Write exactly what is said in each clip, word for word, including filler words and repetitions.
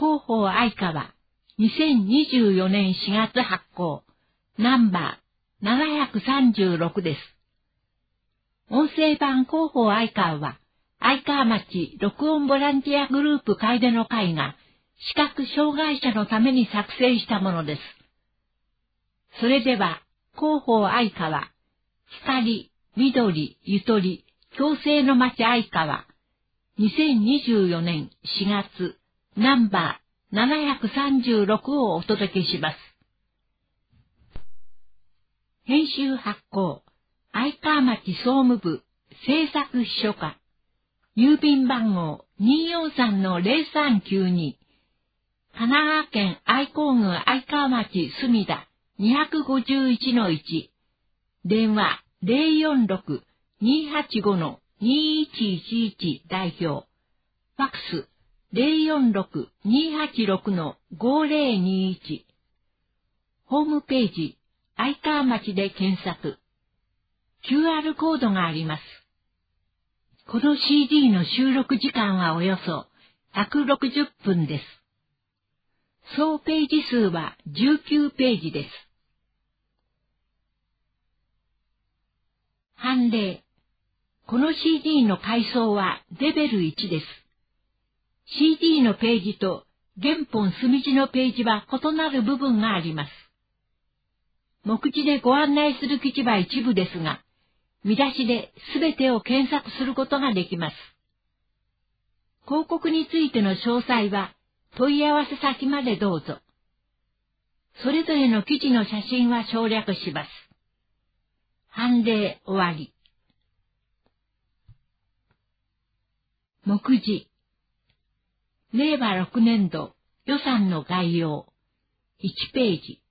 広報愛川、にせんにじゅうよねんしがつ発行、ナンバーななひゃくさんじゅうろくです。音声版広報愛川は、愛川町録音ボランティアグループ楓の会が、視覚障害者のために作成したものです。それでは、広報愛川、光、緑、ゆとり、共生の町愛川、にせんにじゅうよねんしがつ、ナンバーななひゃくさんじゅうろくをお届けします。編集発行、愛川町総務部、制作秘書課、郵便番号 にーよんさんのゼロさんきゅうに、神奈川県愛好郡愛川町墨田 にひゃくごじゅういちのいち、電話 ゼロよんろく にーはちご にーいちいちいち 代表、ファックス ゼロよんろく にーはちろく ごゼロにいち、ホームページ愛川町で検索、キューアール コードがあります。この シーディー の収録時間はおよそひゃくろくじゅっぷんです。総ページ数はじゅうきゅうページです。判例。この シーディー の階層はレベルいちです。シーディー のページと原本墨字のページは異なる部分があります。目次でご案内する記事は一部ですが、見出しですべてを検索することができます。広告についての詳細は問い合わせ先までどうぞ。それぞれの記事の写真は省略します。判例終わり。目次。れいわろくねんど予算の概要。いちページ。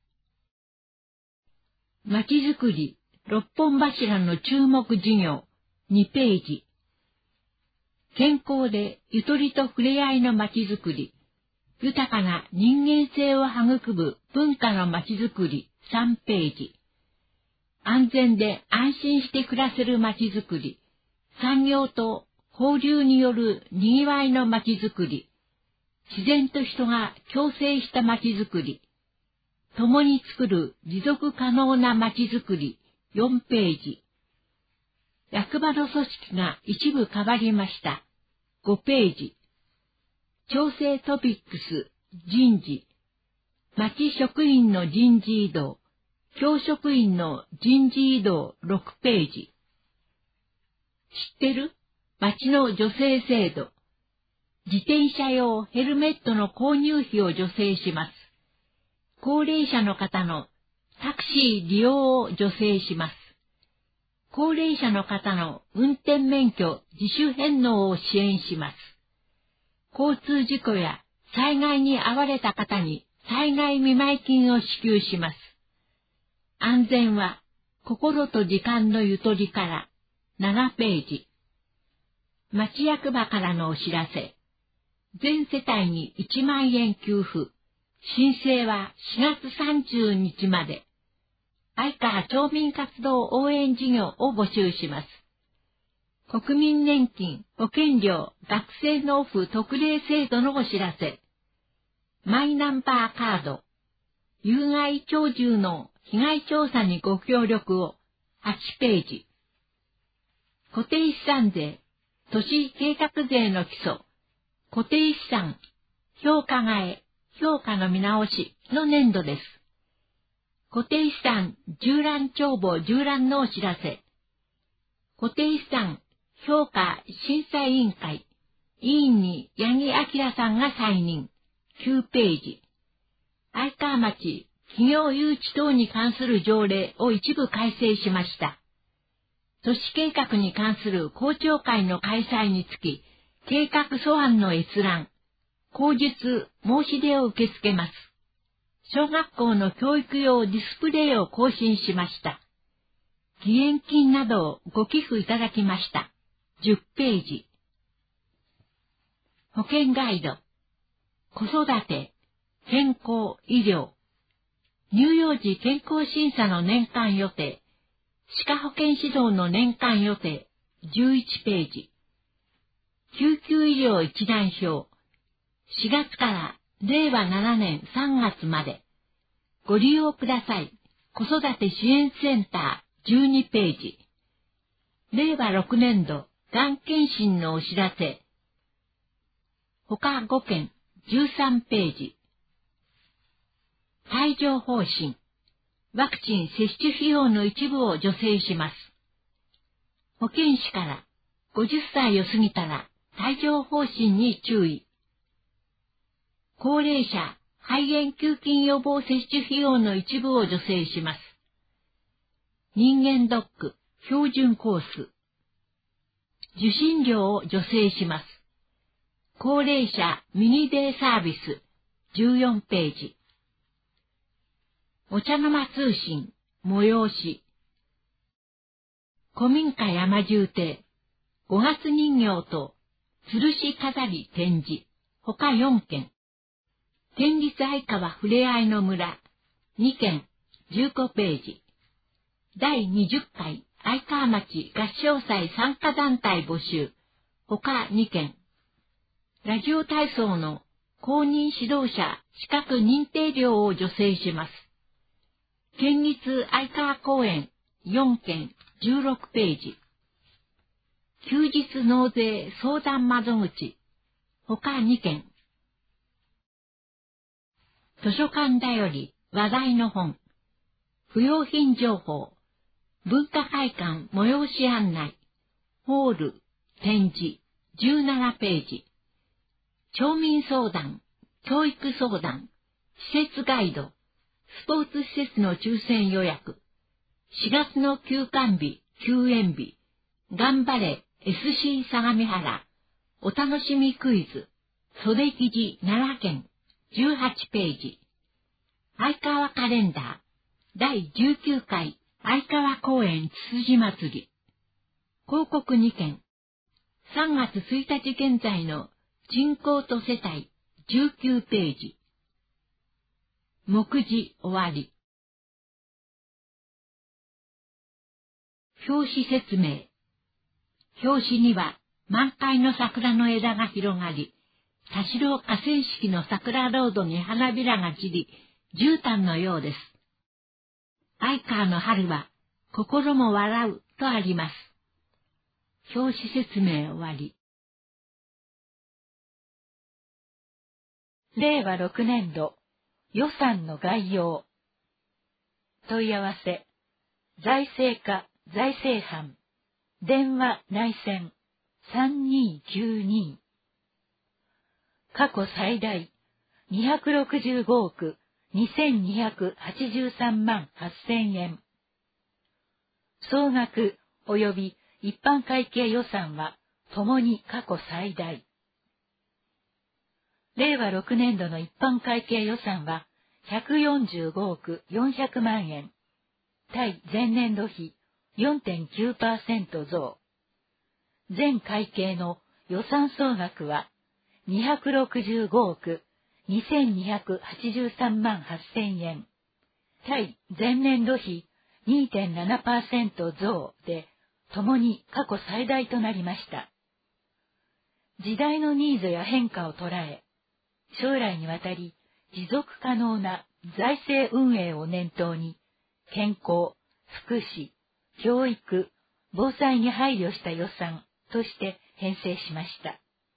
まちづくり六本柱の注目事業。にページ。健康でゆとりとふれあいのまちづくり。豊かな人間性を育む文化のまちづくり。さんページ。安全で安心して暮らせるまちづくり。産業と交流によるにぎわいのまちづくり。自然と人が共生したまちづくり。共に作る持続可能なまちづくり。よんページ。役場の組織が一部変わりました。ごページ。調整トピックス、人事。町職員の人事異動。教職員の人事異動ろくページ。知ってる？町の助成制度。自転車用ヘルメットの購入費を助成します。高齢者の方のタクシー利用を助成します。高齢者の方の運転免許自主返納を支援します。交通事故や災害に遭われた方に災害見舞金を支給します。安全は心と時間のゆとりからななページ。町役場からのお知らせ。全世帯にいちまんえん給付。申請はしがつさんじゅうにちまで。愛川町民活動応援事業を募集します。国民年金、保険料、学生納付特例制度のお知らせ。マイナンバーカード。有害鳥獣の被害調査にご協力をはちページ。固定資産税、都市計画税の基礎、固定資産、評価替え、評価の見直しの年度です。固定資産縦覧帳簿縦覧のお知らせ。固定資産評価審査委員会、委員に八木明さんが再任、きゅうページ。愛川町企業誘致等に関する条例を一部改正しました。都市計画に関する公聴会の開催につき、計画素案の閲覧、口述申し出を受け付けます。小学校の教育用ディスプレイを更新しました。義援金などをご寄付いただきました。じゅっページ。保険ガイド。子育て、健康、医療。乳幼児健康審査の年間予定。歯科保健指導の年間予定。じゅういちページ。救急医療一覧表。 しがつかられいわななねんさんがつまでご利用ください。子育て支援センターじゅうにページ。れいわろくねんどがん検診のお知らせ。他ごけんじゅうさんページ。帯状疱疹。ワクチン接種費用の一部を助成します。保健師からごじゅっさいを過ぎたら帯状疱疹に注意。高齢者肺炎球菌予防接種費用の一部を助成します。人間ドック標準コース。受診料を助成します。高齢者ミニデイサービスじゅうよんページ。お茶の間通信催し。古民家山重亭五月人形と吊るし飾り展示他よんけん。県立相川ふれあいの村にけんじゅうごページ。だいにじゅっかい相川町合唱祭参加団体募集他にけん。ラジオ体操の公認指導者資格認定料を助成します。県立相川公園よんけんじゅうろくページ。休日納税相談窓口他にけん。図書館だより話題の本。不用品情報。文化会館催し案内。ホール展示じゅうななページ。町民相談、教育相談、施設ガイド、スポーツ施設の抽選予約。しがつの休館日、休園日。頑張れ エスシー 相模原。お楽しみクイズ。袖記事奈良県。じゅうはちページ。相川カレンダー。だいじゅうきゅうかい相川公園つつじ祭り。広告にけん。さんがつついたち現在の人口と世帯じゅうきゅうページ。目次終わり。表紙説明。表紙には満開の桜の枝が広がり、田代河川敷の桜ロードに花びらが散り、絨毯のようです。相川の春は心も笑うとあります。表紙説明終わり。 れいわろくねんど予算の概要。問い合わせ。財政課財政班。電話内線さんにーきゅうに。過去最大にひゃくろくじゅうごおくにせんにひゃくはちじゅうさんまんはっせんえん。総額及び一般会計予算はともに過去最大。れいわろくねんどの一般会計予算はひゃくよんじゅうごおくよんひゃくまんえん。対前年度比 よんてんきゅうパーセント 増。全会計の予算総額はにひゃくろくじゅうごおくにせんにひゃくはちじゅうさんまんはっせんえん。対前年度比 にてんななパーセント 増で、ともに過去最大となりました。時代のニーズや変化を捉え、将来にわたり持続可能な財政運営を念頭に、健康、福祉、教育、防災に配慮した予算として編成しました。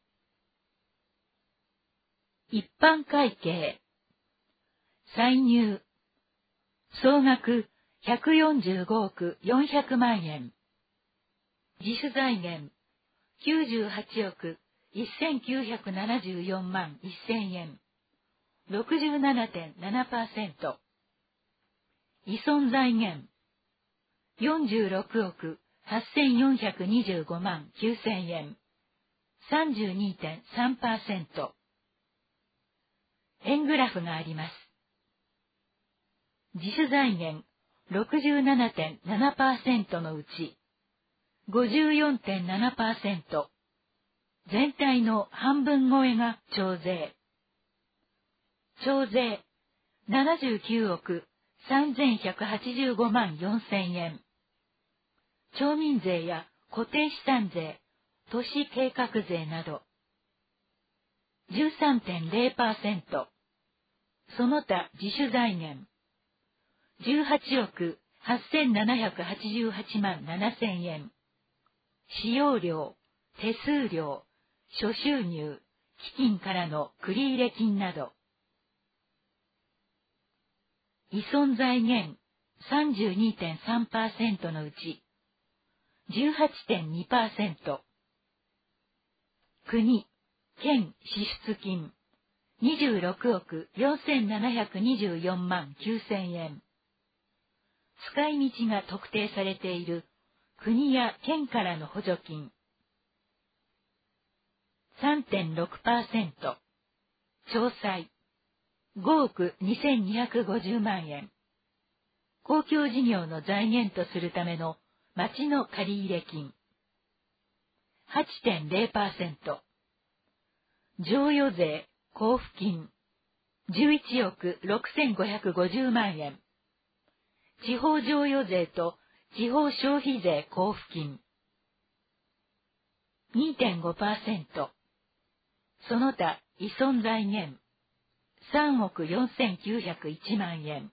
一般会計。歳入。総額ひゃくよんじゅうごおくよんひゃくまんえん。自主財源きゅうじゅうはちおくせんきゅうひゃくななじゅうよんまんせんえん。ろくじゅうななてんななパーセント。依存財源よんじゅうろくおくはっせんよんひゃくにじゅうごまんきゅうせんえん。さんじゅうにてんさんパーセント。円グラフがあります。自主財源 ろくじゅうななてんななパーセント のうち ごじゅうよんてんななパーセント。全体の半分超えが徴税。徴税ななじゅうきゅうおくさんぜんひゃくはちじゅうごまんよんせんえん。町民税や固定資産税、都市計画税など。 じゅうさんてんゼロパーセント。その他自主財源、じゅうはちおくはっせんななひゃくはちじゅうはちまんななせんえん。使用料、手数料、諸収入、基金からの繰入金など。依存財源 さんじゅうにてんさんパーセント のうち じゅうはちてんにパーセント。国、県支出金にじゅうろくおくよんせんななひゃくにじゅうよんまんきゅうせんえん。使い道が特定されている国や県からの補助金 さんてんろくパーセント。町債ごおくにせんにひゃくごじゅうまんえん。公共事業の財源とするための町の借入金 はちてんゼロパーセント。譲与税交付金じゅういちおくろくせんごひゃくごじゅうまんえん。地方譲与税と地方消費税交付金 にてんごパーセント。その他依存財源さんおくよんせんきゅうひゃくいちまんえん。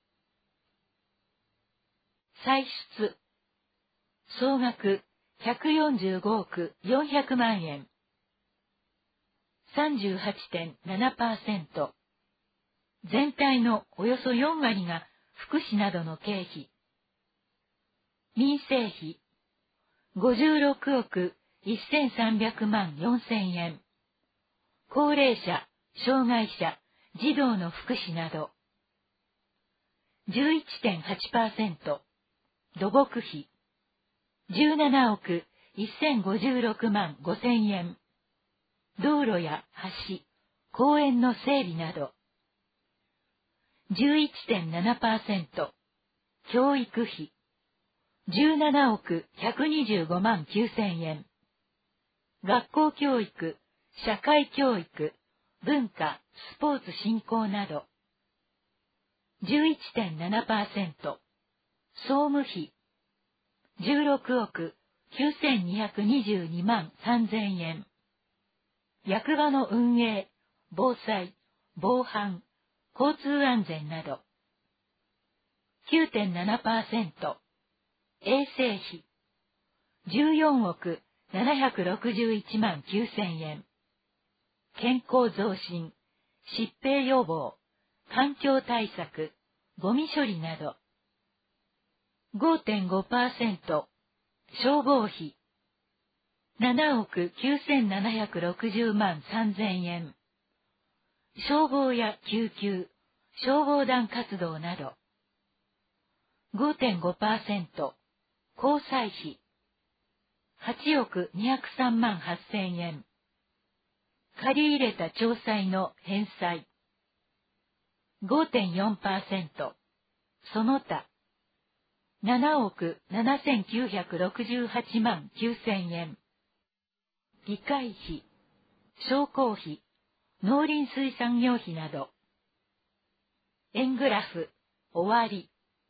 歳出総額ひゃくよんじゅうごおくよんひゃくまんえん。さんじゅうはちてんななパーセント。全体のおよそよんわりが福祉などの経費。民生費ごじゅうろくおくせんさんびゃくまんよんせんえん。高齢者、障害者、児童の福祉など。じゅういちてんはちパーセント。土木費じゅうななおくせんごじゅうろくまんごせんえん。道路や橋、公園の整備など。じゅういちてんななパーセント。教育費じゅうななおくひゃくにじゅうごまんきゅうせんえん。学校教育、社会教育、文化、スポーツ振興など。じゅういちてんななパーセント。総務費じゅうろくおくきゅうせんにひゃくにじゅうにまんさんぜんえん。役場の運営、防災、防犯、交通安全など。きゅうてんななパーセント。衛生費じゅうよんおくななひゃくろくじゅういちまんきゅうせんえん。健康増進、疾病予防、環境対策、ゴミ処理など。ごてんごパーセント。消防費ななおくきゅうせんななひゃくろくじゅうまんさんぜんえん。消防や救急、消防団活動など。ごてんごパーセント。交際費はちおくにひゃくさんまんはっせんえん。借り入れた町債の返済 ごてんよんパーセント。その他ななおくななせんきゅうひゃくろくじゅうはちまんきゅうせんえん。議会費、商工費、農林水産業費など。円グラフ、終わり。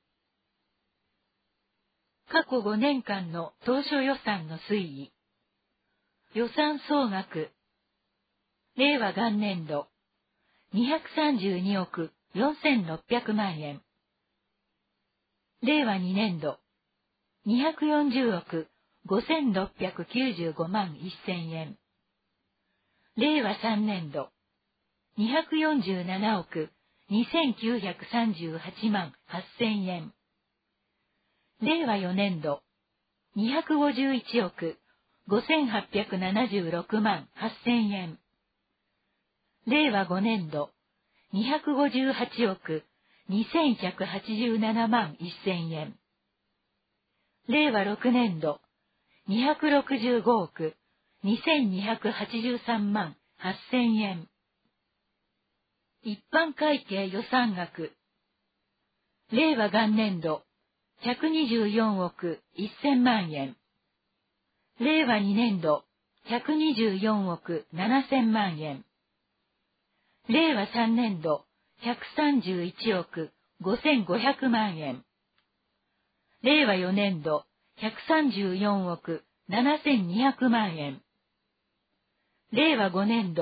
過去ごねんかんの当初予算の推移。予算総額。令和元年度、にひゃくさんじゅうにおくよんせんろっぴゃくまんえん。令和にねん度、にひゃくよんじゅうおくごせんろっぴゃくきゅうじゅうごまんせんえん。令和さんねん度、にひゃくよんじゅうななおくにせんきゅうひゃくさんじゅうはちまんはっせんえん。令和よねん度、にひゃくごじゅういちおくごせんはっぴゃくななじゅうろくまんはっせんえん。令和ごねん度、にひゃくごじゅうはちおくにせんひゃくはちじゅうななまんせんえん。令和ろくねん度、にひゃくろくじゅうごおくにせんにひゃくはちじゅうさんまんはっせんえん。一般会計予算額。令和元年度、ひゃくにじゅうよんおくせんまんえん。令和にねん度、ひゃくにじゅうよんおくななせんまんえん。令和さんねん度、ひゃくさんじゅういちおくごせんごひゃくまんえん。令和よねん度、ひゃくさんじゅうよんおくななせんにひゃくまんえん。令和ごねん度、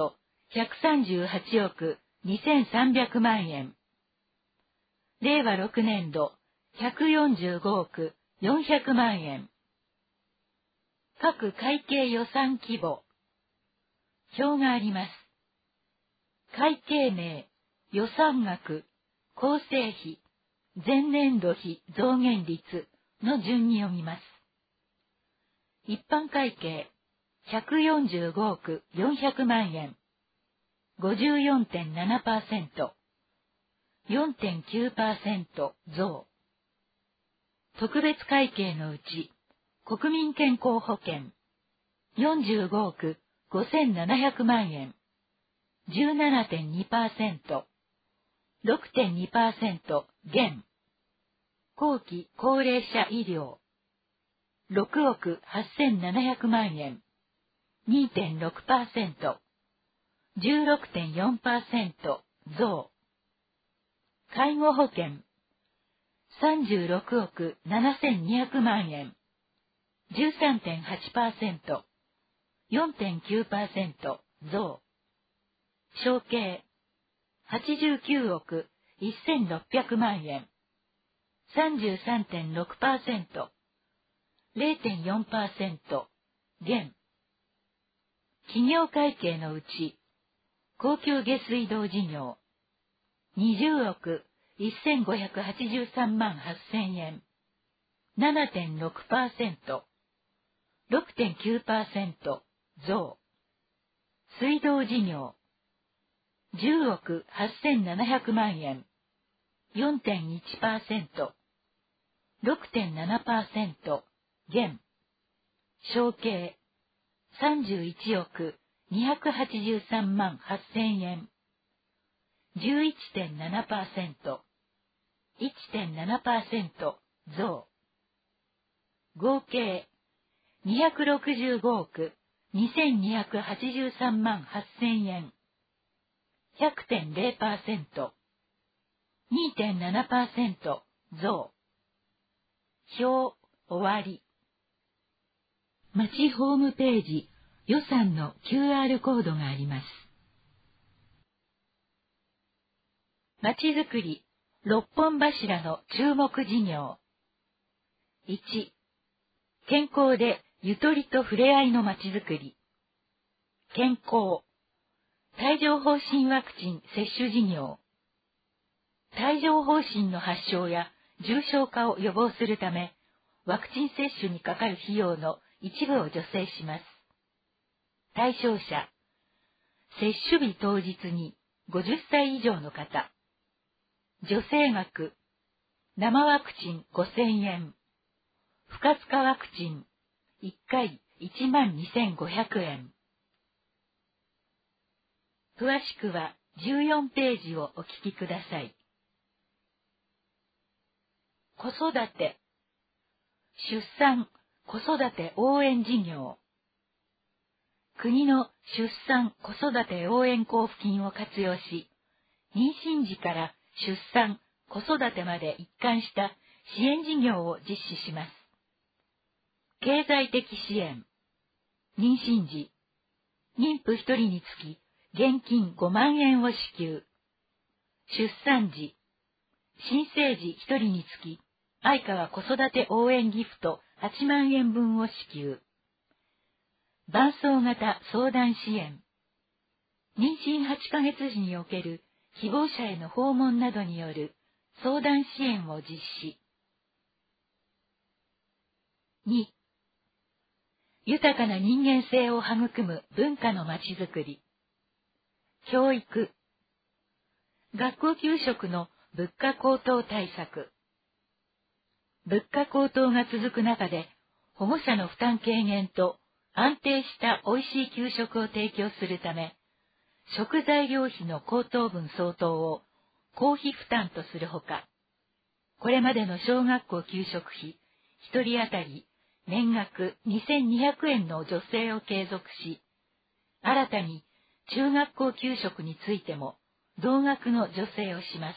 ひゃくさんじゅうはちおくにせんさんびゃくまんえん。れいわろくねんどひゃくよんじゅうごおくよんひゃくまんえん。各会計予算規模。表があります。会計名、予算額、構成費、前年度比増減率の順に読みます。一般会計、ひゃくよんじゅうごおくよんひゃくまんえん、ごじゅうよんてんななパーセント、よんてんきゅうパーセント 増。特別会計のうち、国民健康保険、よんじゅうごおくごせんななひゃくまんえん、じゅうななてんにパーセント、ろくてんにパーセント 減。後期高齢者医療、ろくおくはっせんななひゃくまんえん、にてんろくパーセント、じゅうろくてんよんパーセント 増。介護保険、さんじゅうろくおくななせんにひゃくまんえん、じゅうさんてんはちパーセント、よんてんきゅうパーセント 増。承継、はちじゅうきゅうおくせんろっぴゃくまんえん、さんじゅうさんてんろくパーセント、れいてんよんパーセント 減。企業会計のうち、公共下水道事業、にじゅうおくせんごひゃくはちじゅうさんまんはっせんえん、ななてんろくパーセント、ろくてんきゅうパーセント 増。水道事業、じゅうおくはっせんななひゃくまんえん、よんてんいちパーセント、ろくてんななパーセント 減。承継、さんじゅういちおくにひゃくはちじゅうさんまんはっせんえん、じゅういちてんななパーセント、いちてんななパーセント 増。合計、にひゃくろくじゅうごおくにせんにひゃくはちじゅうさんまんはっせんえん、ひゃくてんれいパーセント、にてんななパーセント 増。表、終わり。 町ホームページ、予算の キューアール コードがあります。 まちづくり、六本柱の注目事業。いち、健康でゆとりと触れ合いのまちづくり。健康、帯状疱疹ワクチン接種事業。帯状疱疹の発症や重症化を予防するため、ワクチン接種にかかる費用の一部を助成します。対象者、接種日当日にごじゅっさい以上の方。助成額、生ワクチンごせんえん。不活化ワクチン、いっかいいちまんにせんごひゃくえん。詳しくはじゅうよんページをお聞きください。子育て、出産、子育て応援事業。国の出産・子育て応援交付金を活用し、妊娠時から出産・子育てまで一貫した支援事業を実施します。経済的支援、妊娠時、妊婦一人につき現金ごまんえんを支給。出産時、新生児一人につき愛川子育て応援ギフトはちまんえんぶんを支給。伴走型相談支援。妊娠はちかげつ時における希望者への訪問などによる相談支援を実施。に、豊かな人間性を育む文化のまちづくり。教育。学校給食の物価高騰対策。物価高騰が続く中で、保護者の負担軽減と安定したおいしい給食を提供するため、食材料費の高騰分相当を公費負担とするほか、これまでの小学校給食費ひとり当たり年額にせんにひゃくえんの助成を継続し、新たに中学校給食についても同額の助成をします。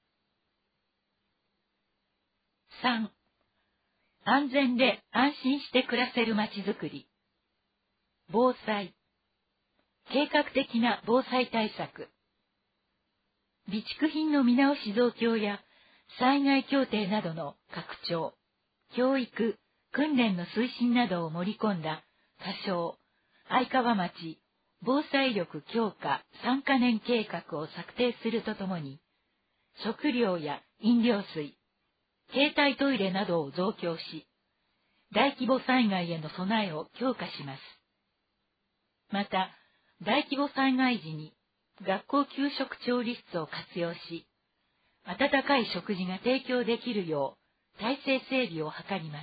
さん、安全で安心して暮らせるまちづくり。防災。 計画的な防災対策。備蓄品の見直し増強や災害協定などの拡張、教育、訓練の推進などを盛り込んだ多少、相川町防災力強化さんかねん計画を策定するとともに、食料や飲料水、携帯トイレなどを増強し、大規模災害への備えを強化します。また、大規模災害時に学校給食調理室を活用し、温かい食事が提供できるよう体制整備を図ります。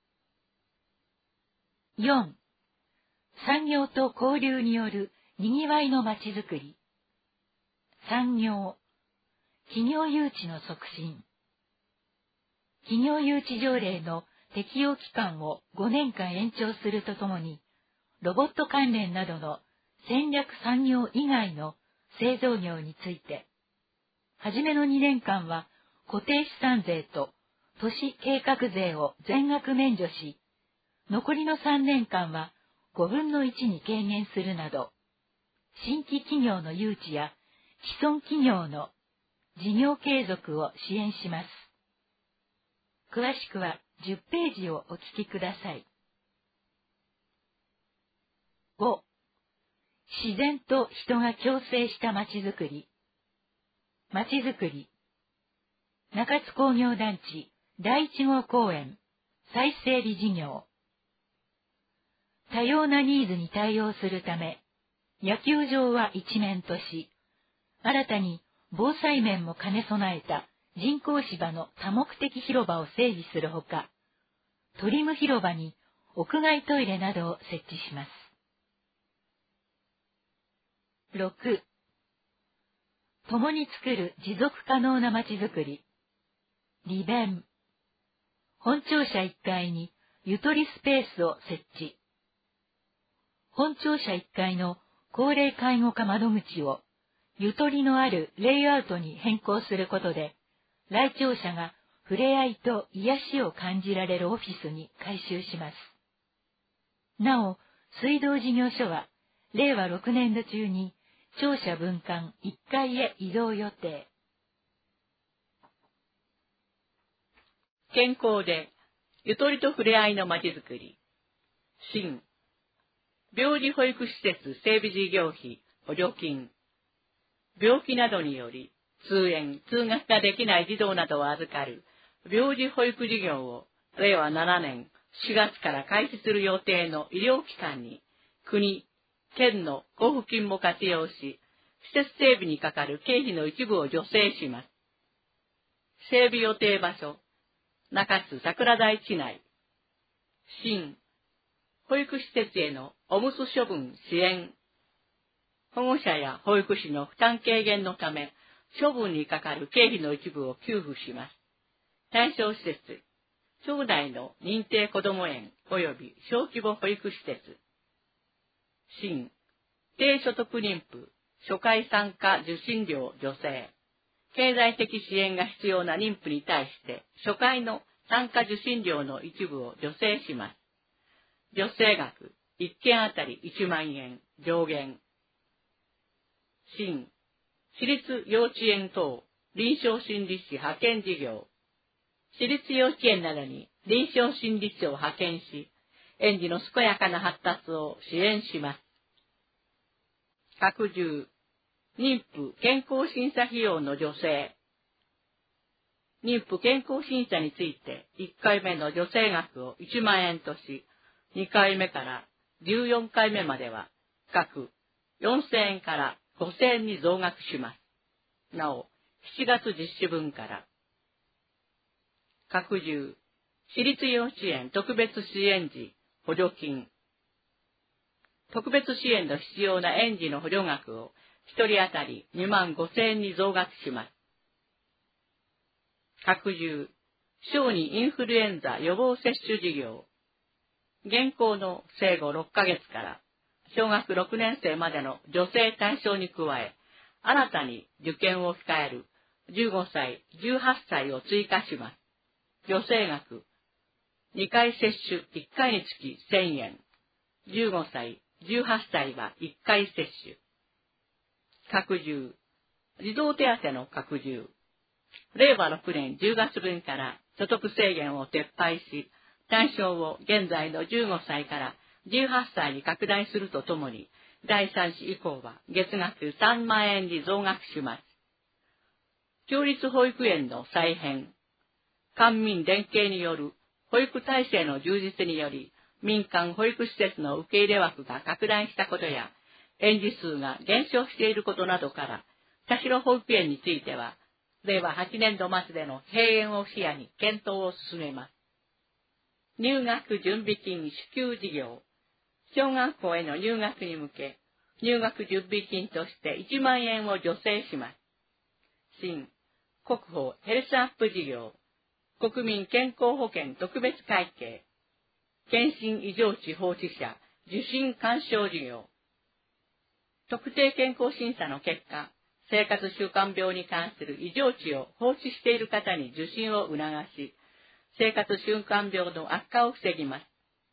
よん. 産業と交流によるにぎわいのまちづくり。産業、企業誘致の促進。企業誘致条例の適用期間をごねんかん延長するとともに、ロボット関連などの戦略産業以外の製造業について、はじめのにねんかんは固定資産税と都市計画税を全額免除し、残りのさんねんかんはごぶんのいちに軽減するなど、新規企業の誘致や既存企業の事業継続を支援します。詳しくはじゅっページをお聞きください。ご. 自然と人が共生したまちづくり。まちづくり。中津工業団地だいいち号公園再整備事業。多様なニーズに対応するため、野球場は一面とし、新たに防災面も兼ね備えた人工芝の多目的広場を整備するほか、トリム広場に屋外トイレなどを設置します。ろく. 共に作る持続可能なまちづくり。利便。本庁舎いっかいにゆとりスペースを設置。本庁舎いっかいの高齢介護課窓口をゆとりのあるレイアウトに変更することで、来庁者が触れ合いと癒しを感じられるオフィスに改修します。なお、水道事業所はれいわろくねんど中に庁舎分館いっかいへ移動予定。 健康でゆとりと触れ合いのまちづくり。新病児保育施設整備事業費補助金。病気などにより通園・通学ができない児童などを預かる病児保育事業をれいわななねんしがつから開始する予定の医療機関に国、県の交付金も活用し、施設整備にかかる経費の一部を助成します。整備予定場所、中津桜台地内。新保育施設へのおむつ処分支援。保護者や保育士の負担軽減のため、処分にかかる経費の一部を給付します。対象施設、町内の認定こども園及び小規模保育施設。新低所得妊婦、初回参加受診料助成。経済的支援が必要な妊婦に対して、初回の参加受診料の一部を助成します。助成額、いっけんあたりいちまんえん、上限。新私立幼稚園等臨床心理士派遣事業。私立幼稚園などに臨床心理士を派遣し、園児の健やかな発達を支援します。拡充、妊婦健康審査費用の助成。妊婦健康審査についていっかいめの助成額をいちまんえんとし、にかいめからじゅうよんかいめまでは各よんせんえんからごせんえんに増額します。なお、しちがつ実施分から。拡充、私立幼稚園特別支援時補助金。特別支援の必要な園児の補助額をひとりあたりにまんごせんえんに増額します。拡充、小児インフルエンザ予防接種事業。現行の生後ろっかげつから小学ろくねんせいまでの助成対象に加え、新たに受験を控えるじゅうごさい、じゅうはっさいを追加します。助成額、にかい接種いっかいにつきせんえん、じゅうごさい、 じゅうはっさいはいっかい接種。拡充。児童手当の拡充。れいわろくねんじゅうがつぶんから所得制限を撤廃し、対象を現在のじゅうごさいからじゅうはっさいに拡大するとともに、だいさん子以降は月額さんまんえんに増額します。共立保育園の再編。官民連携による保育体制の充実により、民間保育施設の受け入れ枠が拡大したことや、園児数が減少していることなどから、田代保育園については、れいわはちねんど末での閉園を視野に検討を進めます。入学準備金支給事業。小学校への入学に向け、入学準備金としていちまんえんを助成します。新国保ヘルスアップ事業。国民健康保険特別会計。検診異常値放置者受診勧奨事業。特定健康審査の結果、生活習慣病に関する異常値を放置している方に受診を促し、生活習慣病の悪化を防ぎます。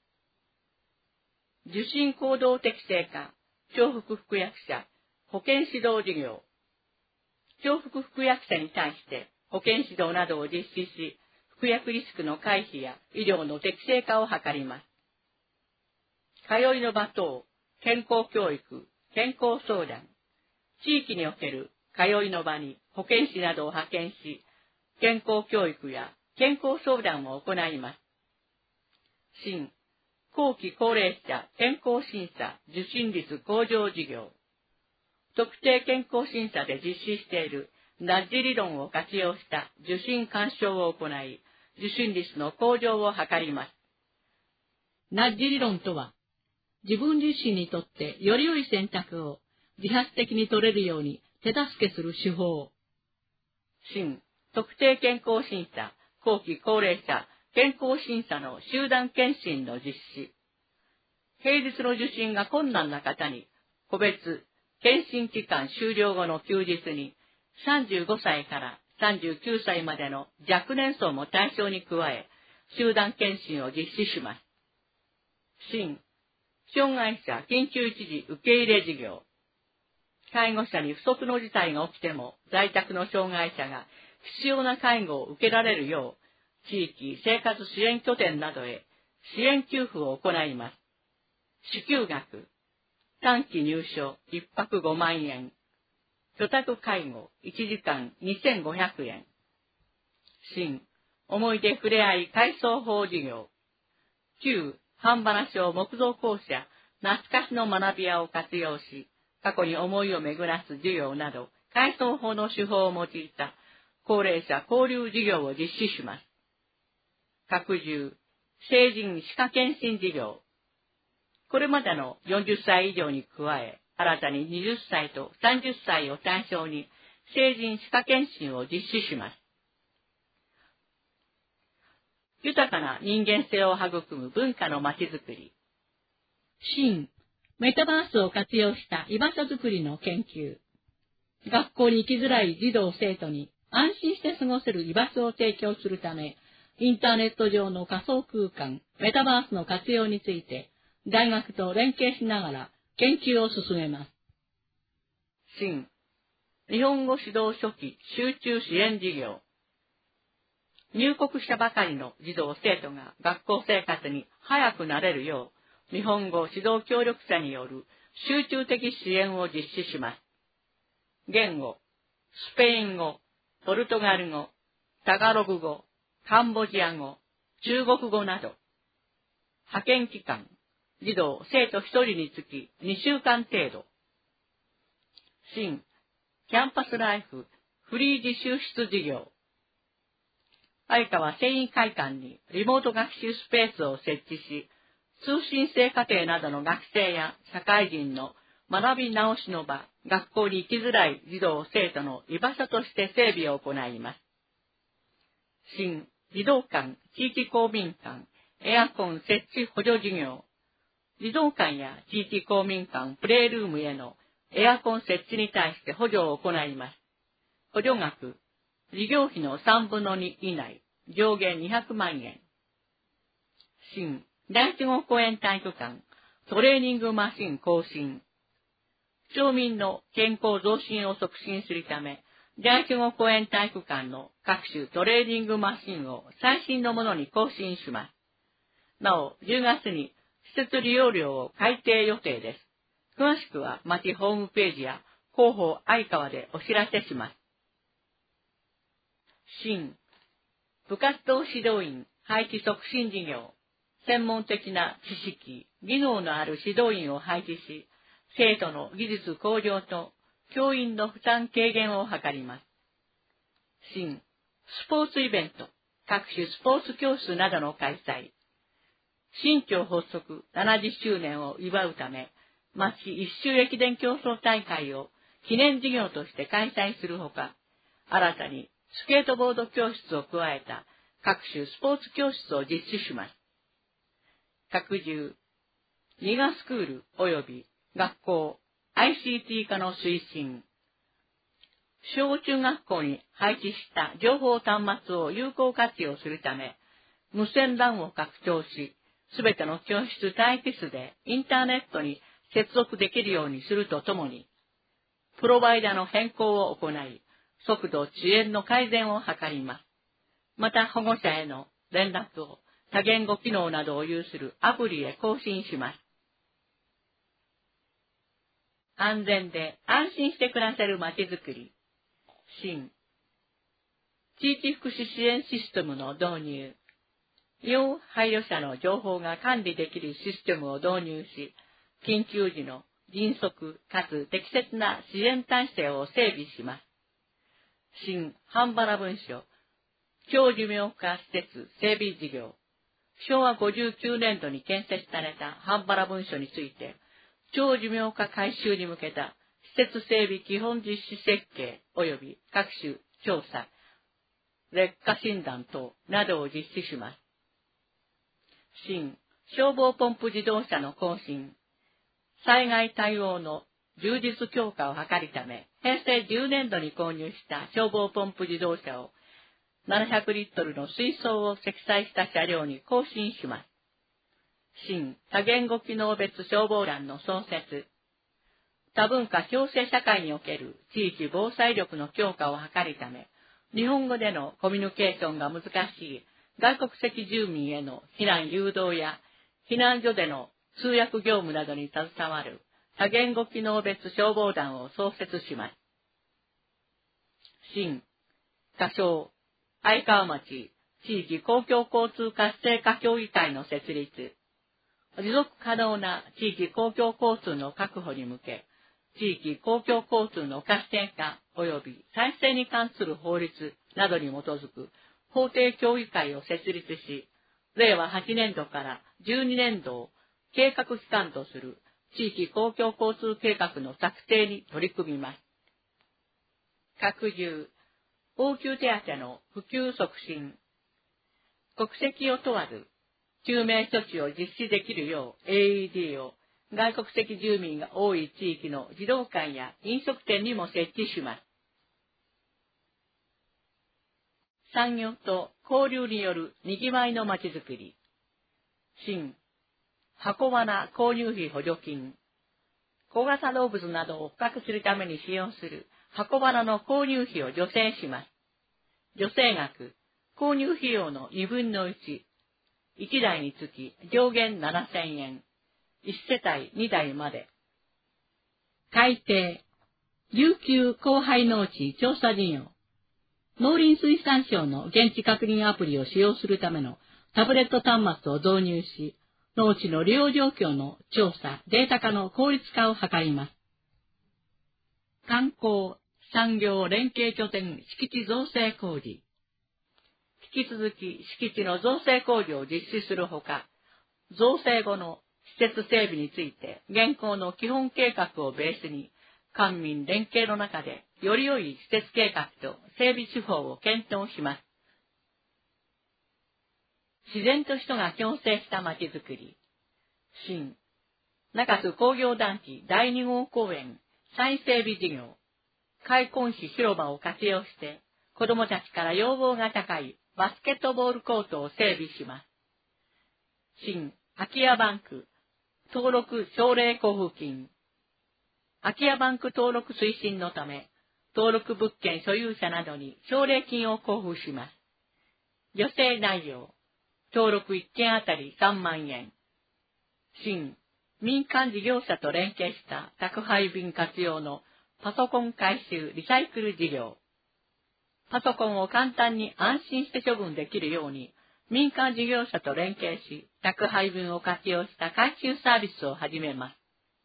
受診行動適正化、重複服薬者、保健指導事業。重複服薬者に対して保健指導などを実施し、服薬リスクの回避や医療の適正化を図ります。通いの場等、健康教育、健康相談。地域における通いの場に保健師などを派遣し、健康教育や健康相談を行います。新後期高齢者健康審査受診率向上事業。特定健康審査で実施しているナッジ理論を活用した受診勧奨を行い、受診率の向上を図ります。ナッジ理論とは、自分自身にとってより良い選択を自発的に取れるように手助けする手法。新特定健康審査後期高齢者健康審査の集団検診の実施。平日の受診が困難な方に、個別検診期間終了後の休日に、さんじゅうごさいからさんじゅうきゅうさいまでの若年層も対象に加え、集団検診を実施します。新障害者緊急一時受け入れ事業。介護者に不足の事態が起きても、在宅の障害者が必要な介護を受けられるよう、地域生活支援拠点などへ支援給付を行います。支給額、短期入所いっぱくごまんえん、居宅介護いちじかんにせんごひゃくえん。新思い出ふれあい改装法事業。旧半ばな町木造校舎懐かしの学び屋を活用し、過去に思いを巡らす授業など、改装法の手法を用いた高齢者交流事業を実施します。拡充、成人歯科検診事業。これまでのよんじゅっさい以上に加え、新たにはたちとさんじゅっさいを対象に成人歯科検診を実施します。豊かな人間性を育む文化のまちづくり。新メタバースを活用した居場所づくりの研究。学校に行きづらい児童生徒に安心して過ごせる居場所を提供するため、インターネット上の仮想空間、メタバースの活用について、大学と連携しながら研究を進めます。新日本語指導初期集中支援事業。入国したばかりの児童生徒が学校生活に早くなれるよう、日本語指導協力者による集中的支援を実施します。言語、スペイン語、ポルトガル語、タガログ語、カンボジア語、中国語など。派遣期間、児童生徒ひとりにつきにしゅうかん程度。新キャンパスライフフリー自習室事業。相川繊維会館にリモート学習スペースを設置し、通信制課程などの学生や社会人の学び直しの場、学校に行きづらい児童生徒の居場所として整備を行います。新児童館地域公民館エアコン設置補助事業。児童館や地域公民館プレイルームへのエアコン設置に対して補助を行います。補助額、事業費のさんぶんのに以内、上限にひゃくまんえん。新第一号公園体育館トレーニングマシン更新。町民の健康増進を促進するため、第一五公園体育館の各種トレーニングマシンを最新のものに更新します。なお、じゅうがつに施設利用料を改定予定です。詳しくは町ホームページや広報相川でお知らせします。新、部活動指導員配置促進事業。専門的な知識、技能のある指導員を配置し、生徒の技術向上と教員の負担軽減を図ります。新、スポーツイベント、各種スポーツ教室などの開催。新町発足ななじゅっしゅうねんを祝うため、町一周駅伝競争大会を記念事業として開催するほか、新たにスケートボード教室を加えた各種スポーツ教室を実施します。拡充、ニガスクール及び学校 アイシーティー 化の推進。小中学校に配置した情報端末を有効活用するため、無線 ラン を拡張し、すべての教室待機室でインターネットに接続できるようにするとともに、プロバイダーの変更を行い、速度遅延の改善を図ります。また保護者への連絡を多言語機能などを有するアプリへ更新します。安全で安心して暮らせるまちづくり。新、地域福祉支援システムの導入。要配慮者の情報が管理できるシステムを導入し、緊急時の迅速かつ適切な支援体制を整備します。新、半原文書、長寿命化施設整備事業。しょうわごじゅうきゅうねんどに建設された半原文書について、長寿命化改修に向けた施設整備基本実施設計及び各種調査、劣化診断等などを実施します。新、消防ポンプ自動車の更新。災害対応の充実強化を図るため、へいせいじゅうねんどに購入した消防ポンプ自動車をななひゃくリットルの水槽を積載した車両に更新します。新、多言語機能別消防団の創設。多文化共生社会における地域防災力の強化を図るため、日本語でのコミュニケーションが難しい外国籍住民への避難誘導や避難所での通訳業務などに携わる多言語機能別消防団を創設します。新、仮称、相川町地域公共交通活性化協議会の設立。持続可能な地域公共交通の確保に向け、地域公共交通の活性化及び再生に関する法律などに基づく法定協議会を設立し、れいわはちねんどからじゅうにねんどを計画期間とする地域公共交通計画の策定に取り組みます。拡充、応急手当の普及促進。国籍を問わず、救命処置を実施できるよう エーイーディー を外国籍住民が多い地域の児童館や飲食店にも設置します。産業と交流によるにぎわいのまちづくり。新、箱罠購入費補助金。小型動物などを捕獲するために使用する箱罠の購入費を助成します。助成額、購入費用のにぶんのいち、いちだいにつき上限ななせんえん、いちせたいにだいまで。改定、琉球荒廃農地調査事業。農林水産省の現地確認アプリを使用するためのタブレット端末を導入し、農地の利用状況の調査、データ化の効率化を図ります。観光、産業連携拠点敷地造成工事。引き続き敷地の造成工事を実施するほか、造成後の施設整備について現行の基本計画をベースに、官民連携の中でより良い施設計画と整備手法を検討します。自然と人が共生したまちづくり。新、中津工業団地だいにごう公園再整備事業。開墾市広場を活用して、子どもたちから要望が高いバスケットボールコートを整備します。新、空き家バンク、 登録奨励交付金。空き家バンク登録推進のため、登録物件所有者などに奨励金を交付します。助成内容。登録いっけんあたりさんまんえん。新、民間事業者と連携した宅配便活用のパソコン回収リサイクル事業。パソコンを簡単に安心して処分できるように、民間事業者と連携し、宅配便を活用した回収サービスを始めます。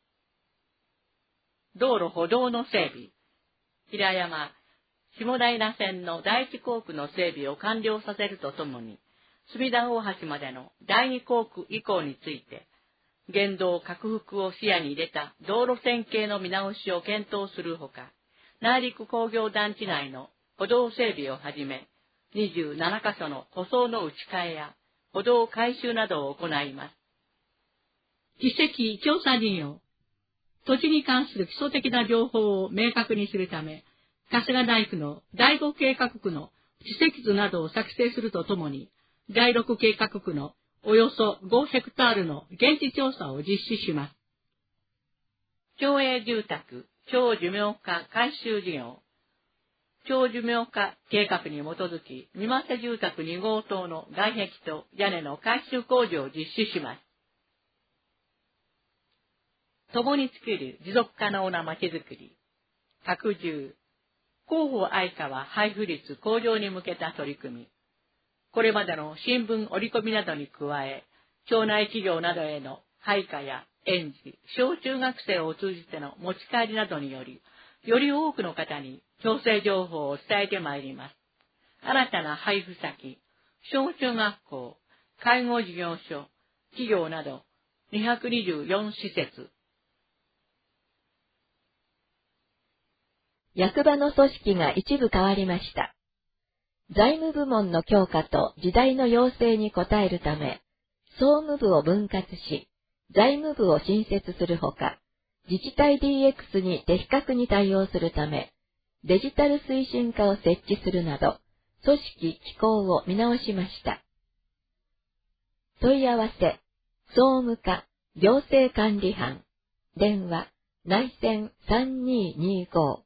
道路歩道の整備。平山、下平線の第一工区の整備を完了させるとともに、隅田大橋までの第二工区以降について、現道拡幅を視野に入れた道路線形の見直しを検討するほか、内陸工業団地内の歩道整備をはじめ、にじゅうななかしょの舗装の打ち替えや歩道改修などを行います。地籍調査事業。土地に関する基礎的な情報を明確にするため、春日大区のだいご計画区の地籍図などを作成するとともに、だいろく計画区のおよそごヘクタールの現地調査を実施します。町営住宅、町寿命化改修事業。町寿命化計画に基づき、三間住宅にごうとうの外壁と屋根の改修工事を実施します。共に作る持続可能なまちづくり。拡充。広報相川配布率向上に向けた取り組み。これまでの新聞折り込みなどに加え、町内企業などへの配下や園児、小中学生を通じての持ち帰りなどにより、より多くの方に調整情報を伝えてまいります。新たな配布先、小中学校、介護事業所、企業などにひゃくにじゅうよんしせつ。 役場の組織が一部変わりました。財務部門の強化と時代の要請に応えるため、総務部を分割し、財務部を新設するほか、自治体 ディーエックス に的確に対応するため、デジタル推進課を設置するなど、組織機構を見直しました。問い合わせ、総務課、行政管理班、電話、内線さんにーにーご。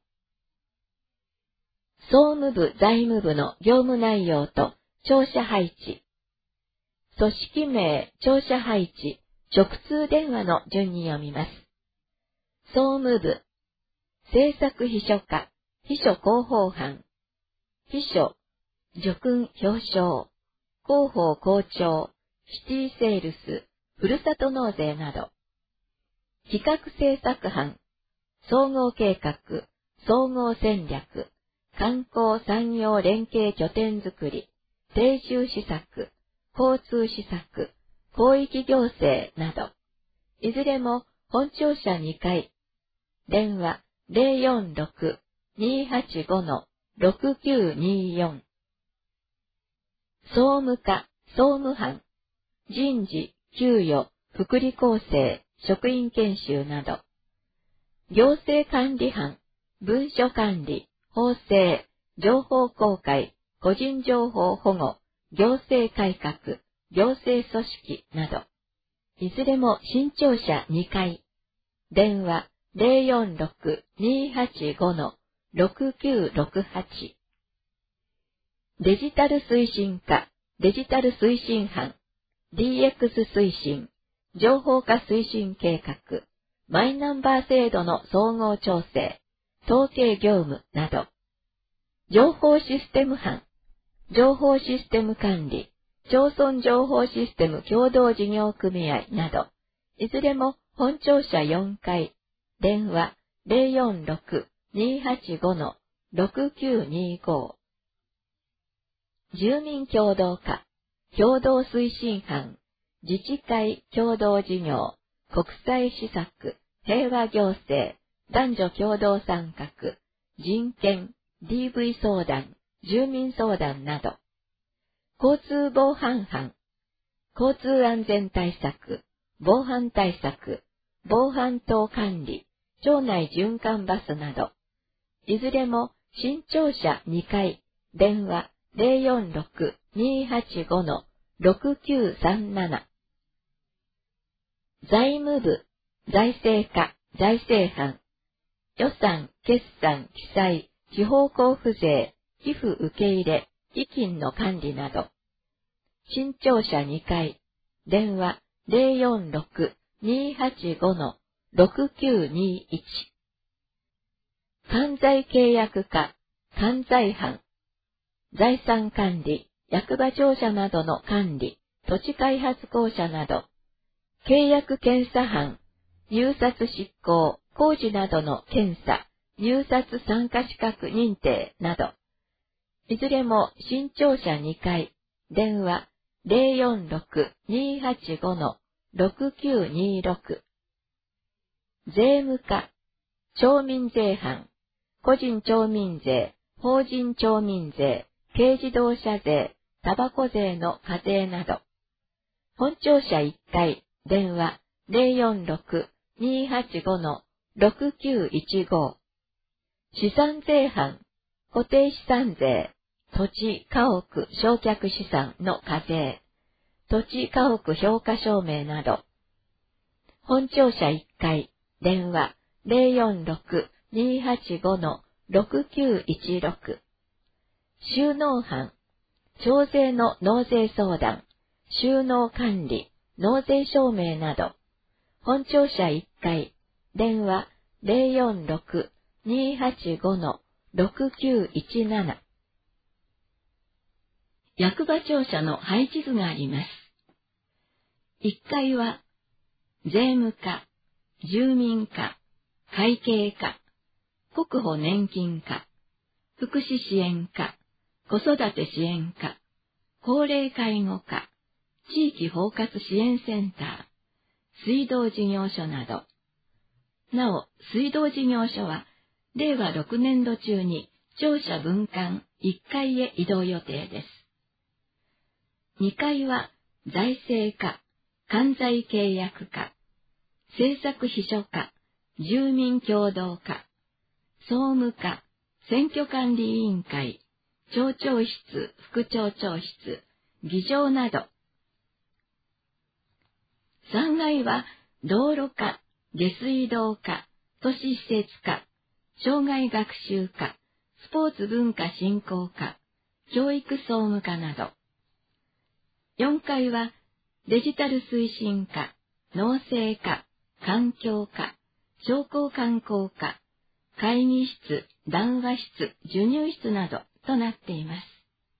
総務部財務部の業務内容と庁舎配置。組織名、庁舎配置、直通電話の順に読みます。総務部、政策秘書課、秘書広報班、秘書、叙勲表彰、広報校長、シティセールス、ふるさと納税など。企画政策班、総合計画、総合戦略、観光産業連携拠点づくり、定住施策、交通施策、広域行政など、いずれも本庁舎にかい、電話 ゼロよんろく にーはちご ろくきゅうにーよん。総務課、総務班、人事、給与、福利厚生、職員研修など、行政管理班、文書管理、法制、情報公開、個人情報保護、行政改革、行政組織など、いずれも新庁舎にかい、電話 ゼロよんろく にーはちご ろくきゅうろくはち。デジタル推進課、デジタル推進班、ディーエックス 推進、情報化推進計画、マイナンバー制度の総合調整、統計業務など、情報システム班、情報システム管理、町村情報システム共同事業組合など、いずれも本庁舎よんかい、電話 ゼロよんろく にーはちご ろくきゅうにーご。住民共同課、共同推進班、自治会共同事業、国際施策、平和行政、男女共同参画、人権、ディーブイ 相談、住民相談など、交通防犯班、交通安全対策、防犯対策、防犯等管理、町内循環バスなど、いずれも新庁舎にかい、電話 ゼロよんろく にーはちご ろくきゅうさんなな。 財務部、財政課、財政班、予算、決算、記載、地方交付税、寄付受け入れ、基金の管理など。新庁舎にかい、電話 ゼロよんろく にーはちご ろくきゅうにいち。関西契約課、関西班、財産管理、役場庁舎などの管理、土地開発公社など、契約検査班、入札執行、工事などの検査、入札参加資格認定など、いずれも新庁舎にかい、電話 ゼロよんろく にーはちご ろくきゅうにろく。税務課、町民税班、個人町民税、法人町民税、軽自動車税、タバコ税の課税など。本庁舎いっかい、電話 ゼロよんろく にーはちご ろくきゅういちご。資産税班、固定資産税、土地、家屋、償却資産の課税、土地、家屋評価証明など。本庁舎いっかい、電話 ゼロよんろく にーはちご ろくきゅういちろく。収納班、徴税の納税相談、収納管理、納税証明など。本庁舎いっかい、電話 ゼロよんろく にーはちご ろくきゅういちなな。役場庁舎の配置図があります。いっかいは、税務課、住民課、会計課、国保年金課、福祉支援課、子育て支援課、高齢介護課、地域包括支援センター、水道事業所など。なお、水道事業所は、れいわろくねんど中に庁舎分館いっかいへ移動予定です。にかいは、財政課、関西契約課、政策秘書課、住民協同課、総務課、選挙管理委員会、町長室、副町長室、議場など。さんがいは、道路課、下水道課、都市施設課、障害学習課、スポーツ文化振興課、教育総務課など。よんかいは、デジタル推進課、農政課、環境課、商工観光課、会議室、談話室、授乳室などとなっています。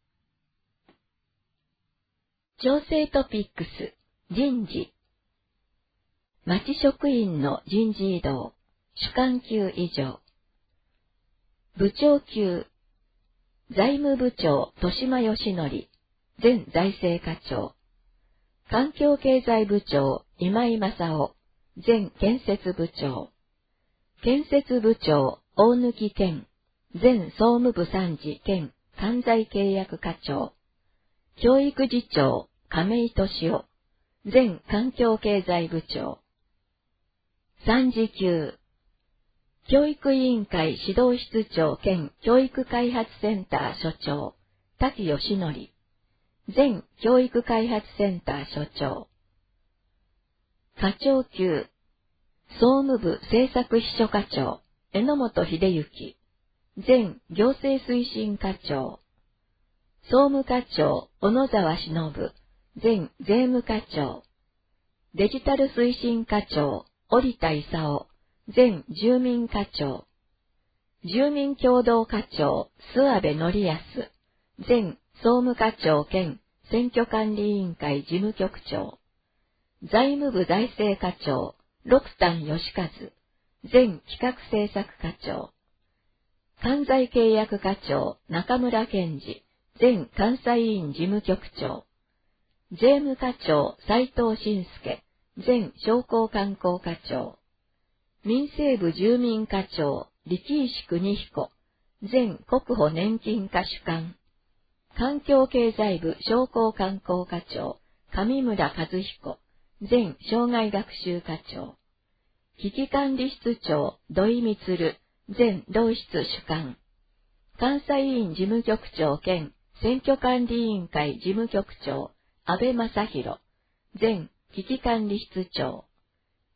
調整トピックス、人事。町職員の人事異動、主幹級以上。部長級、財務部長、豊島義則、前財政課長。環境経済部長、今井正夫、前建設部長。建設部長、大貫健、前総務部参事兼関西契約課長。教育次長、亀井俊夫、前環境経済部長。三次級、教育委員会指導室長兼教育開発センター所長、滝義則、前教育開発センター所長。課長級、総務部政策秘書課長、榎本秀之、前行政推進課長。総務課長、小野沢忍、前税務課長。デジタル推進課長、織田勲、前住民課長。住民協同課長、諏訪部則康、前総務課長兼選挙管理委員会事務局長。財務部財政課長、六丹義和、前企画政策課長。関西契約課長、中村健二、前関西委員事務局長。税務課長、斉藤信介、前商工観光課長。民政部住民課長、力石邦彦、前国保年金課主幹。環境経済部商工観光課長、上村和彦、前障害学習課長。危機管理室長、土井充、前同室主幹。関西委員事務局長兼選挙管理委員会事務局長、安倍正弘、前危機管理室長。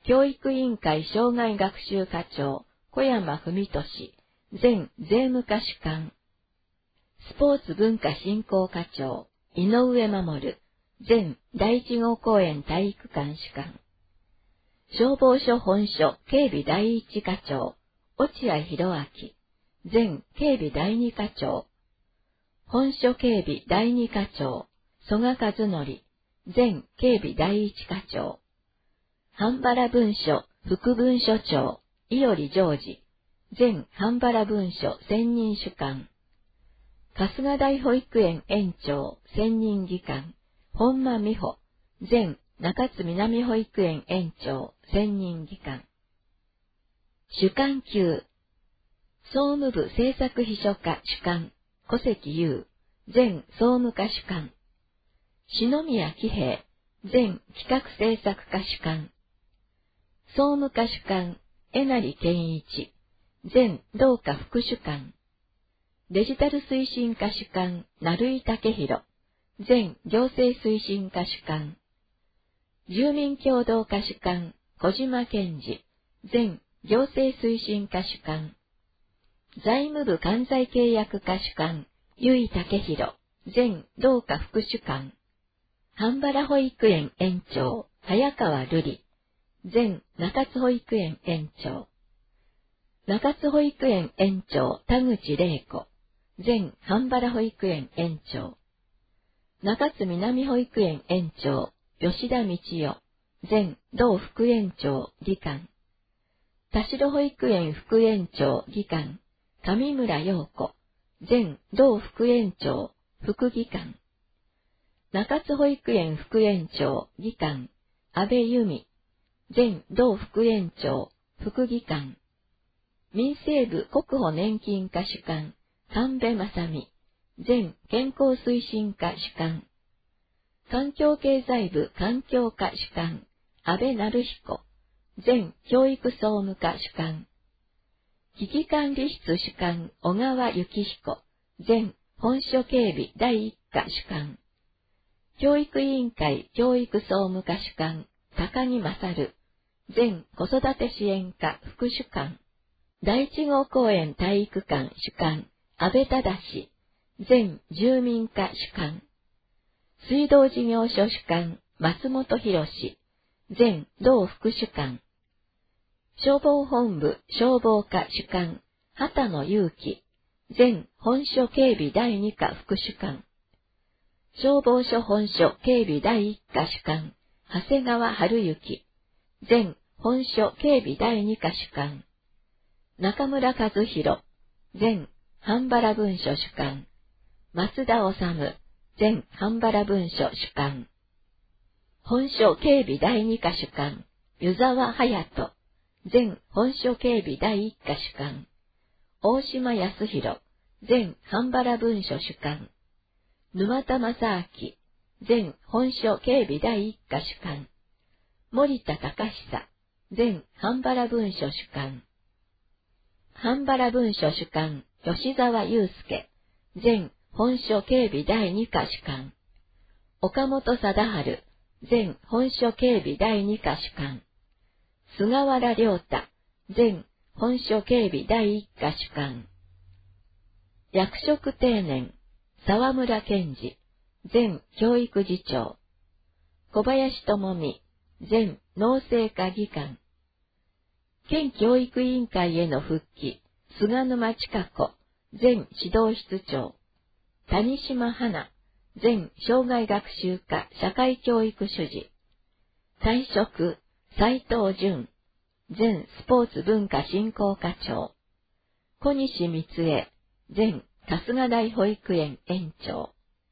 教育委員会生涯学習課長、小山文俊、前税務課主幹。スポーツ文化振興課長、井上守、前第一号公園体育館主幹。消防署本所警備第一課長、落合博明、前警備第二課長。本所警備第二課長、曽我和則、前警備第一課長。半原分所副分所長、伊織ジョージ、前半原分所専任主幹。春日大保育園園長専任技官、本間美穂、前中津南保育園園長専任技官。主幹級、総務部政策秘書課主幹、小関優、前総務課主幹。篠宮喜平、前企画政策課主幹。総務課主幹、江成健一、前同課副主幹。デジタル推進課主幹、成井武弘、前行政推進課主幹。住民協同課主幹、小島健二、前行政推進課主幹。財務部関西契約課主幹、由井武弘、前同課副主幹。半原保育園園長、早川瑠璃、前中津保育園園長。中津保育園園長、田口玲子、前半原保育園園長。中津南保育園園長、吉田道代、前同副園長、技官。田代保育園副園長、技官、上村陽子、前同副園長、副技官。中津保育園副園長、技官、安倍由美、前同副園長、副技官。民生部国保年金課主幹、神戸正美、前健康推進課主幹。環境経済部環境課主幹、安倍成彦、前教育総務課主幹。危機管理室主幹、小川幸彦、前本所警備第一課主幹。教育委員会教育総務課主幹、高木勝、前子育て支援課副主幹。第一号公園体育館主幹、安倍忠、前住民課主幹。水道事業所主幹、松本博、前同副主幹。消防本部消防課主幹、畑野祐樹、前本所警備第二課副主幹。消防署本所警備第一課主幹、長谷川春之、前本所警備第二課主幹。中村和弘、前半原分所主幹。松田治、前半原分所主幹。本所警備第二課主幹、湯沢隼人、前本所警備第一課主幹。大島康弘、前半原分所主幹。沼田正明、前本所警備第一課主幹。森田隆久、前半原分所主幹。半原分所主幹、吉沢祐介、前本所警備第二課主幹。岡本貞治、前本所警備第二課主幹。菅原良太、前本所警備第一課主幹。役職定年、沢村健二、前教育次長。小林智美、前農政課技官。県教育委員会への復帰、菅沼千佳子、前指導室長。谷島花、前障害学習課社会教育主事。退職、斉藤淳、前スポーツ文化振興課長。小西光恵、前春日大保育園園長。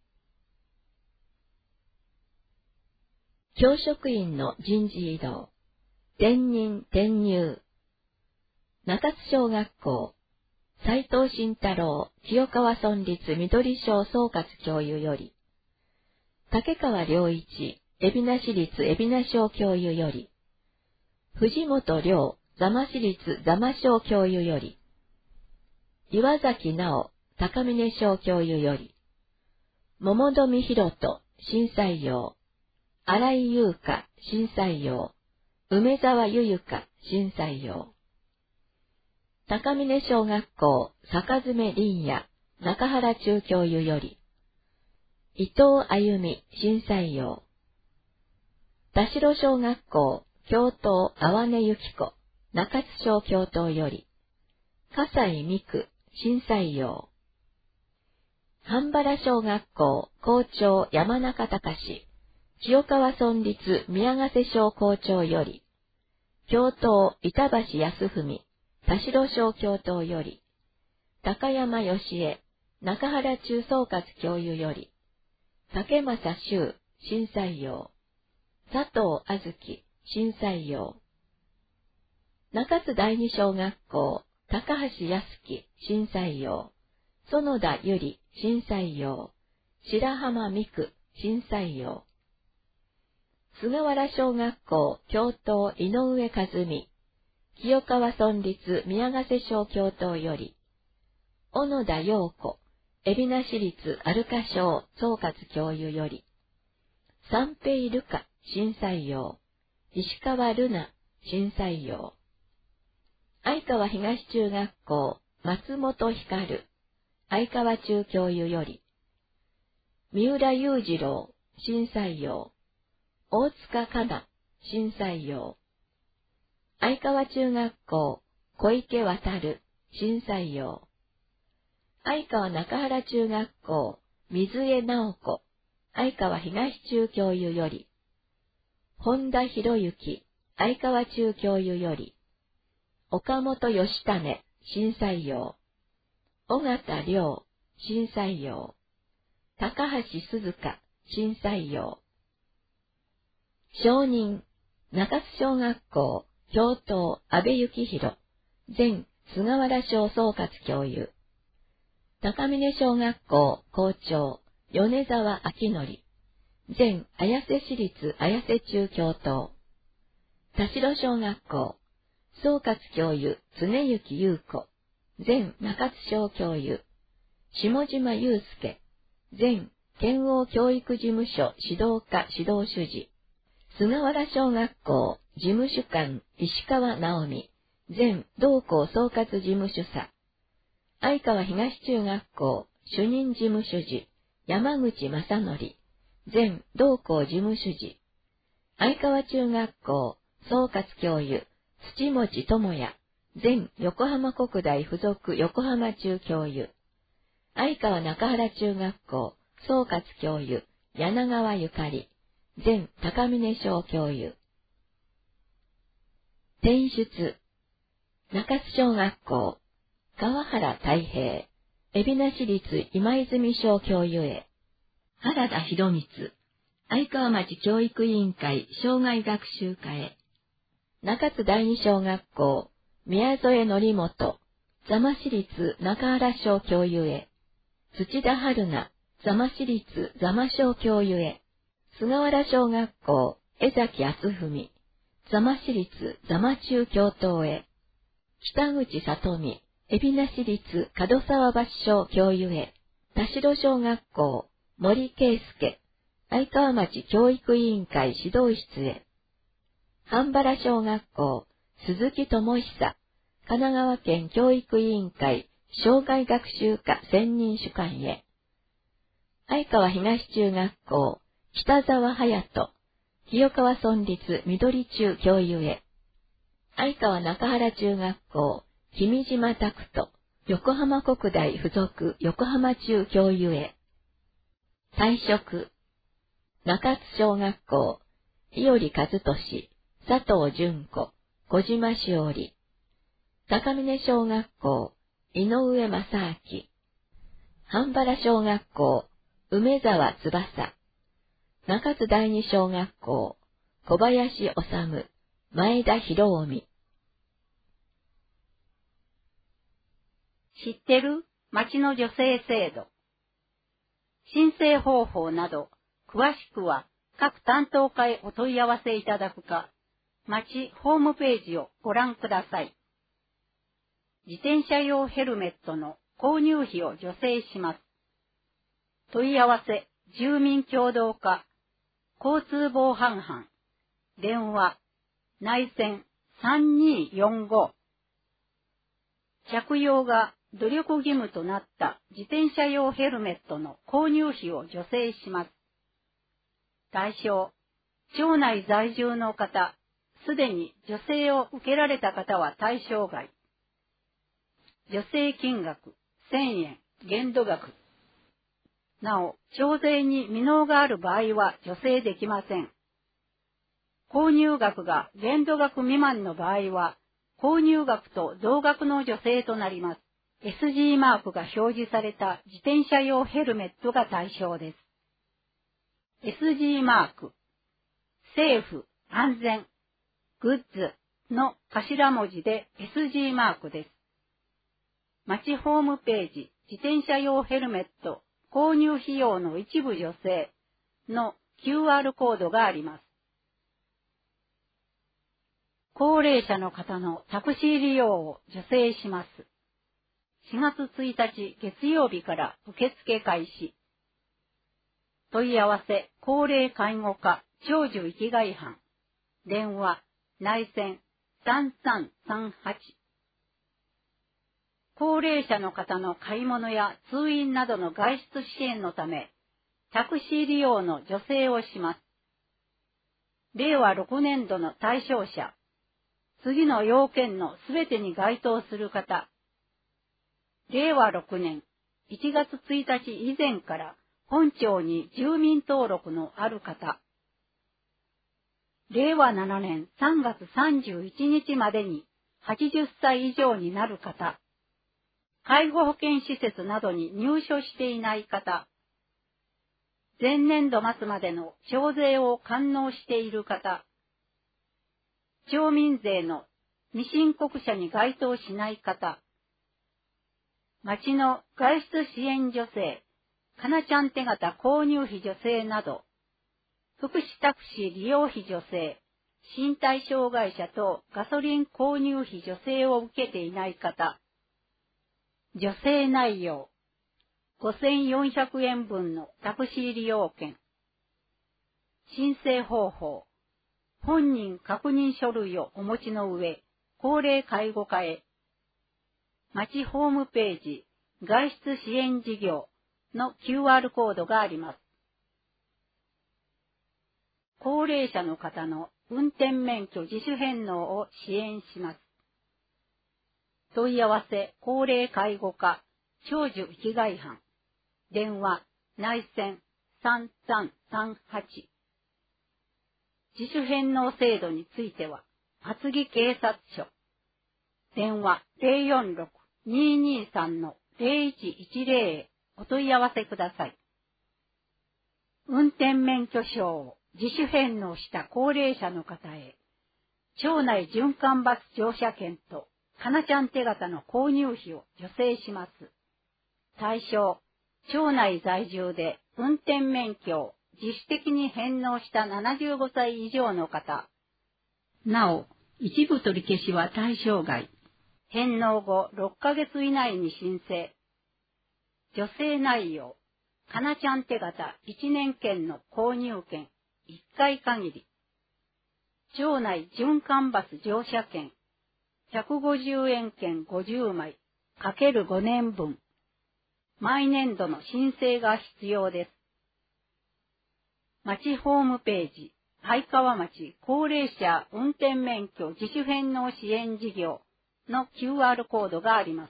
教職員の人事異動。転任転入。中津小学校、斉藤慎太郎、清川村立緑小総括教諭より。竹川良一、海老名市立海老名小教諭より。藤本良、座間市立座間小教諭より。岩崎直、高峰小教諭より。桃富博人、新採用。荒井優香、新採用。 梅沢ゆゆか、新採用。高峰小学校、坂詰林也、中原中教諭より。伊藤あゆみ、新採用。田代小学校、教頭淡根由紀子、中津小教頭より。笠井美久、新採用。半原小学校、校長山中隆、清川村立宮ヶ瀬小校長より。教頭板橋康文、田代小教頭より。高山義恵、中原中総括教諭より。竹正修、新採用。佐藤あずき、新採用。中津第二小学校、高橋康樹、新採用。園田ゆり、新採用。白浜美久、新採用。菅原小学校、教頭井上和美。清川村立宮ヶ瀬小教頭より。小野田陽子、海老名市立アルカ小総括教諭より。三平瑠香、新採用。石川瑠奈、新採用。相川東中学校、松本光、相川中教諭より。三浦雄二郎、新採用。大塚かな、新採用。相川中学校、小池渡、新採用。相川中原中学校、水江直子、相川東中教諭より。本田博之、相川中教諭より。岡本義種、新採用。尾形亮、新採用。高橋鈴香、新採用。承認、中津小学校、教頭安倍幸宏、前菅原小総括教諭。高峰小学校、校長、米沢明則、前綾瀬市立綾瀬中教頭。田代小学校、総括教諭、常幸優子、前中津小教諭。下島祐介、前県央教育事務所指導課指導主事。菅原小学校、事務主幹、石川直美、前同校総括事務主査。相川東中学校、主任事務主事、山口正則、前同校事務主事。相川中学校、総括教諭、土持智也、前横浜国大附属横浜中教諭。相川中原中学校、総括教諭、柳川ゆかり、前高峰小教諭。転出、中津小学校、川原太平、海老名市立今泉小教諭へ。原田博光、相川町教育委員会障害学習課へ。中津第二小学校、宮添則本、座間市立中原小教諭へ。土田春菜、座間市立座間小教諭へ。菅原小学校、江崎康文、座間市立座間中教頭へ。北口里美、海老名市立門沢橋小教諭へ。田代小学校、森圭介、相川町教育委員会指導室へ。半原小学校、鈴木智久、神奈川県教育委員会障害学習課専任主幹へ。相川東中学校、北沢隼人、清川村立緑中教諭へ。相川中原中学校、君島拓人、横浜国大附属横浜中教諭へ。退職、中津小学校、伊織和俊、佐藤純子、小島しおり。高峰小学校、井上正明。半原小学校、梅沢翼。中津第二小学校、小林治、前田博臣。 知ってる？町の女性制度。申請方法など、詳しくは各担当課へお問い合わせいただくか、町ホームページをご覧ください。自転車用ヘルメットの購入費を助成します。問い合わせ、住民協同課、交通防犯班、電話内線さんにーよんご。着用が努力義務となった自転車用ヘルメットの購入費を助成します。対象、町内在住の方、すでに助成を受けられた方は対象外。助成金額せんえん、限度額。なお、徴税に未納がある場合は助成できません。購入額が限度額未満の場合は、購入額と同額の助成となります。エスジー マークが表示された自転車用ヘルメットが対象です。エスジー マーク、セーフ、安全、グッズの頭文字で エスジー マークです。町ホームページ、自転車用ヘルメット購入費用の一部助成の キューアール コードがあります。高齢者の方のタクシー利用を助成します。しがつついたち月曜日から受付開始。問い合わせ、高齢介護課、長寿生きがい班。電話、内線さんさんさんはち。高齢者の方の買い物や通院などの外出支援のため、タクシー利用の助成をします。れいわろくねんどの対象者、次の要件のすべてに該当する方、れいわろくねんいちがつついたち以前から本町に住民登録のある方、れいわななねんさんがつさんじゅういちにちまでにはちじゅっさい以上になる方、介護保険施設などに入所していない方、前年度末までの徴税を完納している方、町民税の未申告者に該当しない方、町の外出支援助成、かなちゃん手形購入費助成など、福祉タクシー利用費助成、身体障害者等ガソリン購入費助成を受けていない方、助成内容、ごせんよんひゃくえんぶんのタクシー利用券、申請方法、本人確認書類をお持ちの上、高齢介護課へ、町ホームページ、外出支援事業の キューアール コードがあります。高齢者の方の運転免許自主返納を支援します。問い合わせ、高齢介護課、長寿生きがい班。電話、内線さんさんさんはち。自主返納制度については、厚木警察署。電話ゼロよんろく にーにーさん ゼロいちいちゼロへお問い合わせください。運転免許証を自主返納した高齢者の方へ、町内循環バス乗車券とかなちゃん手形の購入費を助成します。対象、町内在住で運転免許を自主的に返納したななじゅうごさい以上の方。なお、一部取り消しは対象外。返納後ろっかげつ以内に申請。助成内容、かなちゃん手形いちねんけんの購入券いっかい限り。町内循環バス乗車券ひゃくごじゅうえん券ごじゅうまいかけるごねんぶん。毎年度の申請が必要です。町ホームページ、相川町高齢者運転免許自主返納支援事業の キューアール コードがあります。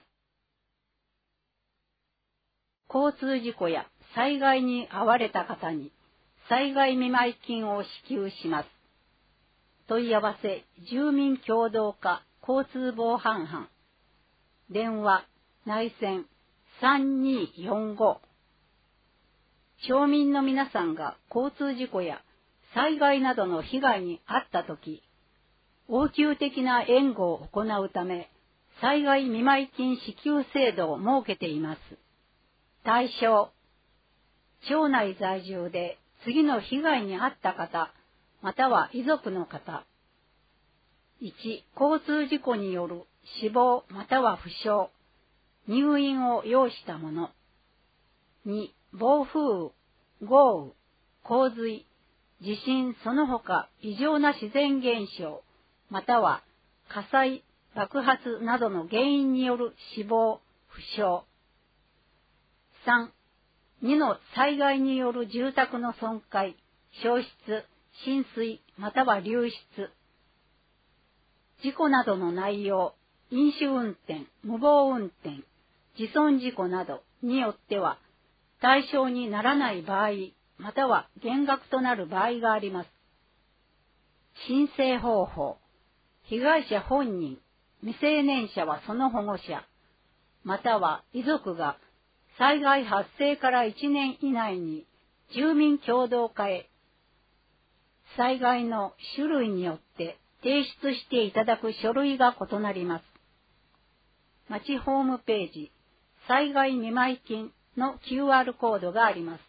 交通事故や災害に遭われた方に災害見舞金を支給します。問い合わせ、住民協同課交通防犯班。電話、内線さんにーよんご。町民の皆さんが交通事故や災害などの被害に遭ったとき、応急的な援護を行うため、災害見舞金支給制度を設けています。対象、町内在住で次の被害に遭った方、または遺族の方。いち、交通事故による死亡または負傷、入院を要したもの。に、暴風雨、豪雨、洪水、地震その他異常な自然現象または火災、爆発などの原因による死亡、負傷。さん、にの災害による住宅の損壊、焼失、浸水、または流出。事故などの内容、飲酒運転、無謀運転、自損事故などによっては対象にならない場合、または減額となる場合があります。申請方法、被害者本人、未成年者はその保護者、または遺族が災害発生からいちねん以内に住民共同化へ、災害の種類によって提出していただく書類が異なります。町ホームページ、災害見舞い金の キューアール コードがあります。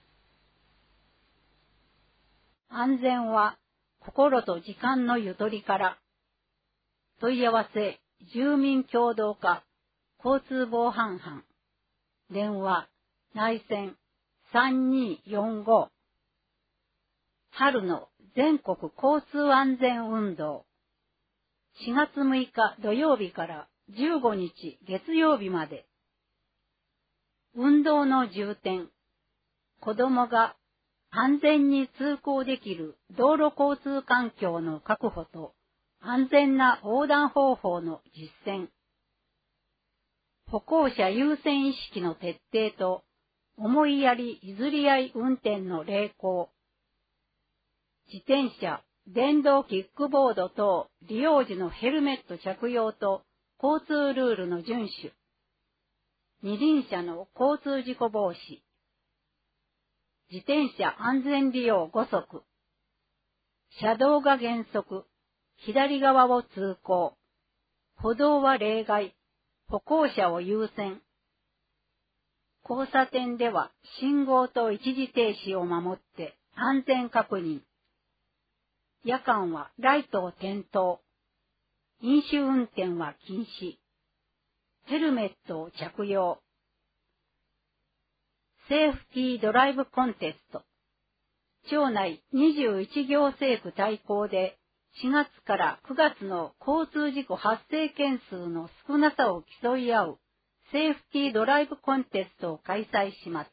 安全は心と時間のゆとりから。問い合わせ、住民共同化、交通防犯班。電話、内線さんにーよんご。春の全国交通安全運動。しがつむいか土曜日からじゅうごにち月曜日まで。運動の重点。子どもが安全に通行できる道路交通環境の確保と安全な横断方法の実践。歩行者優先意識の徹底と思いやり譲り合い運転の励行。自転車、電動キックボード等利用時のヘルメット着用と交通ルールの遵守。二輪車の交通事故防止。自転車安全利用ごそく。車道が原則、左側を通行。歩道は例外、歩行者を優先。交差点では信号と一時停止を守って安全確認。夜間はライトを点灯。飲酒運転は禁止。ヘルメットを着用。セーフティードライブコンテスト。町内にじゅういちぎょうせいく対抗でしがつからくがつの交通事故発生件数の少なさを競い合うセーフティードライブコンテストを開催します。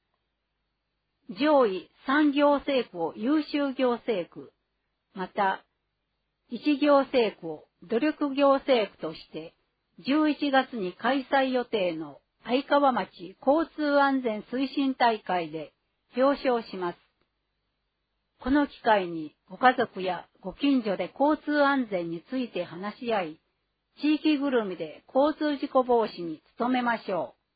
上位さんぎょうせいくを優秀行政区、またいち行政区を努力行政区としてじゅういちがつに開催予定の相川町交通安全推進大会で表彰します。この機会にご家族やご近所で交通安全について話し合い、地域ぐるみで交通事故防止に努めましょう。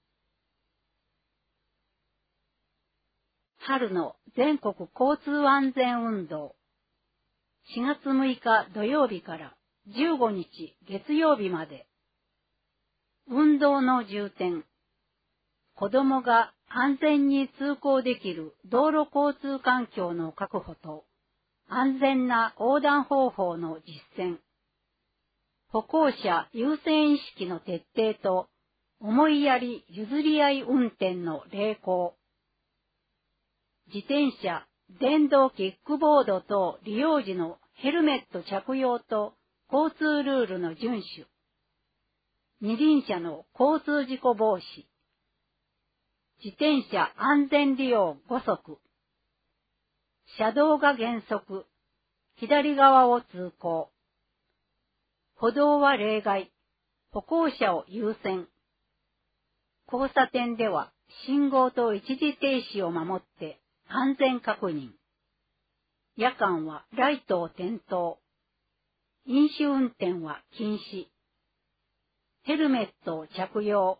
春の全国交通安全運動。しがつむいか土曜日からじゅうごにち月曜日まで。運動の重点。子どもが安全に通行できる道路交通環境の確保と安全な横断方法の実践。歩行者優先意識の徹底と思いやり譲り合い運転の励行。自転車、電動キックボード等利用時のヘルメット着用と交通ルールの遵守。二輪車の交通事故防止。自転車安全利用ごそく。車道が原則、左側を通行。歩道は例外、歩行者を優先。交差点では信号と一時停止を守って安全確認。夜間はライトを点灯。飲酒運転は禁止。ヘルメットを着用。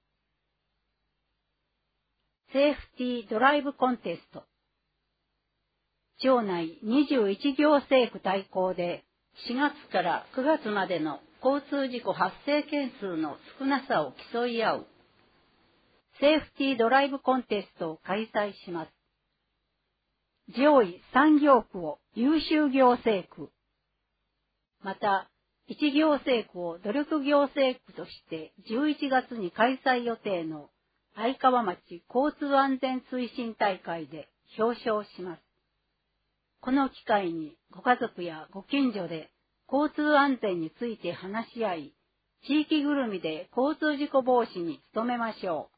セーフティードライブコンテスト。町内にじゅういちぎょうせいく対抗でしがつからくがつまでの交通事故発生件数の少なさを競い合うセーフティードライブコンテストを開催します。上位さんぎょうくを優秀行政区、またいち行政区を努力行政区としてじゅういちがつに開催予定の相川町交通安全推進大会で表彰します。この機会にご家族やご近所で交通安全について話し合い、地域ぐるみで交通事故防止に努めましょ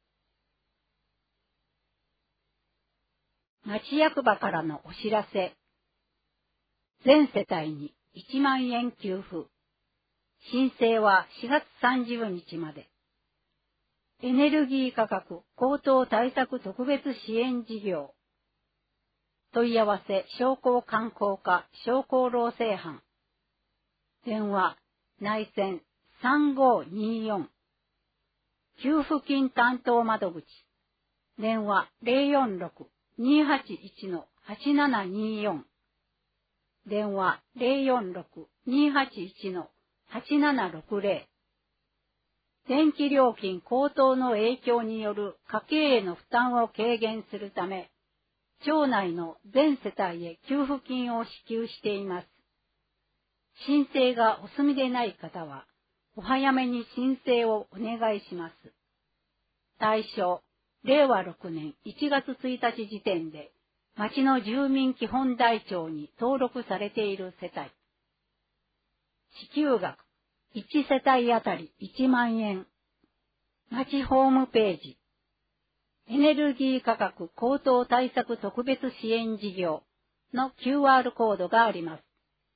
う。町役場からのお知らせ。全世帯にいちまんえん給付。申請はしがつさんじゅうにちまで。エネルギー価格高騰対策特別支援事業。問い合わせ商工観光課商工労政班。電話内線さんごーにーよん。給付金担当窓口。電話ゼロよんろく にーはちいち はちななにーよん。電話ゼロよんろく にーはちいち はちななろくゼロ。電気料金高騰の影響による家計への負担を軽減するため、町内の全世帯へ給付金を支給しています。申請がお済みでない方は、お早めに申請をお願いします。対象、れいわろくねんいちがつついたち時点で、町の住民基本台帳に登録されている世帯。支給額、いちせたいあたりいちまんえん。町ホームページ。エネルギー価格高騰対策特別支援事業の キューアール コードがあります。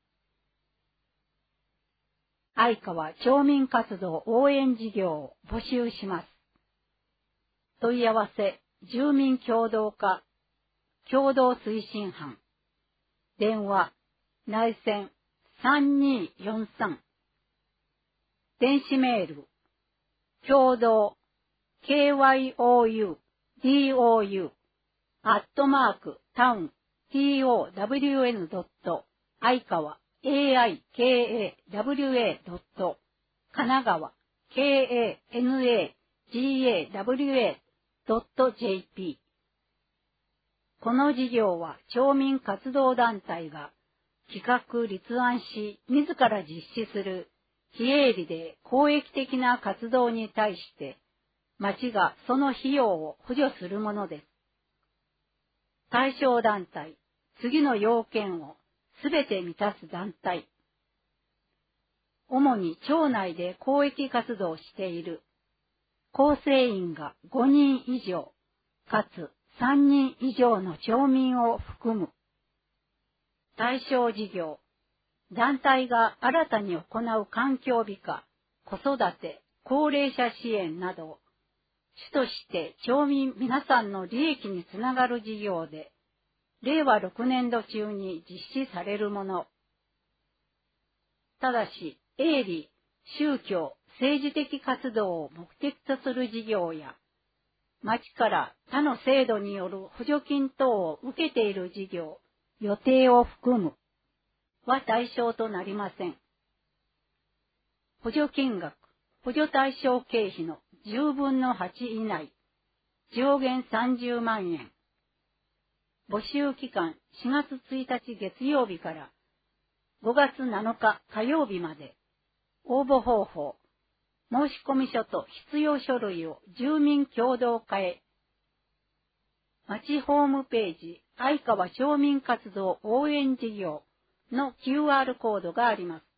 相川町民活動応援事業を募集します。問い合わせ、住民協働課、共同推進班。電話、内線さんにーよんさん。電子メール、共同、ケーワイオーユーディーオーユー、アットマーク、タウン、ティーオーダブリューエヌ ドット、相川、エーアイケーエーダブリューエー ドット、神奈川、ケーエーエヌエージーエーダブリューエー ドット ジェーピー。この事業は町民活動団体が企画立案し、自ら実施する非営利で公益的な活動に対して、町がその費用を補助するものです。対象団体、次の要件をすべて満たす団体。主に町内で公益活動をしている、構成員がごにん以上、かつさんにん以上の町民を含む。対象事業、団体が新たに行う環境美化、子育て、高齢者支援などを、主として町民皆さんの利益につながる事業で、れいわろくねんど中に実施されるもの。ただし、営利、宗教、政治的活動を目的とする事業や、町から他の制度による補助金等を受けている事業、予定を含む、は対象となりません。補助金額、補助対象経費のじゅうぶんのはち以内、上限さんじゅうまんえん。募集期間しがつついたち月曜日からごがつなのか火曜日まで。応募方法、申込書と必要書類を住民協同課へ。町ホームページ、相川町民活動応援事業の キューアール コードがあります。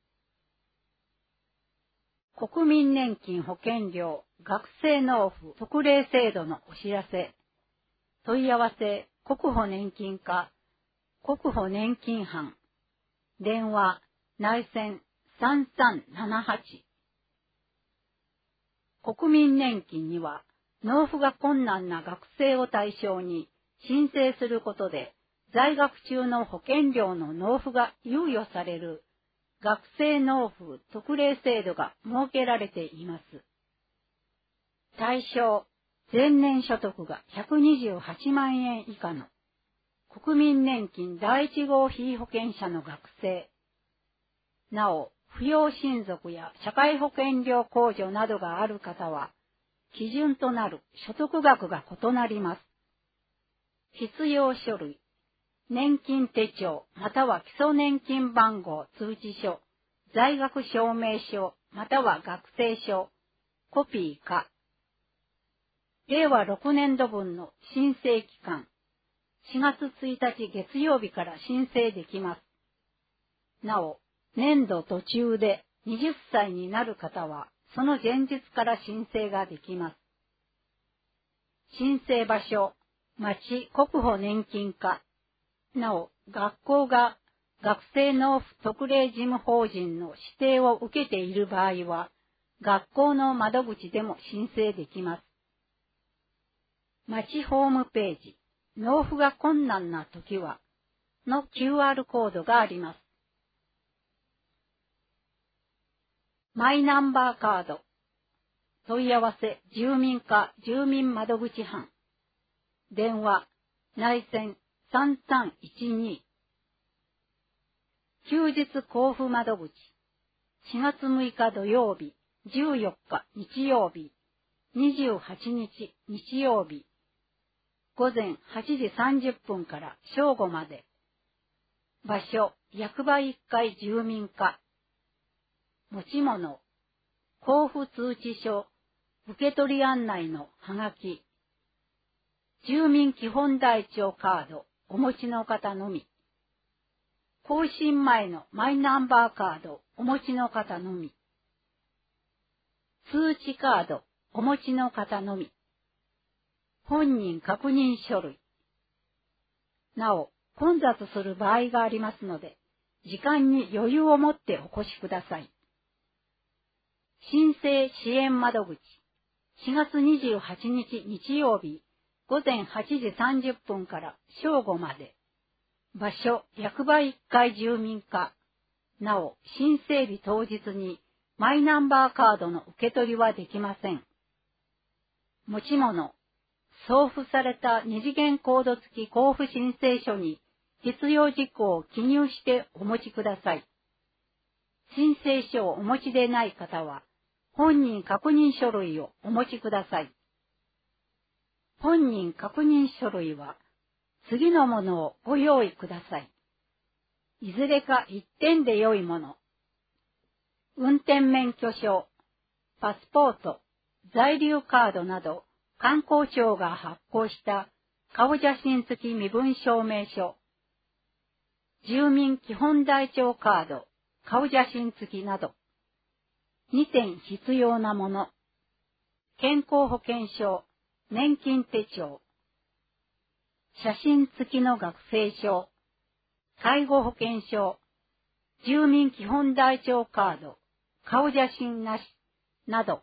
国民年金保険料、学生納付特例制度のお知らせ。問い合わせ、国保年金課、国保年金班。電話、内線さんさんななはち。国民年金には、納付が困難な学生を対象に申請することで、在学中の保険料の納付が猶予される学生納付特例制度が設けられています。対象、前年所得がひゃくにじゅうはちまんえん以下の国民年金だいいち号被保険者の学生。なお、扶養親族や社会保険料控除などがある方は、基準となる所得額が異なります。必要書類、年金手帳または基礎年金番号通知書、在学証明書または学生証、コピーか。れいわろくねんど分の申請期間、しがつついたち月曜日から申請できます。なお、 年度途中ではたちになる方は、その前日から申請ができます。申請場所、町国保年金課。なお、学校が学生納付特例事務法人の指定を受けている場合は、学校の窓口でも申請できます。町ホームページ、納付が困難なときは、の キューアール コードがあります。マイナンバーカード。問い合わせ、住民課住民窓口班。電話、内線さんさんいちに。休日交付窓口。しがつむいか土曜日、じゅうよっか日曜日、にじゅうはちにち日曜日。午前はちじさんじゅっぷんから正午まで。場所、役場いっかい住民課。持ち物、交付通知書、受取案内のはがき。住民基本台帳カード、お持ちの方のみ。更新前のマイナンバーカード、お持ちの方のみ。通知カード、お持ちの方のみ。本人確認書類。なお、混雑する場合がありますので、時間に余裕を持ってお越しください。申請支援窓口。しがつにじゅうはちにち日曜日、午前はちじさんじゅっぷんから正午まで。場所、役場いっかい住民課。なお、申請日当日にマイナンバーカードの受け取りはできません。持ち物、送付された二次元コード付き交付申請書に必要事項を記入してお持ちください。申請書をお持ちでない方は、本人確認書類をお持ちください。本人確認書類は、次のものをご用意ください。いずれか一点で良いもの。運転免許証、パスポート、在留カードなど、観光庁が発行した顔写真付き身分証明書。住民基本台帳カード、顔写真付きなど。にてん必要なもの。健康保険証、年金手帳。写真付きの学生証。介護保険証。住民基本台帳カード、顔写真なし、など。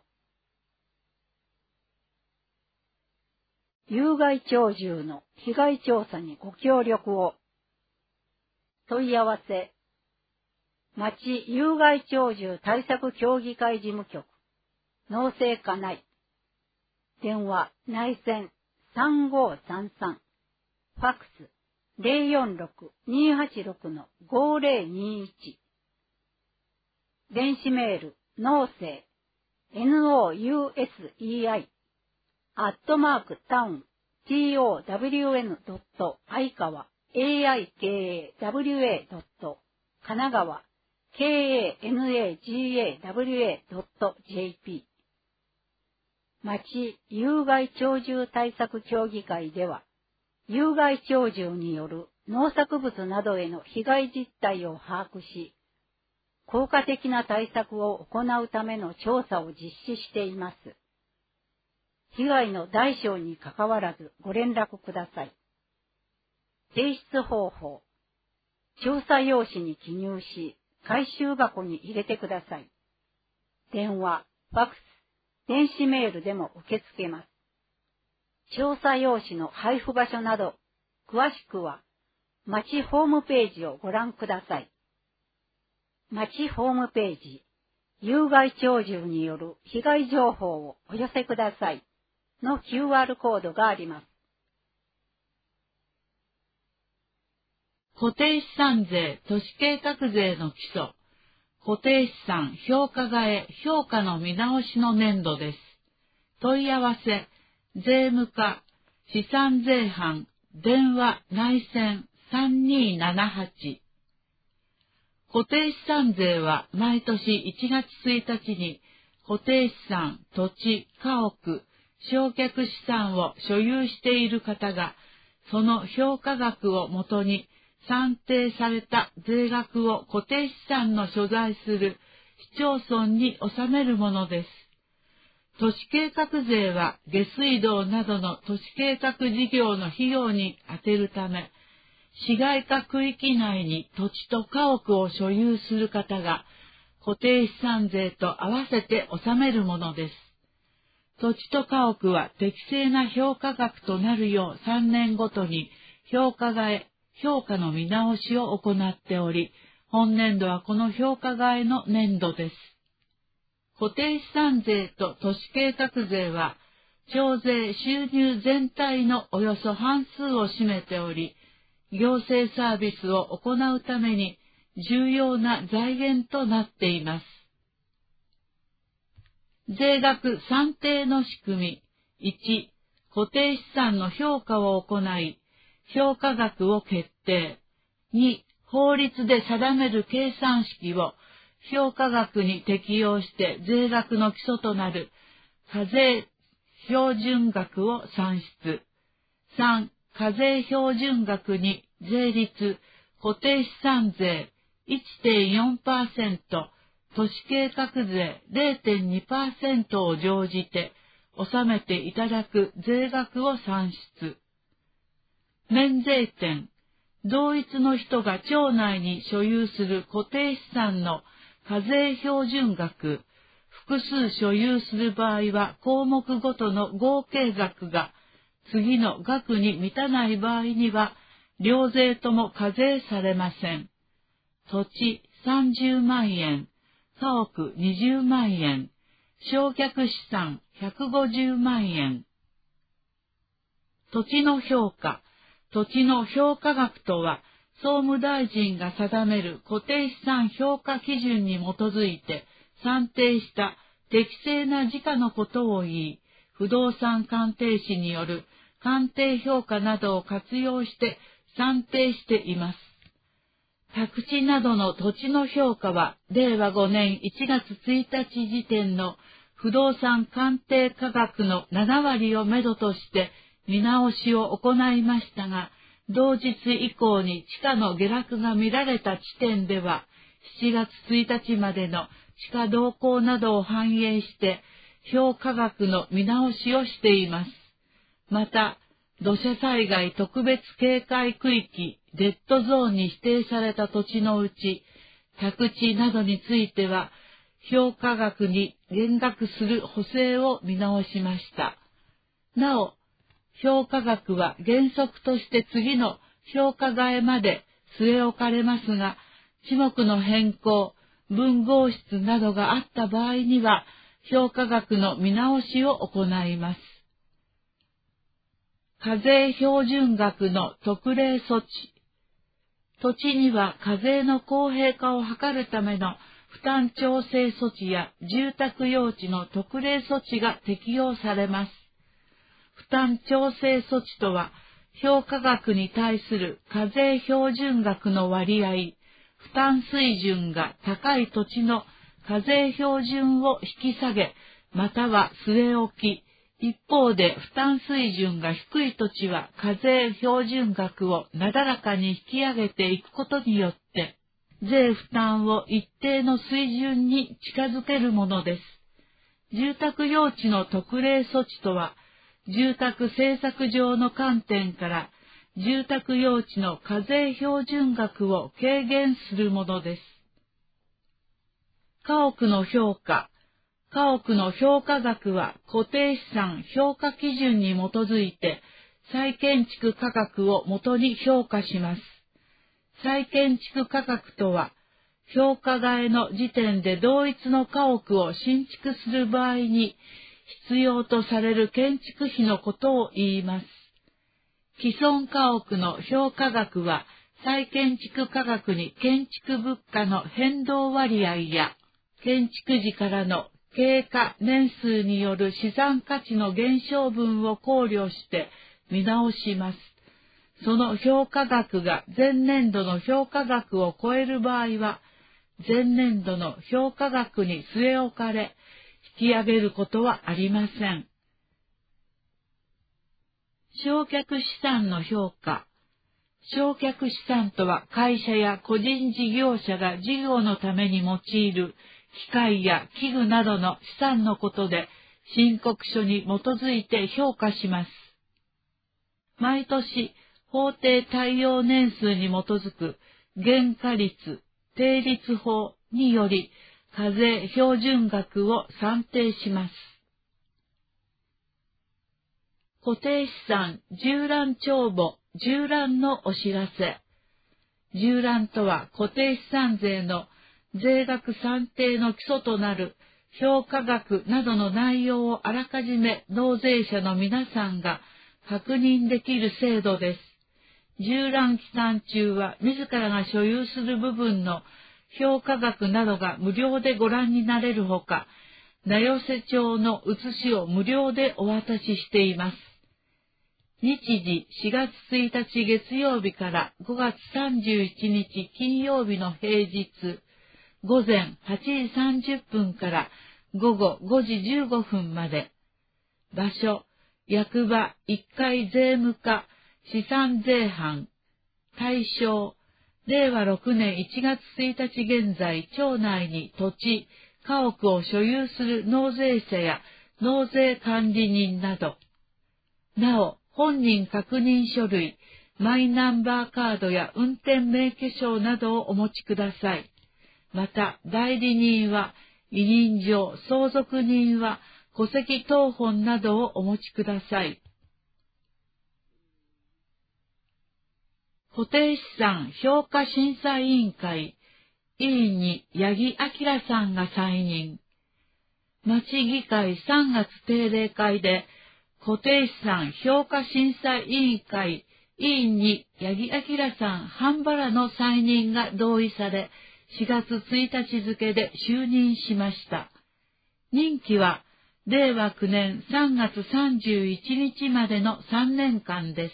有害鳥獣の被害調査にご協力を。問い合わせ。町有害鳥獣対策協議会事務局。農政課内。電話内線さんごさんさん。ファックス ゼロよんろく にーはちろく ごーぜろにーいち。電子メール農政 ノウセイ アットマークタウン トウン ドット 愛川 エーアイケーエーダブリューエー ドット 神奈川 ケーエーエヌエージーエーダブリューエー ドット ジェーピー。町有害鳥獣対策協議会では、有害鳥獣による農作物などへの被害実態を把握し、効果的な対策を行うための調査を実施しています。被害の大小にかかわらずご連絡ください。提出方法。調査用紙に記入し、回収箱に入れてください。電話、ファックス、電子メールでも受け付けます。調査用紙の配布場所など、詳しくは、町ホームページをご覧ください。町ホームページ、有害鳥獣による被害情報をお寄せくださいの キューアール コードがあります。 固定資産税都市計画税の基礎、固定資産評価替え評価の見直しの年度です。問い合わせ、税務課、資産税班、電話内線さんにーななはち。固定資産税は毎年いちがつついたちに固定資産、土地、家屋、償却資産を所有している方が、その評価額をもとに算定された税額を固定資産の所在する市町村に納めるものです。都市計画税は下水道などの都市計画事業の費用に充てるため、市街化区域内に土地と家屋を所有する方が固定資産税と合わせて納めるものです。土地と家屋は適正な評価額となるようさんねんごとに評価替え、評価の見直しを行っており、本年度はこの評価替えの年度です。固定資産税と都市計画税は、徴税収入全体のおよそ半数を占めており、行政サービスを行うために重要な財源となっています。税額算定の仕組み。いち、固定資産の評価を行い、評価額を決定。に、法律で定める計算式を評価額に適用して税額の基礎となる課税標準額を算出。さん、課税標準額に税率固定資産税 いってんよんパーセント、都市計画税 れいてんにパーセント を乗じて納めていただく税額を算出。免税点。同一の人が町内に所有する固定資産の課税標準額、複数所有する場合は項目ごとの合計額が次の額に満たない場合には両税とも課税されません。土地さんじゅうまんえん、家屋にじゅうまんえん、償却資産ひゃくごじゅうまんえん。土地の評価。土地の評価額とは、総務大臣が定める固定資産評価基準に基づいて算定した適正な時価のことを言い、不動産鑑定士による鑑定評価などを活用して算定しています。宅地などの土地の評価は、れいわごねんいちがつついたち時点の不動産鑑定価格のななわりをめどとして見直しを行いましたが、同日以降に地価の下落が見られた地点では、しちがつついたちまでの地価動向などを反映して、評価額の見直しをしています。また、土砂災害特別警戒区域、レッドゾーンに指定された土地のうち、宅地などについては、評価額に減額する補正を見直しました。なお、評価額は原則として次の評価替えまで据え置かれますが、地目の変更、分合室などがあった場合には、評価額の見直しを行います。課税標準額の特例措置。土地には課税の公平化を図るための負担調整措置や住宅用地の特例措置が適用されます。負担調整措置とは、評価額に対する課税標準額の割合、負担水準が高い土地の課税標準を引き下げ、または据え置き、一方で負担水準が低い土地は課税標準額をなだらかに引き上げていくことによって、税負担を一定の水準に近づけるものです。住宅用地の特例措置とは、住宅政策上の観点から、住宅用地の課税標準額を軽減するものです。家屋の評価。家屋の評価額は固定資産評価基準に基づいて、再建築価格をもとに評価します。再建築価格とは、評価替えの時点で同一の家屋を新築する場合に、必要とされる建築費のことを言います。既存家屋の評価額は、再建築価格に建築物価の変動割合や、建築時からの経過年数による資産価値の減少分を考慮して見直します。その評価額が前年度の評価額を超える場合は、前年度の評価額に据え置かれ、引き上げることはありません。償却資産の評価。 償却資産とは会社や個人事業者が事業のために用いる機械や器具などの資産のことで、申告書に基づいて評価します。毎年、法定耐用年数に基づく原価率、定率法により課税標準額を算定します。固定資産従覧帳簿従覧のお知らせ。従覧とは固定資産税の税額算定の基礎となる評価額などの内容をあらかじめ納税者の皆さんが確認できる制度です。従覧期間中は自らが所有する部分の評価額などが無料でご覧になれるほか、名寄帳の写しを無料でお渡ししています。日時しがつついたち月曜日からごがつさんじゅういちにち金曜日の平日、ごぜんはちじさんじゅっぷんからごごごじじゅうごふんまで。場所、役場いっかい税務課資産税班。対象、れいわろくねんいちがつついたち現在、町内に土地、家屋を所有する納税者や納税管理人など。なお、本人確認書類、マイナンバーカードや運転免許証などをお持ちください。また、代理人は、委任状、相続人は、戸籍謄本などをお持ちください。固定資産評価審査委員会、委員に八木明さんが再任。町議会さんがつ定例会で、固定資産評価審査委員会委員に八木明さん半原の再任が同意され、しがつついたち付で就任しました。任期はれいわきゅうねんさんがつさんじゅういちにちまでのさんねんかんです。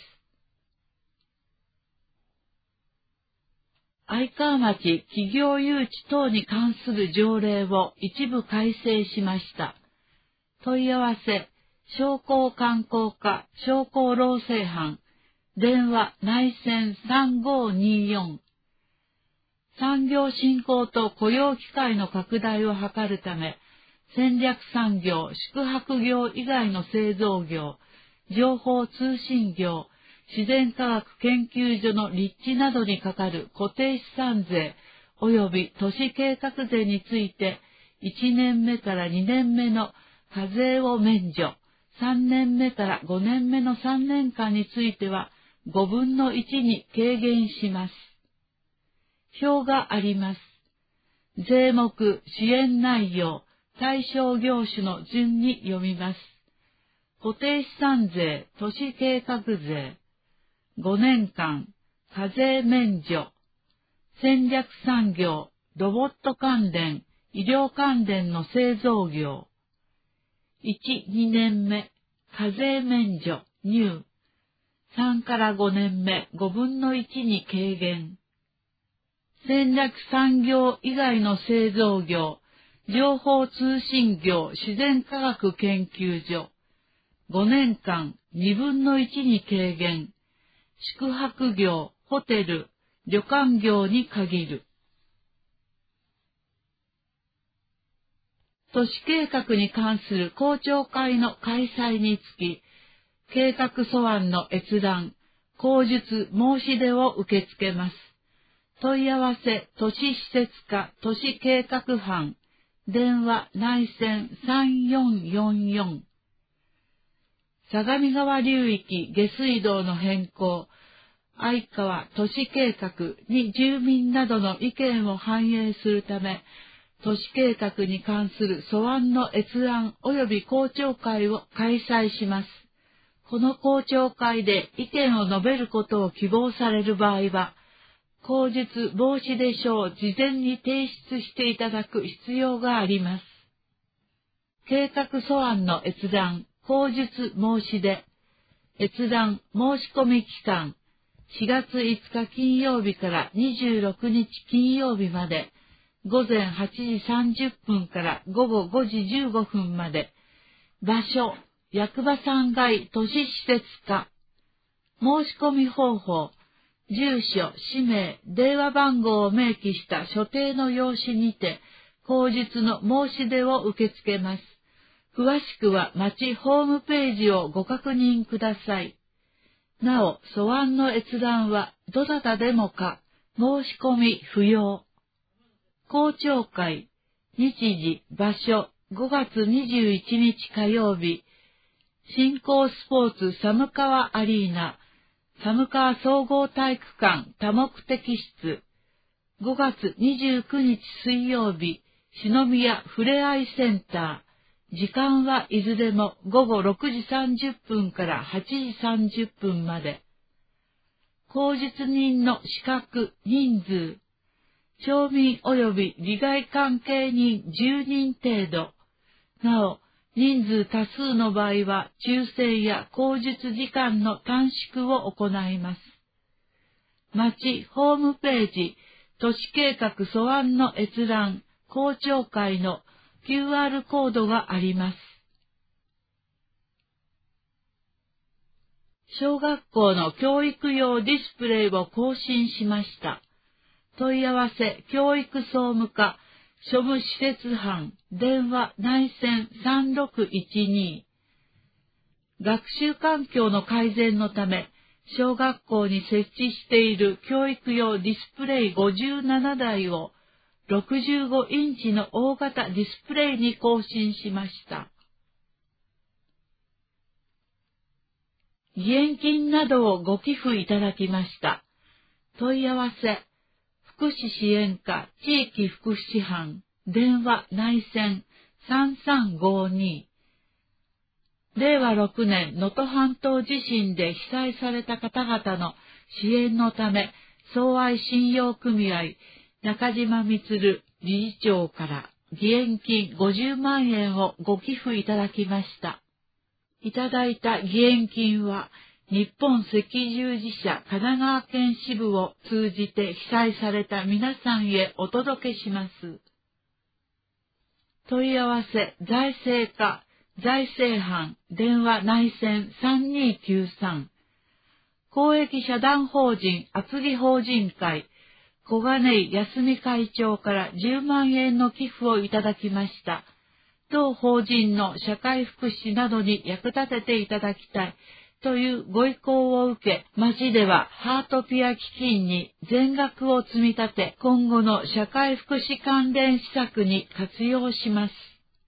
愛川町企業誘致等に関する条例を一部改正しました。問い合わせ、商工観光課商工労政班、電話内線さんごーにーよん。産業振興と雇用機会の拡大を図るため、戦略産業、宿泊業以外の製造業、情報通信業、自然科学研究所の立地などにかかる固定資産税及び都市計画税について、いちねんめからにねんめの課税を免除、さんねんめからごねんめのさんねんかんについてはごぶんのいちに軽減します。表があります。税目、支援内容、対象業種の順に読みます。固定資産税、都市計画税、ごねんかん、課税免除、戦略産業、ロボット関連、医療関連の製造業、いち、にねんめ、課税免除、入、さんからごねんめ、ごぶんのいちに軽減、戦略産業以外の製造業、情報通信業、自然科学研究所、ごねんかん、にぶんのいちに軽減、宿泊業、ホテル、旅館業に限る。都市計画に関する公聴会の開催につき、計画素案の閲覧、口述申し出を受け付けます。問い合わせ、都市施設課都市計画班、電話内線さんよんよんよん。相模川流域下水道の変更、愛川都市計画に住民などの意見を反映するため、都市計画に関する素案の閲覧及び公聴会を開催します。この公聴会で意見を述べることを希望される場合は、口述申し出書を事前に提出していただく必要があります。計画素案の閲覧、口述申し出、閲覧申し込み期間、しがついつか金曜日からにじゅうろくにち金曜日まで、ごぜんはちじさんじゅっぷんからごごごじじゅうごふんまで、場所、役場さんがい都市施設課、申し込み方法、 住所、氏名、電話番号を明記した所定の用紙にて、口述の申し出を受け付けます。詳しくは町ホームページをご確認ください。なお、素案の閲覧はどなたでもか、申し込み不要。公聴会、日時、場所、ごがつにじゅういちにち火曜日、新興スポーツ寒川アリーナ、寒川総合体育館多目的室、ごがつにじゅうくにち水曜日、篠宮ふれあいセンター、時間はいずれもごごろくじさんじゅっぷんからはちじさんじゅっぷんまで。口述人の資格、人数、町民及び利害関係人じゅうにん程度。なお、人数多数の場合は、抽選や口述時間の短縮を行います。町ホームページ、都市計画素案の閲覧、公聴会の キューアール コードがあります。小学校の教育用ディスプレイを更新しました。問い合わせ、教育総務課、庶務施設班、電話内線さんろくいちに。学習環境の改善のため、小学校に設置している教育用ディスプレイごじゅうななだいをろくじゅうごインチの大型ディスプレイに更新しました。義援金などをご寄付いただきました。問い合わせ、福祉支援課地域福祉班、電話内線さんさんごに。れいわろくねん能登半島地震で被災された方々の支援のため、相愛信用組合中島充理事長から義援金ごじゅうまんえんをご寄付いただきました。いただいた義援金は、日本赤十字社神奈川県支部を通じて被災された皆さんへお届けします。問い合わせ、財政課、財政班、電話内線さんにきゅうさん。公益社団法人厚木法人会、小金井康美会長からじゅうまんえんの寄付をいただきました。当法人の社会福祉などに役立てていただきたいというご意向を受け、町ではハートピア基金に全額を積み立て、今後の社会福祉関連施策に活用します。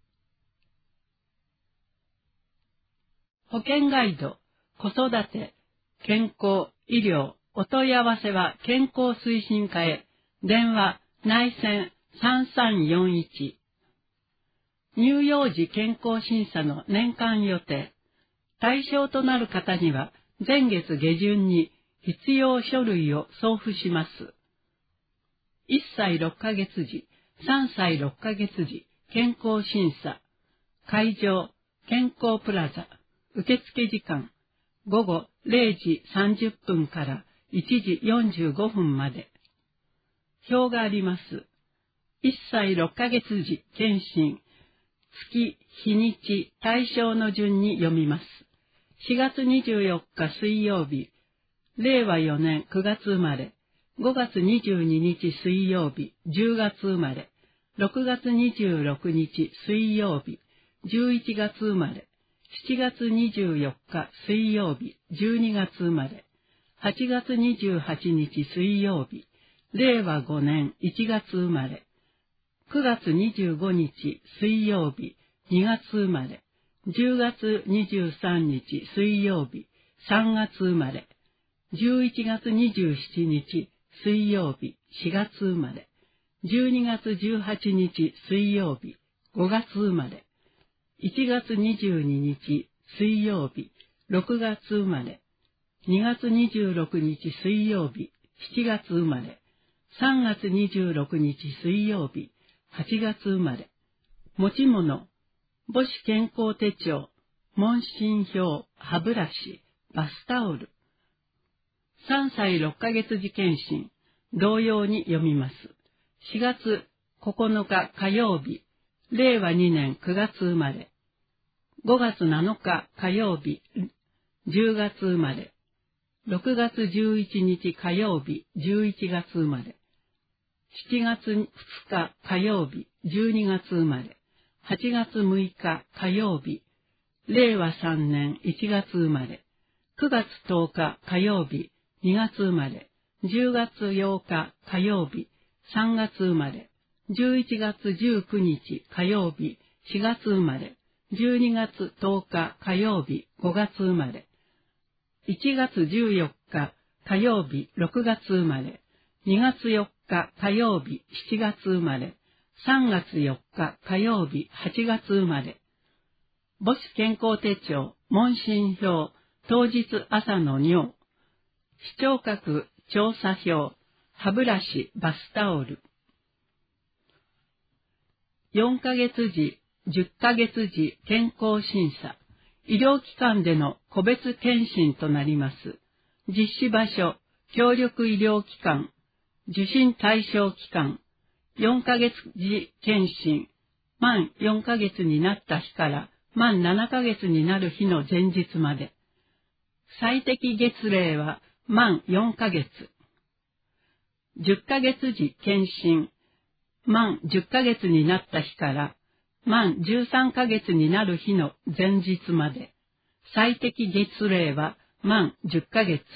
保険ガイド、子育て、健康、医療、お問い合わせは健康推進課へ、電話、内線さんさんよんいち。乳幼児健康審査の年間予定。対象となる方には、前月下旬に必要書類を送付します。いっさいろっかげつじ、さんさいろっかげつじ、健康審査。会場、健康プラザ。受付時間、ごごれいじさんじゅっぷんからいちじよんじゅうごふんまで。表があります。いっさいろっかげつじ検診。月、日にち、対象の順に読みます。しがつにじゅうよっか水曜日、れいわよねんくがつ生まれ、ごがつにじゅうににち水曜日、じゅうがつ生まれ、ろくがつにじゅうろくにち水曜日、じゅういちがつ生まれ、しちがつにじゅうよっか水曜日、じゅうにがつ生まれ、はちがつにじゅうはちにち水曜日、れいわごねんいちがつ生まれ、くがつにじゅうごにち水曜日、にがつ生まれ、じゅうがつにじゅうさんにち水曜日、さんがつ生まれ、じゅういちがつにじゅうしちにち水曜日、しがつ生まれ、じゅうにがつじゅうはちにち水曜日、ごがつ生まれ、いちがつにじゅうににち水曜日、ろくがつ生まれ、にがつにじゅうろくにち水曜日、しちがつ生まれ、さんがつにじゅうろくにち水曜日、はちがつ生まれ。持ち物、母子健康手帳、問診票、歯ブラシ、バスタオル。さんさいろっかげつ時検診、同様に読みます。しがつここのか火曜日、れいわにねんくがつ生まれ。ごがつなのか火曜日、じゅうがつ生まれ。 ろくがつじゅういちにち火曜日、じゅういちがつ生まれ。しちがつふつか火曜日、じゅうにがつ生まれ。はちがつむいか火曜日、れいわさんねんいちがつ生まれ。くがつとおか火曜日、にがつ生まれ。じゅうがつようか火曜日、さんがつ生まれ。じゅういちがつじゅうくにち火曜日、しがつ生まれ。じゅうにがつとおか火曜日、ごがつ生まれ。いちがつじゅうよっか火曜日、ろくがつ生まれ。にがつよっか火曜日、しちがつ生まれ。さんがつよっか火曜日、はちがつ生まれ。母子健康手帳、問診票、当日朝の尿。視聴覚調査票、歯ブラシ、バスタオル。よんかげつじ、じゅっかげつじ健康審査。医療機関での個別検診となります。実施場所、協力医療機関、受診対象期間、よんかげつじ検診、満よんかげつになった日から満ななかげつになる日の前日まで。最適月齢は満よんかげつ。じゅっかげつじ検診、満じゅっかげつになった日から満じゅうさんかげつになる日の前日まで。最適月齢は満じゅっかげつ。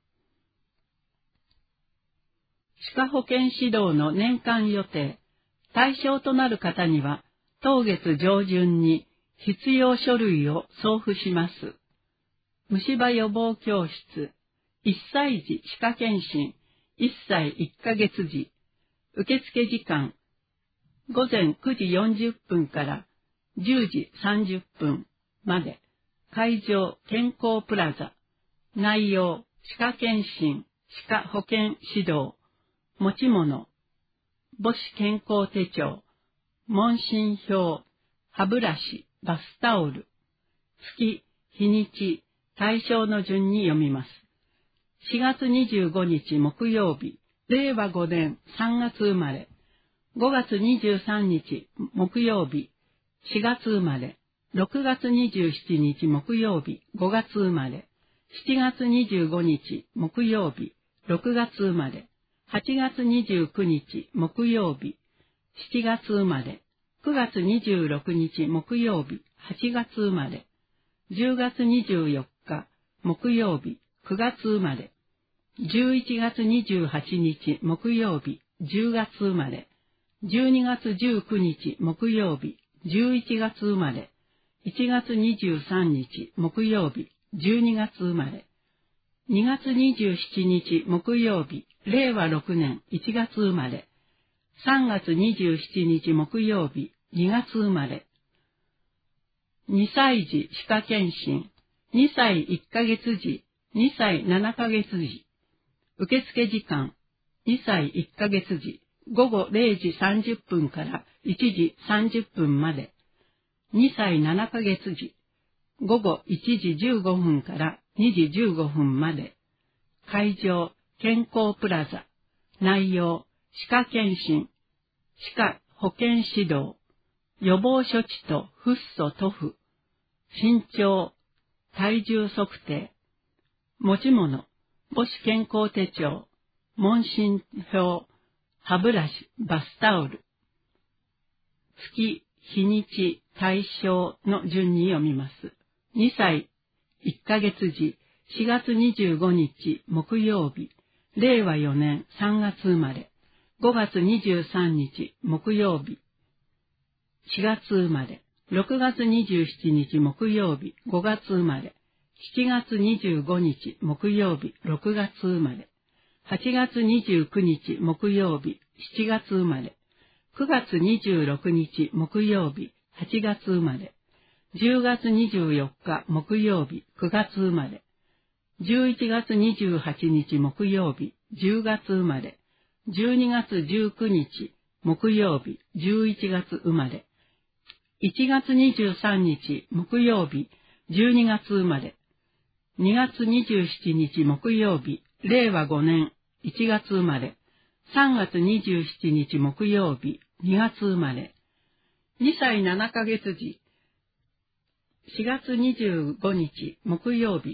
歯科保健指導の年間予定。対象となる方には、当月上旬に必要書類を送付します。虫歯予防教室、いっさい児歯科検診、いっさいいっかげつじ、受付時間、ごぜんくじよんじゅっぷんからじゅうじさんじゅっぷんまで、会場健康プラザ、内容、歯科検診、歯科保健指導、持ち物、母子健康手帳、問診票、歯ブラシ、バスタオル、月、日にち、対象の順に読みます。しがつにじゅうごにち木曜日、れいわごねんさんがつ生まれ。ごがつにじゅうさんにち木曜日、しがつ生まれ。ろくがつにじゅうしちにち木曜日、ごがつ生まれ。しちがつにじゅうごにち木曜日、ろくがつ生まれ。はちがつにじゅうくにち木曜日、しちがつ生まれ。くがつにじゅうろくにち木曜日、はちがつ生まれ。じゅうがつにじゅうよっか木曜日、くがつ生まれ。じゅういちがつにじゅうはちにち木曜日、じゅうがつ生まれ。じゅうにがつじゅうくにち木曜日、じゅういちがつ生まれ。いちがつにじゅうさんにち木曜日、じゅうにがつ生まれ。にがつにじゅうしちにち木曜日、れいわろくねんいちがつ生まれ。さんがつにじゅうしちにち木曜日、にがつ生まれ。にさい児歯科検診、にさいいっかげつじ、にさいななかげつじ。受付時間、にさいいっかげつじ、ごごれいじさんじゅっぷんからいちじさんじゅっぷんまで。にさいななかげつじ、ごごいちじじゅうごふんからにじじゅうごふんまで。会場、健康プラザ。内容、歯科検診、歯科保健指導、予防処置とフッ素塗布、身長、体重測定、持ち物、母子健康手帳、問診票、歯ブラシ、バスタオル。月、日にち、対象の順に読みます。にさいいっかげつじ、しがつにじゅうごにち木曜日、れいわよねんさんがつ生まれ。ごがつにじゅうさんにち木曜日、しがつ生まれ。ろくがつにじゅうしちにち木曜日、ごがつ生まれ。しちがつにじゅうごにち木曜日、ろくがつ生まれ。はちがつにじゅうくにち木曜日、しちがつ生まれ。くがつにじゅうろくにち木曜日、はちがつ生まれ。じゅうがつにじゅうよっか木曜日、くがつ生まれ。じゅういちがつにじゅうはちにち木曜日、じゅうがつ生まれ。じゅうにがつじゅうくにち木曜日、じゅういちがつ生まれ。いちがつにじゅうさんにち木曜日、じゅうにがつ生まれ。にがつにじゅうしちにち木曜日、れいわごねんいちがつ生まれ。さんがつにじゅうしちにち木曜日、にがつ生まれ。にさいななかげつじ、しがつにじゅうごにち木曜日、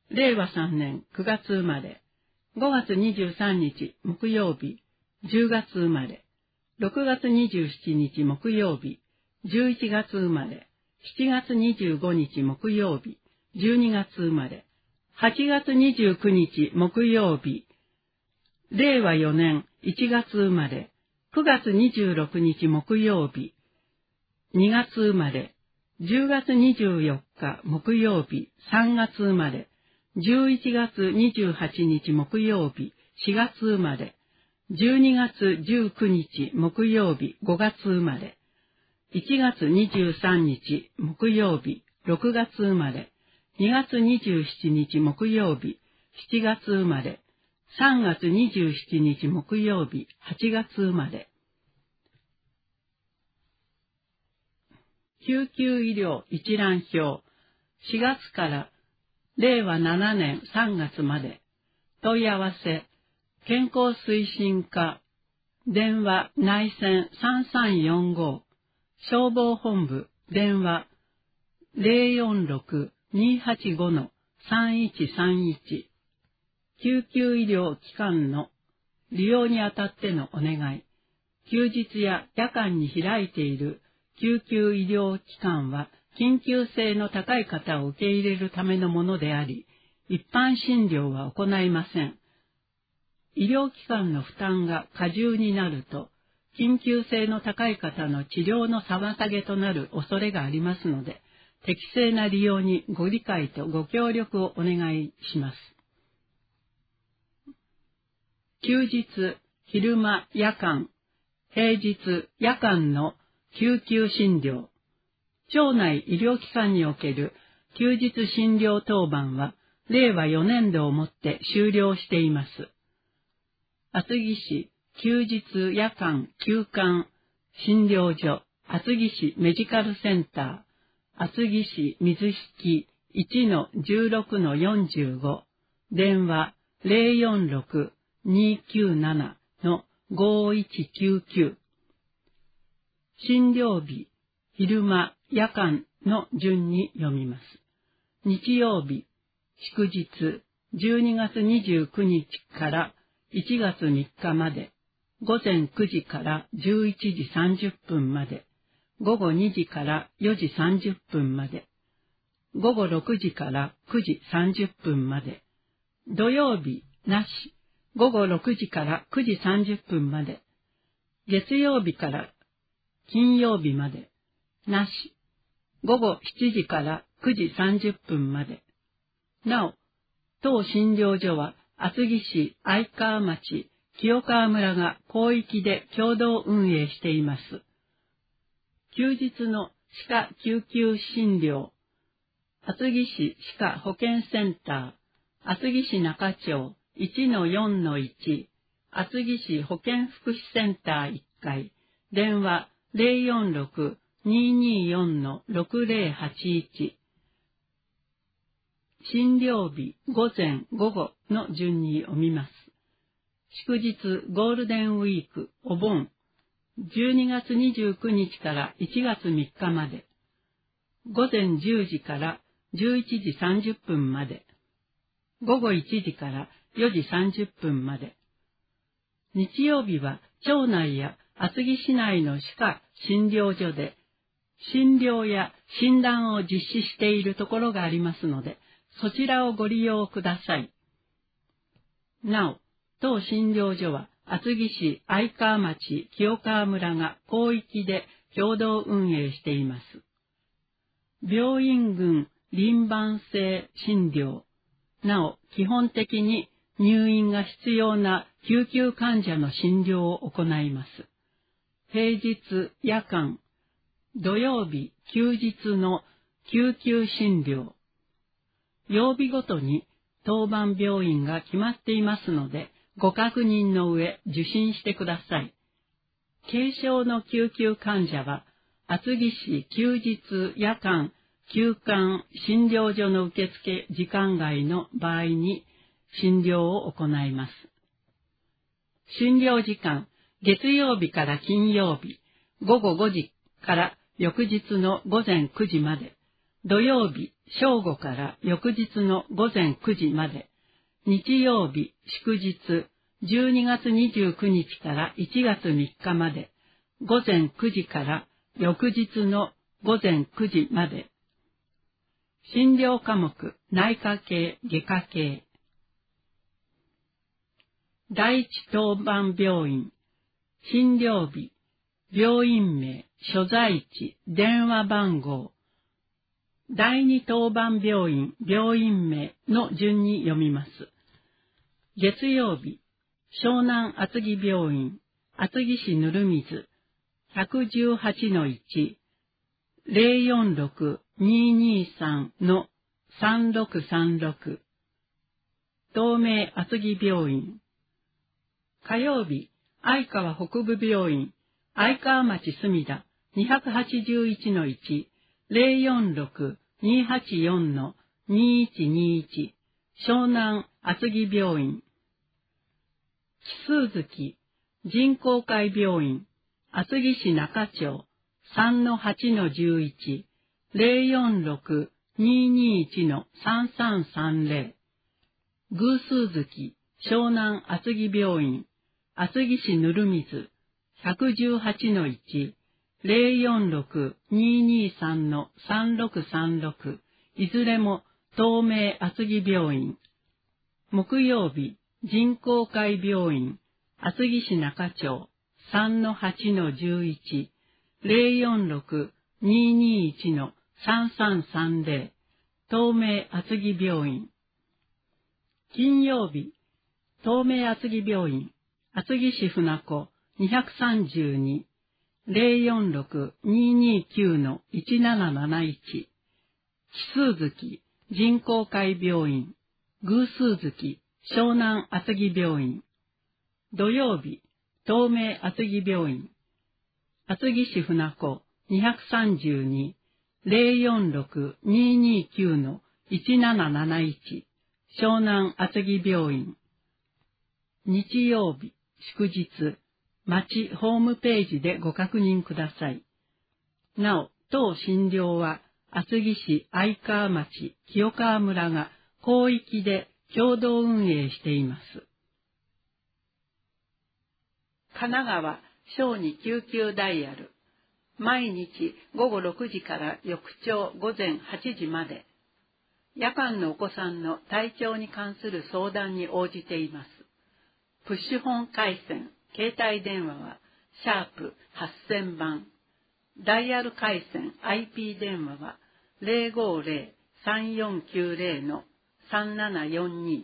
れいわさんねんくがつ生まれ、ごがつにじゅうさんにち木曜日、じゅうがつ生まれ、ろくがつにじゅうしちにち木曜日、じゅういちがつ生まれ、しちがつにじゅうごにち木曜日、じゅうにがつ生まれ、はちがつにじゅうくにち木曜日、れいわよねんいちがつ生まれ、くがつにじゅうろくにち木曜日、にがつ生まれ、じゅうがつにじゅうよっか木曜日、さんがつ生まれ、じゅういちがつにじゅうはちにち木曜日、しがつ生まれ、じゅうにがつじゅうくにち木曜日、ごがつ生まれ、いちがつにじゅうさんにち木曜日、ろくがつ生まれ、にがつにじゅうしちにち木曜日、しちがつ生まれ、さんがつにじゅうしちにち木曜日、はちがつ生まれ。救急医療一覧表、しがつかられいわななねんさんがつまで、問い合わせ、健康推進課、電話内線さんさんよんご、消防本部、電話ゼロよんろく にーはちご さんいちさんいち、救急医療機関の利用にあたってのお願い、休日や夜間に開いている救急医療機関は緊急性の高い方を受け入れるためのものであり、一般診療は行いません。医療機関の負担が過重になると、緊急性の高い方の治療の妨げとなる恐れがありますので、適正な利用にご理解とご協力をお願いします。休日、昼間、夜間、平日、夜間の救急診療、町内医療機関における休日診療当番は、れいわよねんどをもって終了しています。厚木市休日夜間休館診療所、厚木市メディカルセンター、厚木市水引 いちのじゅうろくのよんじゅうご、電話ゼロよんろく にーきゅうなな のごいちきゅうきゅう。診療日、昼間、夜間の順に読みます。日曜日、祝日、じゅうにがつにじゅうくにちからいちがつみっかまで、ごぜんくじからじゅういちじさんじゅっぷんまで、ごごにじからよじさんじゅっぷんまで、ごごろくじからくじさんじゅっぷんまで、土曜日なし、ごごろくじからくじさんじゅっぷんまで、月曜日から金曜日まで、なし、ごごしちじからくじさんじゅっぷんまで。なお、当診療所は厚木市愛川町清川村が広域で共同運営しています。休日の歯科救急診療、厚木市歯科保健センター、厚木市中町 いちのよんのいち、厚木市保健福祉センターいっかい、電話ゼロよんろく にーにーよんのろくゼロはちいち。診療日、午前、午後の順に読みます。祝日、ゴールデンウィーク、お盆、じゅうにがつにじゅうくにちからいちがつみっかまで、午前じゅうじからじゅういちじさんじゅっぷんまで、午後いちじからよじさんじゅっぷんまで。日曜日は町内や厚木市内の歯科診療所で診療や診断を実施しているところがありますので、そちらをご利用ください。なお、当診療所は厚木市愛川町清川村が広域で共同運営しています。病院群輪番制診療。なお、基本的に入院が必要な救急患者の診療を行います。平日、夜間、土曜日、休日の救急診療。曜日ごとに当番病院が決まっていますので、ご確認の上受診してください。軽症の救急患者は、厚木市休日夜間休館診療所の受付時間外の場合に診療を行います。診療時間、月曜日から金曜日、ごごごじから翌日のごぜんくじまで、 土曜日正午から翌日の午前くじまで、日曜日祝日じゅうにがつにじゅうくにちからいちがつみっかまで、午前くじから翌日の午前くじまで。診療科目、内科系、外科系。第一当番病院、診療日、病院名、所在地、電話番号。第二当番病院、病院名の順に読みます。月曜日、湘南厚木病院、厚木市ぬるみず、ひゃくじゅうはちのいち、ゼロよんろく にーにーさん のさんろくさんろく。東名厚木病院。火曜日、相川北部病院、相川町隅田、にひゃくはちじゅういちのいち、ゼロよんろく にーはちよん のにーいちにーいち、湘南厚木病院。奇数月、仁厚会病院、厚木市中町、さんのはちのじゅういち、ゼロよんろく にーにーいち のさんさんさんゼロ。偶数月、湘南厚木病院、厚木市ぬるみず、ひゃくじゅうはちのいち、ゼロよんろく にーにーさん のさんろくさんろく、いずれも東名厚木病院。木曜日、仁厚会病院、厚木市中町、さんのはちのじゅういち、ゼロよんろく にーにーいち のさんさんさんゼロ、東名厚木病院。金曜日、東名厚木病院、厚木市船子にひゃくさんじゅうに、ゼロよんろく にーにーきゅう のいちなななないち。奇数月、仁厚会病院、偶数月、湘南厚木病院。土曜日、東名厚木病院、厚木市船子にひゃくさんじゅうに、ゼロよんろく にーにーきゅう のいちなななないち、湘南厚木病院。日曜日、祝日、町ホームページでご確認ください。なお、当診療は厚木市相川町清川村が広域で共同運営しています。神奈川小児救急ダイヤル、毎日ごごろくじから翌朝午前はちじまで、夜間のお子さんの体調に関する相談に応じています。プッシュホン回線、携帯電話はシャープはっせんばん、ダイヤル回線 アイピー 電話はゼロごゼロ さんよんきゅうゼロのさんななよんに。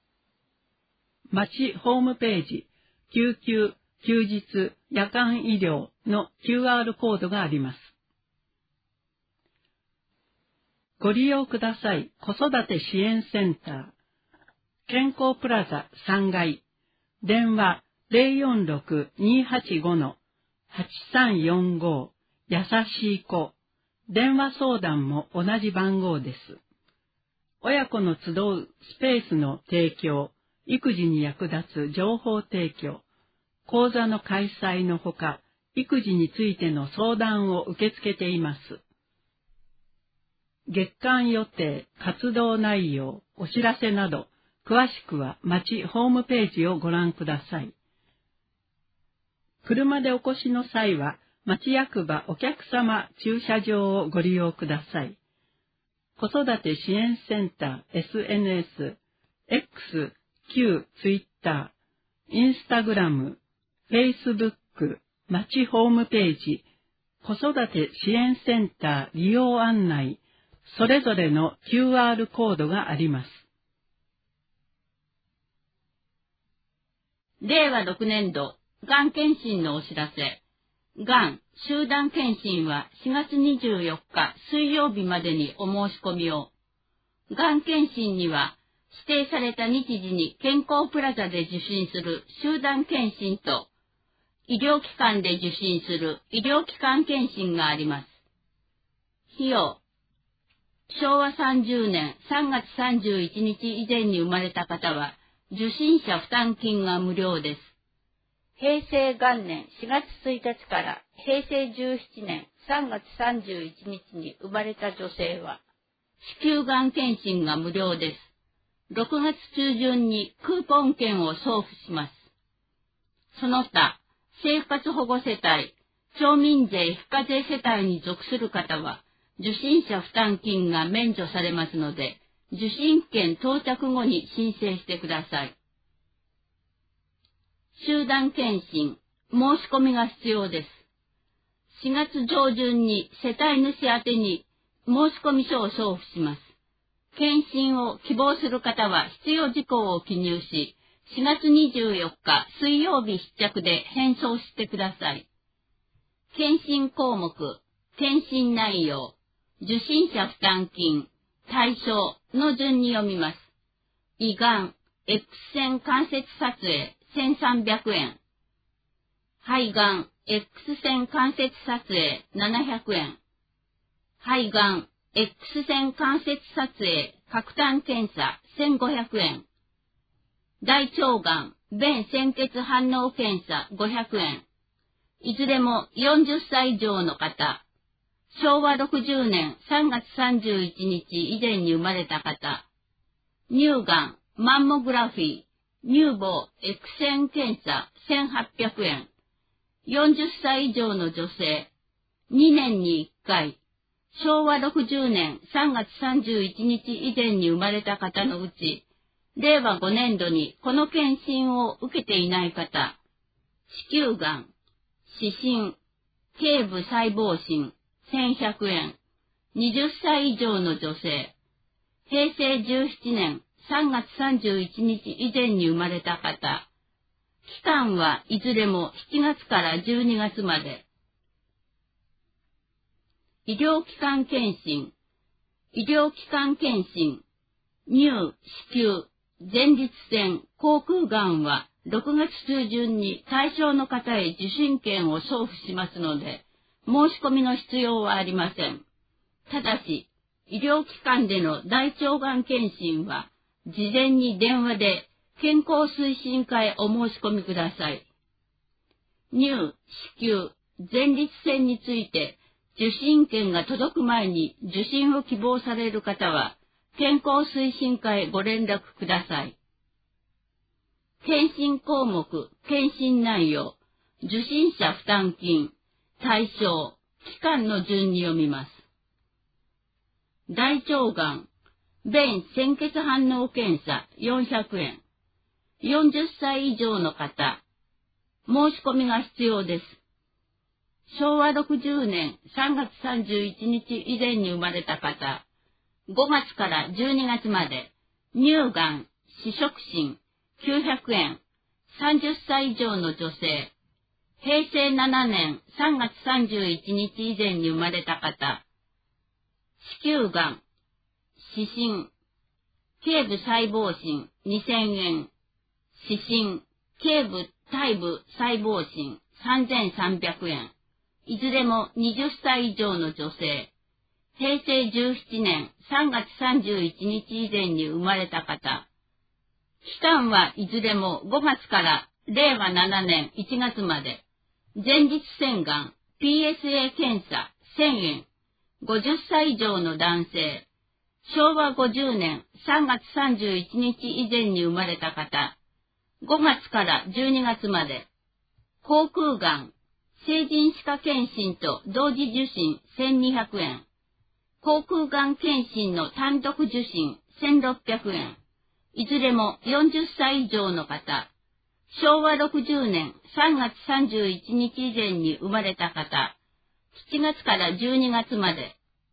町ホームページ、救急、休日、夜間医療の キューアール コードがあります。ご利用ください。子育て支援センター。健康プラザさんがい。電話ゼロよんろく にーはちご のはちさんよんご。やさしい子。電話相談も同じ番号です。親子の集うスペースの提供、育児に役立つ情報提供、講座の開催のほか、育児についての相談を受け付けています。月間予定、活動内容、お知らせなど、詳しくは町ホームページをご覧ください。車でお越しの際は、町役場お客様駐車場をご利用ください。子育て支援センター エスエヌエス、X、旧 Twitter、Instagram、Facebook、町ホームページ、子育て支援センター利用案内、それぞれの キューアール コードがあります。 れいわろくねんど、がん検診のお知らせ。がん集団検診はしがつにじゅうよっか水曜日までにお申し込みを。がん検診には指定された日時に健康プラザで受診する集団検診と医療機関で受診する医療機関検診があります。費用。しょうわさんじゅうねんさんがつさんじゅういちにち以前に生まれた方は受診者負担金が無料です。平成元年しがつついたちから平成じゅうななねんさんがつさんじゅういちにちに生まれた女性は、 子宮がん検診が無料です。ろくがつ中旬にクーポン券を送付します。その他、生活保護世帯、町民税非課税世帯に属する方は、受診者負担金が免除されますので、受診券到着後に申請してください。集団検診、申し込みが必要です。しがつ上旬に世帯主宛てに申し込み書を送付します。検診を希望する方は必要事項を記入し、しがつにじゅうよっか水曜日必着で返送してください。検診項目、検診内容、受診者負担金、対象の順に読みます。胃がん、X 線関節撮影せんさんびゃくえん。肺がん、X 線関節撮影ななひゃくえん。肺がん、X 線関節撮影核炭検査せんごひゃくえん。大腸がん、便潜血反応検査ごひゃくえん。いずれもよんじゅっさい以上の方。しょうわろくじゅうねんさんがつさんじゅういちにち以前に生まれた方。乳がん、マンモグラフィー、乳房 X 線検査せんはっぴゃくえん。よんじゅっさい以上の女性。にねんにいっかい。しょうわろくじゅうねんさんがつさんじゅういちにち以前に生まれた方のうち、れいわごねんどにこの検診を受けていない方。子宮がん、視診、頸部細胞診、せんひゃくえん。にじゅっさい以上の女性。へいせいじゅうななねんさんがつさんじゅういちにち以前に生まれた方。期間はいずれもしちがつからじゅうにがつまで。医療機関検診。医療機関検診。乳、子宮、前立腺、口腔がんはろくがつ中旬に対象の方へ受診券を送付しますので、申し込みの必要はありません。ただし、医療機関での大腸がん検診は、事前に電話で健康推進課へお申し込みください。乳、子宮、前立腺について受診券が届く前に受診を希望される方は、健康推進課へご連絡ください。検診項目、検診内容、受診者負担金、対象、期間の順に読みます。大腸がん、便潜血反応検査よんひゃくえん。よんじゅっさい以上の方、申し込みが必要です。しょうわろくじゅうねんさんがつさんじゅういちにち以前に生まれた方、ごがつからじゅうにがつまで、乳がん、試食診きゅうひゃくえん。さんじゅっさい以上の女性、へいせいななねんさんがつさんじゅういちにち以前に生まれた方、子宮がん、視診、頸部細胞診にせんえん、視診、頸部体部細胞診さんぜんさんびゃくえん、いずれもはたち以上の女性、へいせいじゅうななねんさんがつさんじゅういちにち以前に生まれた方、期間はいずれもごがつかられいわななねんいちがつまで、前立腺がん ピーエスエー 検査せんえん、ごじゅっさい以上の男性、しょうわごじゅうねんさんがつさんじゅういちにち以前に生まれた方、ごがつからじゅうにがつまで、口腔がん、成人歯科検診と同時受診せんにひゃくえん、口腔がん検診の単独受診せんろっぴゃくえん、いずれもよんじゅっさい以上の方、しょうわろくじゅうねんさんがつさんじゅういちにち以前に生まれた方、しちがつからじゅうにがつまで。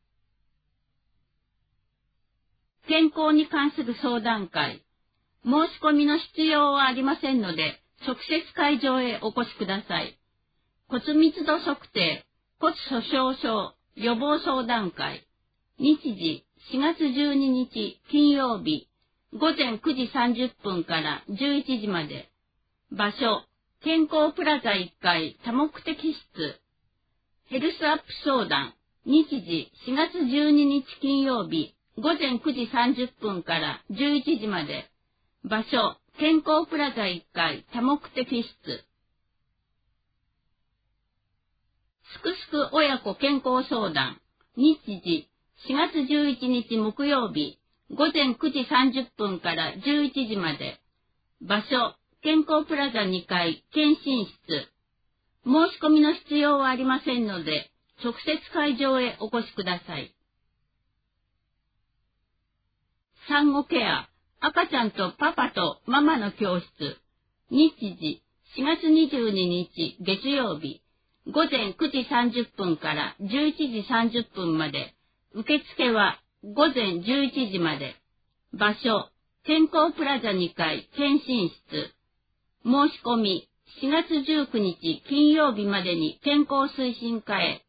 健康に関する相談会。申し込みの必要はありませんので、直接会場へお越しください。骨密度測定、骨粗鬆症予防相談会。日時しがつじゅうににち金曜日、ごぜんくじさんじゅっぷんからじゅういちじまで。場所、健康プラザいっかい多目的室。ヘルスアップ相談。日時しがつじゅうににち金曜日、ごぜんくじさんじゅっぷんからじゅういちじまで。場所、健康プラザいっかい多目的室。すくすく親子健康相談。日時しがつじゅういちにち木曜日、ごぜんくじさんじゅっぷんからじゅういちじまで。場所、健康プラザにかい、検診室。申し込みの必要はありませんので、直接会場へお越しください。産後ケア、赤ちゃんとパパとママの教室。日時、しがつにじゅうににち月曜日、ごぜんくじさんじゅっぷんからじゅういちじさんじゅっぷんまで。受付はごぜんじゅういちじまで。場所、健康プラザにかい、検診室。申し込み、しがつじゅうくにち金曜日までに健康推進課へ。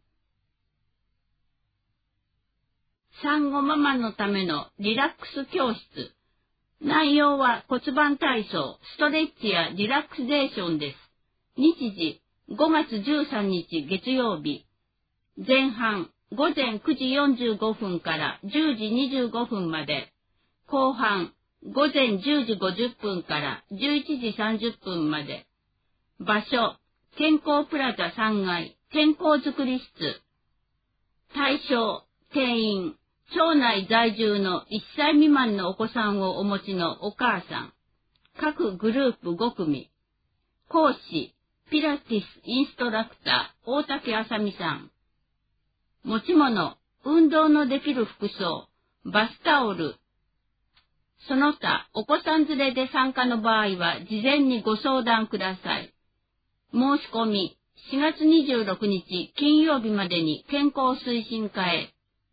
産後ママのためのリラックス教室。内容は骨盤体操、ストレッチやリラックゼーションです。日時、ごがつじゅうさんにち月曜日。前半、ごぜんくじよんじゅうごふんからじゅうじにじゅうごふんまで。後半、ごぜんじゅうじごじゅっぷんからじゅういちじさんじゅっぷんまで。場所、健康プラザさんがい、健康づくり室。対象、定員、町内在住のいっさい未満のお子さんをお持ちのお母さん。各グループごくみ。講師、ピラティスインストラクター、大竹あさみさん。持ち物、運動のできる服装、バスタオル。その他、お子さん連れで参加の場合は事前にご相談ください。申し込み、しがつにじゅうろくにち金曜日までに健康推進課へ。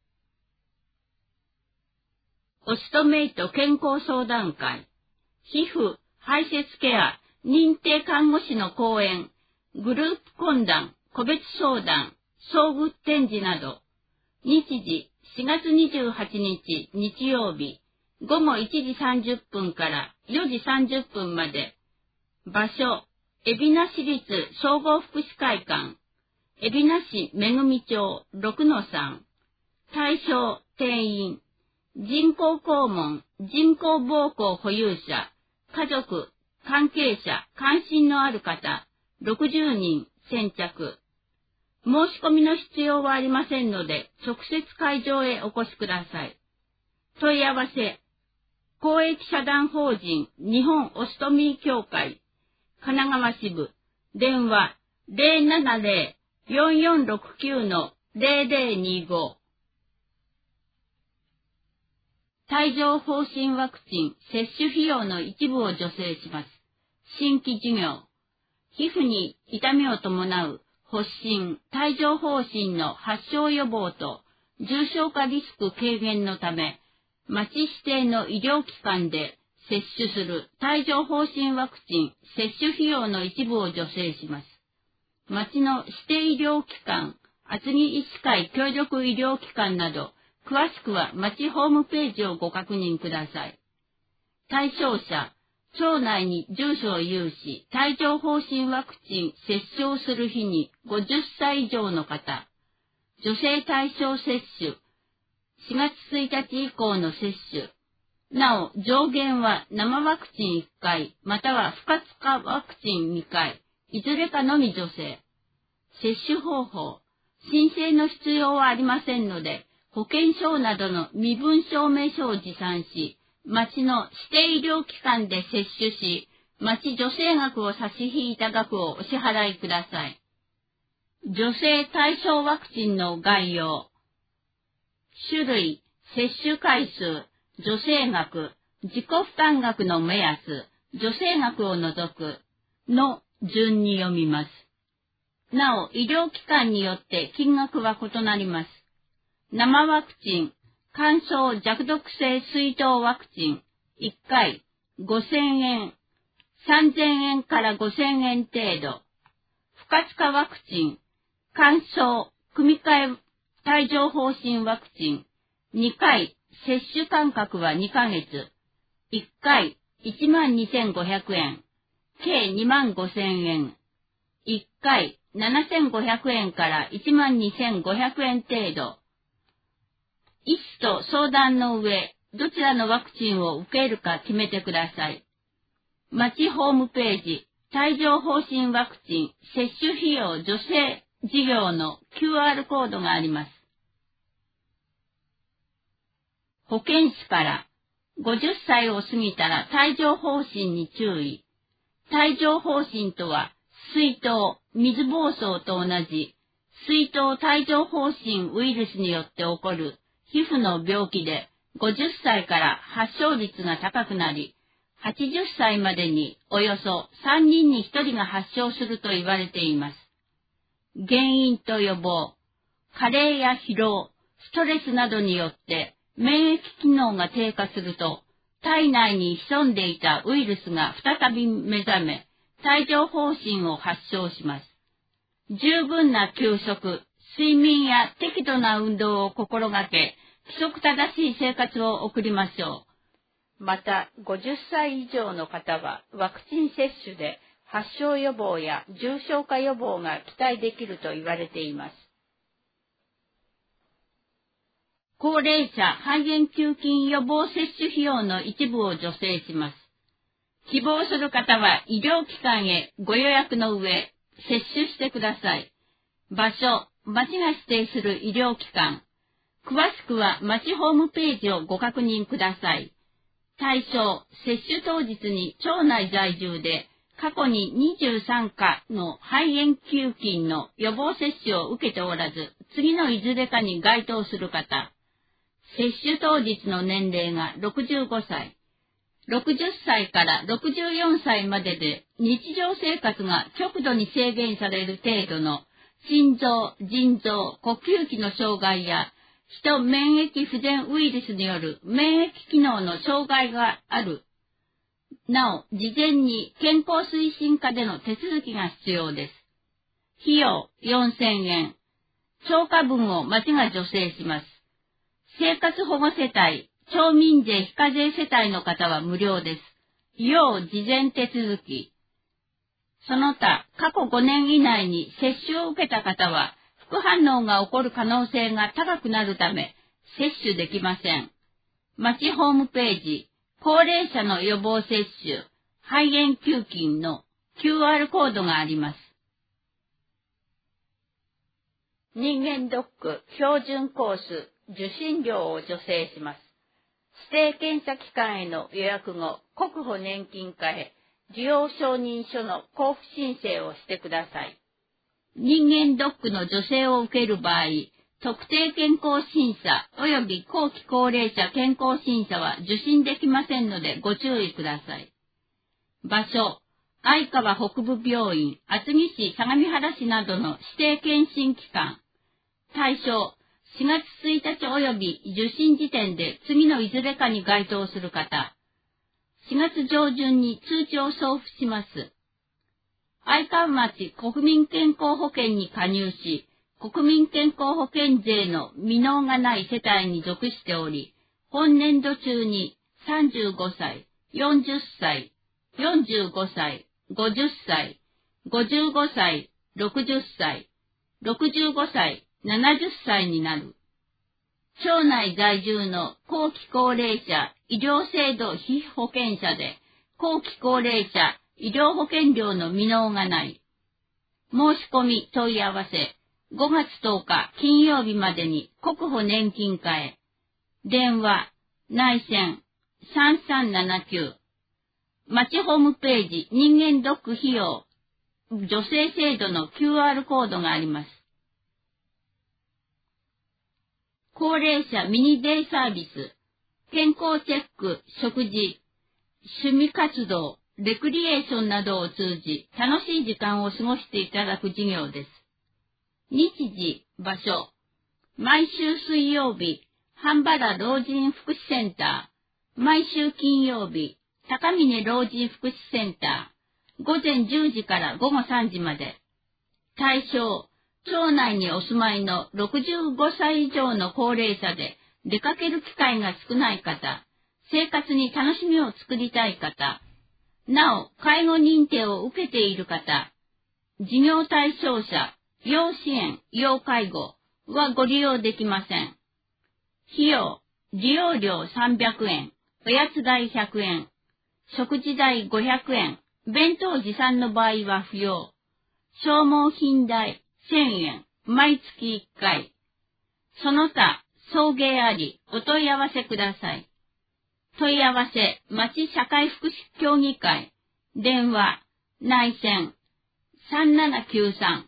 オストメイト健康相談会、皮膚、排泄ケア、認定看護師の講演、グループ懇談、個別相談、装具展示など。日時、しがつにじゅうはちにち日曜日、ごごいちじさんじゅっぷんからよじさんじゅっぷんまで。場所、海老名市立総合福祉会館、海老名市めぐみ町 ろくのさん。対象、定員、人工肛門、人工膀胱保有者、家族、関係者、関心のある方、ろくじゅうにん先着。申し込みの必要はありませんので、直接会場へお越しください。問い合わせ、公益社団法人日本オストミー協会、神奈川支部、電話 ゼロななゼロ よんよんろくきゅう ゼロゼロにご。帯状疱疹ワクチン接種費用の一部を助成します。新規事業。皮膚に痛みを伴う発疹、帯状疱疹の発症予防と重症化リスク軽減のため、町指定の医療機関で接種する帯状疱疹ワクチン接種費用の一部を助成します。町の指定医療機関、厚木医師会協力医療機関など、詳しくは町ホームページをご確認ください。対象者、町内に住所を有し、帯状疱疹ワクチン接種をする日にごじゅっさい以上の方、女性対象接種、しがつついたち以降の接種、なお上限は生ワクチンいっかい、または不活化ワクチンにかい、いずれかのみ助成。接種方法、申請の必要はありませんので、保険証などの身分証明書を持参し、町の指定医療機関で接種し、町助成額を差し引いた額をお支払いください。助成対象ワクチンの概要。種類、接種回数、助成額、自己負担額の目安、助成額を除くの順に読みます。なお、医療機関によって金額は異なります。生ワクチン、乾燥弱毒性水痘ワクチン、いっかいごせんえん、さんぜんえんからごせんえん程度。不活化ワクチン、乾燥、組み換え帯状疱疹ワクチン、にかい、接種間隔はにかげつ、いっかいいちまんにせんごひゃくえん、計にまんごせんえん、いっかいななせんごひゃくえんからいちまんにせんごひゃくえん程度。医師と相談の上、どちらのワクチンを受けるか決めてください。町ホームページ、帯状疱疹ワクチン接種費用助成事業の キューアール コードがあります。 保健師からごじゅっさいを過ぎたら帯状疱疹に注意。帯状疱疹とは水痘、水疱瘡と同じ水痘帯状疱疹ウイルスによって起こる皮膚の病気で、ごじゅっさいから発症率が高くなり、はちじゅっさいまでにおよそさんにんにひとりが発症すると言われています。原因と予防、加齢や疲労、ストレスなどによって免疫機能が低下すると、体内に潜んでいたウイルスが再び目覚め、帯状疱疹を発症します。十分な休息、睡眠や適度な運動を心がけ、規則正しい生活を送りましょう。また、ごじゅっさい以上の方はワクチン接種で発症予防や重症化予防が期待できると言われています。高齢者肺炎球菌予防接種費用の一部を助成します。希望する方は医療機関へご予約の上、接種してください。場所、町が指定する医療機関。詳しくは町ホームページをご確認ください。対象、接種当日に町内在住で過去ににじゅうさんかの肺炎球菌の予防接種を受けておらず、次のいずれかに該当する方。接種当日の年齢がろくじゅうごさい。ろくじゅっさいからろくじゅうよんさいまでで日常生活が極度に制限される程度の心臓、腎臓、呼吸器の障害や人免疫不全ウイルスによる免疫機能の障害がある。なお、事前に健康推進課での手続きが必要です。費用よんせんえん。超過分を町が助成します。生活保護世帯、町民税非課税世帯の方は無料です。要事前手続き。その他、過去ごねん以内に接種を受けた方は、副反応が起こる可能性が高くなるため、接種できません。町ホームページ、高齢者の予防接種、肺炎球菌の キューアール コードがあります。人間ドック標準コース受診料を助成します。指定検査機関への予約後、国保年金課へ需要承認書の交付申請をしてください。人間ドックの助成を受ける場合、特定健康審査及び後期高齢者健康審査は受診できませんのでご注意ください。場所、相川北部病院、厚木市、相模原市などの指定検診機関。対象、しがつついたち及び受診時点で次のいずれかに該当する方。しがつ上旬に通知を送付します。相川町国民健康保険に加入し、国民健康保険税の未納がない世帯に属しており、本年度中にさんじゅうごさい、よんじゅっさい、よんじゅうごさい、ごじゅっさい、ごじゅうごさい、ろくじゅっさい、ろくじゅうごさい、ななじゅっさいになる。町内在住の後期高齢者医療制度被保険者で、後期高齢者医療保険料の未納がない。申し込み問い合わせ、ごがつとおか金曜日までに国保年金課へ。電話、内線さんさんななきゅう。町ホームページ人間ドック費用助成制度の キューアール コードがあります。高齢者ミニデイサービス、健康チェック、食事、趣味活動、レクリエーションなどを通じ楽しい時間を過ごしていただく事業です。日時、場所、毎週水曜日、半原老人福祉センター、毎週金曜日、高峰老人福祉センター、午前じゅうじから午後さんじまで。対象、町内にお住まいのろくじゅうごさい以上の高齢者で出かける機会が少ない方、生活に楽しみを作りたい方、なお介護認定を受けている方、事業対象者、要支援、要介護はご利用できません。費用、利用料さんびゃくえん、おやつ代ひゃくえん、食事代ごひゃくえん、弁当持参の場合は不要。消耗品代せんえん、毎月いっかい。その他、 送迎あり、お問い合わせください。問い合わせ、町社会福祉協議会、電話、内線、さんななきゅうさん。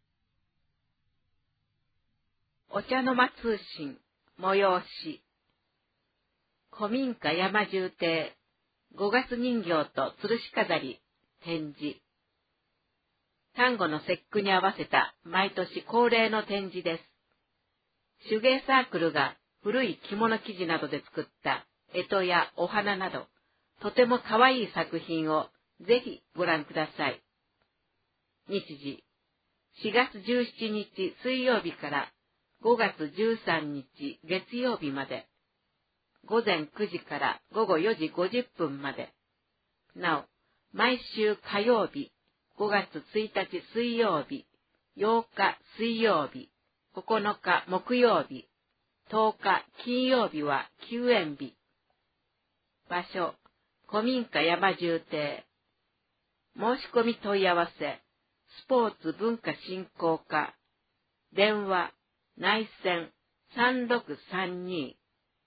お茶の間通信、催し。古民家山重亭、五月人形と吊るし飾り、展示。端午の節句に合わせた毎年恒例の展示です。手芸サークルが古い着物生地などで作った干支やお花など、とても可愛い作品をぜひご覧ください。日時、しがつじゅうしちにち水曜日からごがつじゅうさんにち月曜日まで、ごぜんくじからごごよじごじゅっぷんまで。なお、毎週火曜日、ごがつついたち水曜日、ようか水曜日、ここのか木曜日、とおか金曜日は休園日。場所、古民家山重亭。申し込み問い合わせ、スポーツ文化振興課。電話、内線さんろくさんに。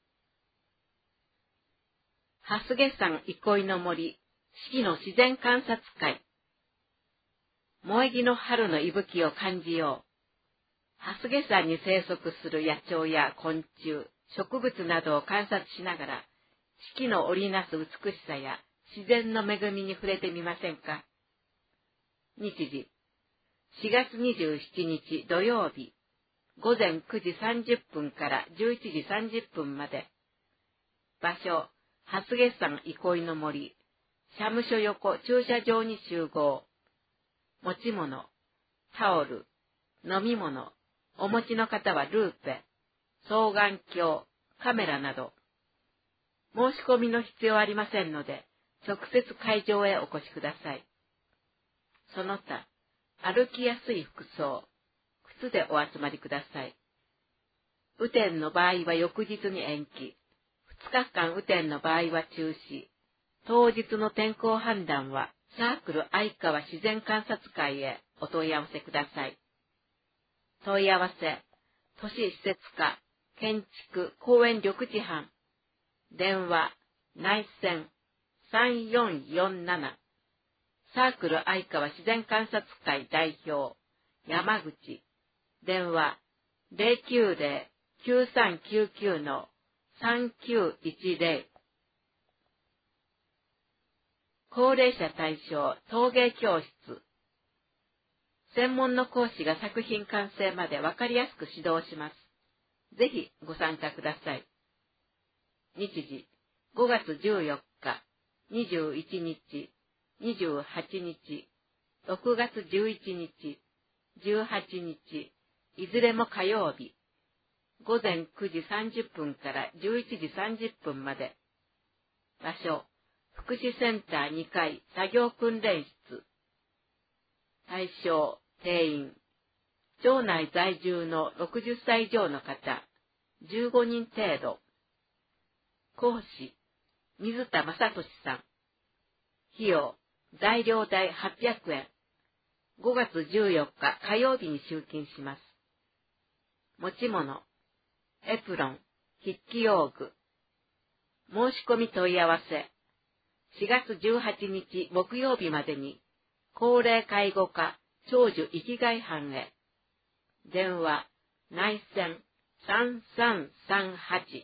蓮毛山憩いの森、四季の自然観察会。萌木の春の息吹を感じよう。蓮毛山に生息する野鳥や昆虫、植物などを観察しながら、四季の織りなす美しさや自然の恵みに触れてみませんか。日時、しがつにじゅうしちにち土曜日、ごぜんくじさんじゅっぷんからじゅういちじさんじゅっぷんまで。場所、蓮毛山憩いの森、社務所横駐車場に集合。持ち物、タオル、飲み物、お持ちの方はルーペ、双眼鏡、カメラなど。申し込みの必要ありませんので、直接会場へお越しください。その他、歩きやすい服装、靴でお集まりください。雨天の場合は翌日に延期、ふつかかん雨天の場合は中止、当日の天候判断はサークル相川自然観察会へお問い合わせください。問い合わせ、都市施設課、建築公園緑地班、電話、内線さんよんよんなな。サークル相川自然観察会代表、山口。電話、ゼロきゅうゼロ きゅうさんきゅうきゅう さんきゅういちゼロ。高齢者対象陶芸教室。専門の講師が作品完成までわかりやすく指導します。ぜひご参加ください。日時、ごがつじゅうよっか、にじゅういちにち、にじゅうはちにち、ろくがつじゅういちにち、じゅうはちにち、いずれも火曜日。ごぜんくじさんじゅっぷんからじゅういちじさんじゅっぷんまで。場所、福祉センターにかい作業訓練室。対象、定員。町内在住のろくじゅっさい以上の方、じゅうごにん程度。講師、水田正俊さん。費用、材料代はっぴゃくえん。ごがつじゅうよっか火曜日に集金します。持ち物、エプロン、筆記用具。申し込み問い合わせ。しがつじゅうはちにち木曜日までに、高齢介護課長寿生きがい班へ。電話、内線さんさんさんはち。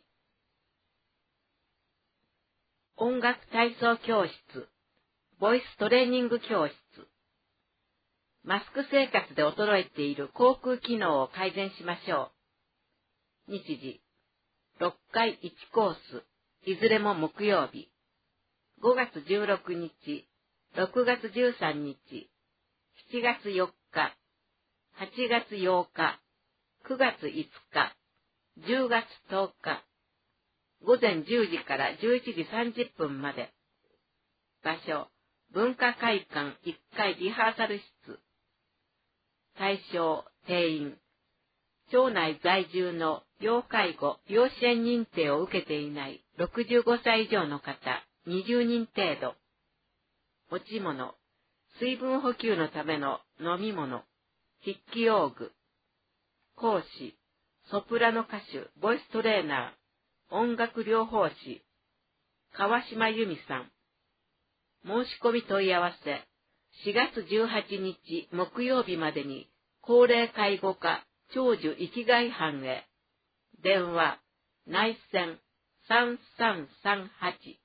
音楽体操教室、ボイストレーニング教室。マスク生活で衰えている口腔機能を改善しましょう。日時、ろっかいいちコース、いずれも木曜日。ごがつじゅうろくにち、ろくがつじゅうさんにち、しちがつよっか、はちがつようか、くがついつか、じゅうがつとおか、ごぜんじゅうじからじゅういちじさんじゅっぷんまで。場所、文化会館いっかいリハーサル室。対象、定員。町内在住の要介護・要支援認定を受けていないろくじゅうごさい以上の方にじゅうにん程度。持ち物、水分補給のための飲み物、筆記用具。講師、 ソプラノ歌手、ボイストレーナー、音楽療法士、川島由美さん。申し込み問い合わせ、しがつじゅうはちにち木曜日までに、高齢介護課長寿生きがい班へ。電話、内線さんさんさんはち。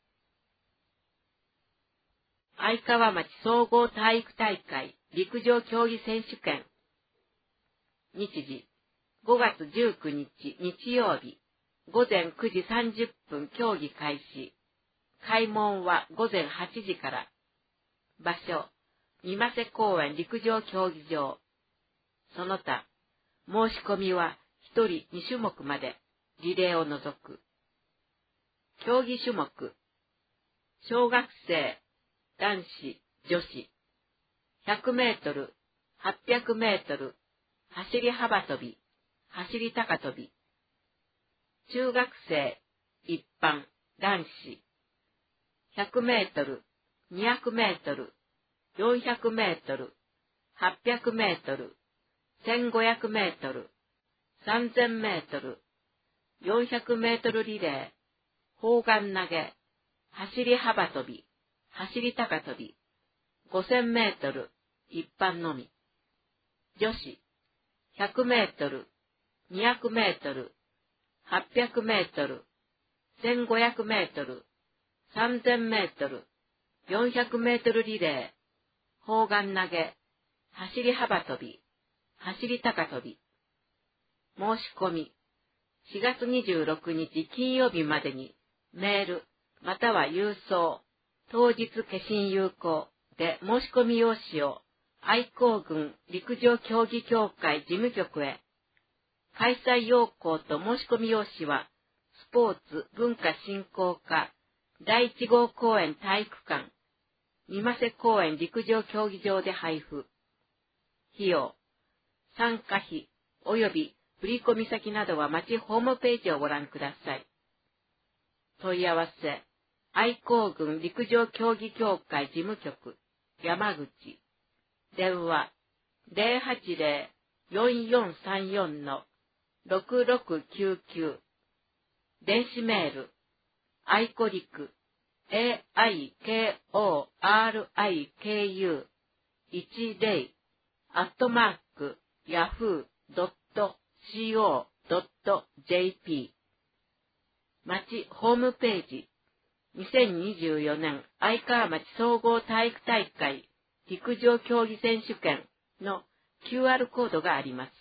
愛川町総合体育大会陸上競技選手権。日時、ごがつじゅうくにち日曜日、ごぜんくじさんじゅっぷん競技開始。開門はごぜんはちじから。場所、三瀬公園陸上競技場。その他、申し込みはひとりにしゅもくまで、リレーを除く。競技種目、小学生、男子、女子、ひゃくメートル、はっぴゃくメートル、走り幅跳び、走り高跳び。中学生、一般、男子、ひゃくメートル、にひゃくメートル、よんひゃくメートル、はっぴゃくメートル、せんごひゃくメートル、さんぜんメートル、よんひゃくメートルリレー、砲丸投げ、走り幅跳び、走り高跳び、ごせんメートル、一般のみ。女子、ひゃくメートル、にひゃくメートル、はっぴゃくメートル、せんごひゃくメートル、さんぜんメートル、よんひゃくメートルリレー、砲丸投げ、走り幅跳び、走り高跳び。申し込み、しがつにじゅうろくにち金曜日までにメールまたは郵送、当日消印有効で申し込み用紙を愛好郡陸上競技協会事務局へ。開催要項と申し込み用紙はスポーツ文化振興課だいいち号公園体育館三瀬公園陸上競技場で配布。費用、参加費及び振込先などは町ホームページをご覧ください。問い合わせ、愛好郡陸上競技協会事務局、山口。電話、ゼロはちゼロ よんよんさんよん ろくろくきゅうきゅう。電子メール、アイコリク、エーアイケーオーアールアイケーユーいちゼロ、アットマーク、ヤフードットシーオードットジェーピー。町ホームページ、にせんにじゅうよねん愛川町総合体育大会陸上競技選手権の キューアール コードがあります。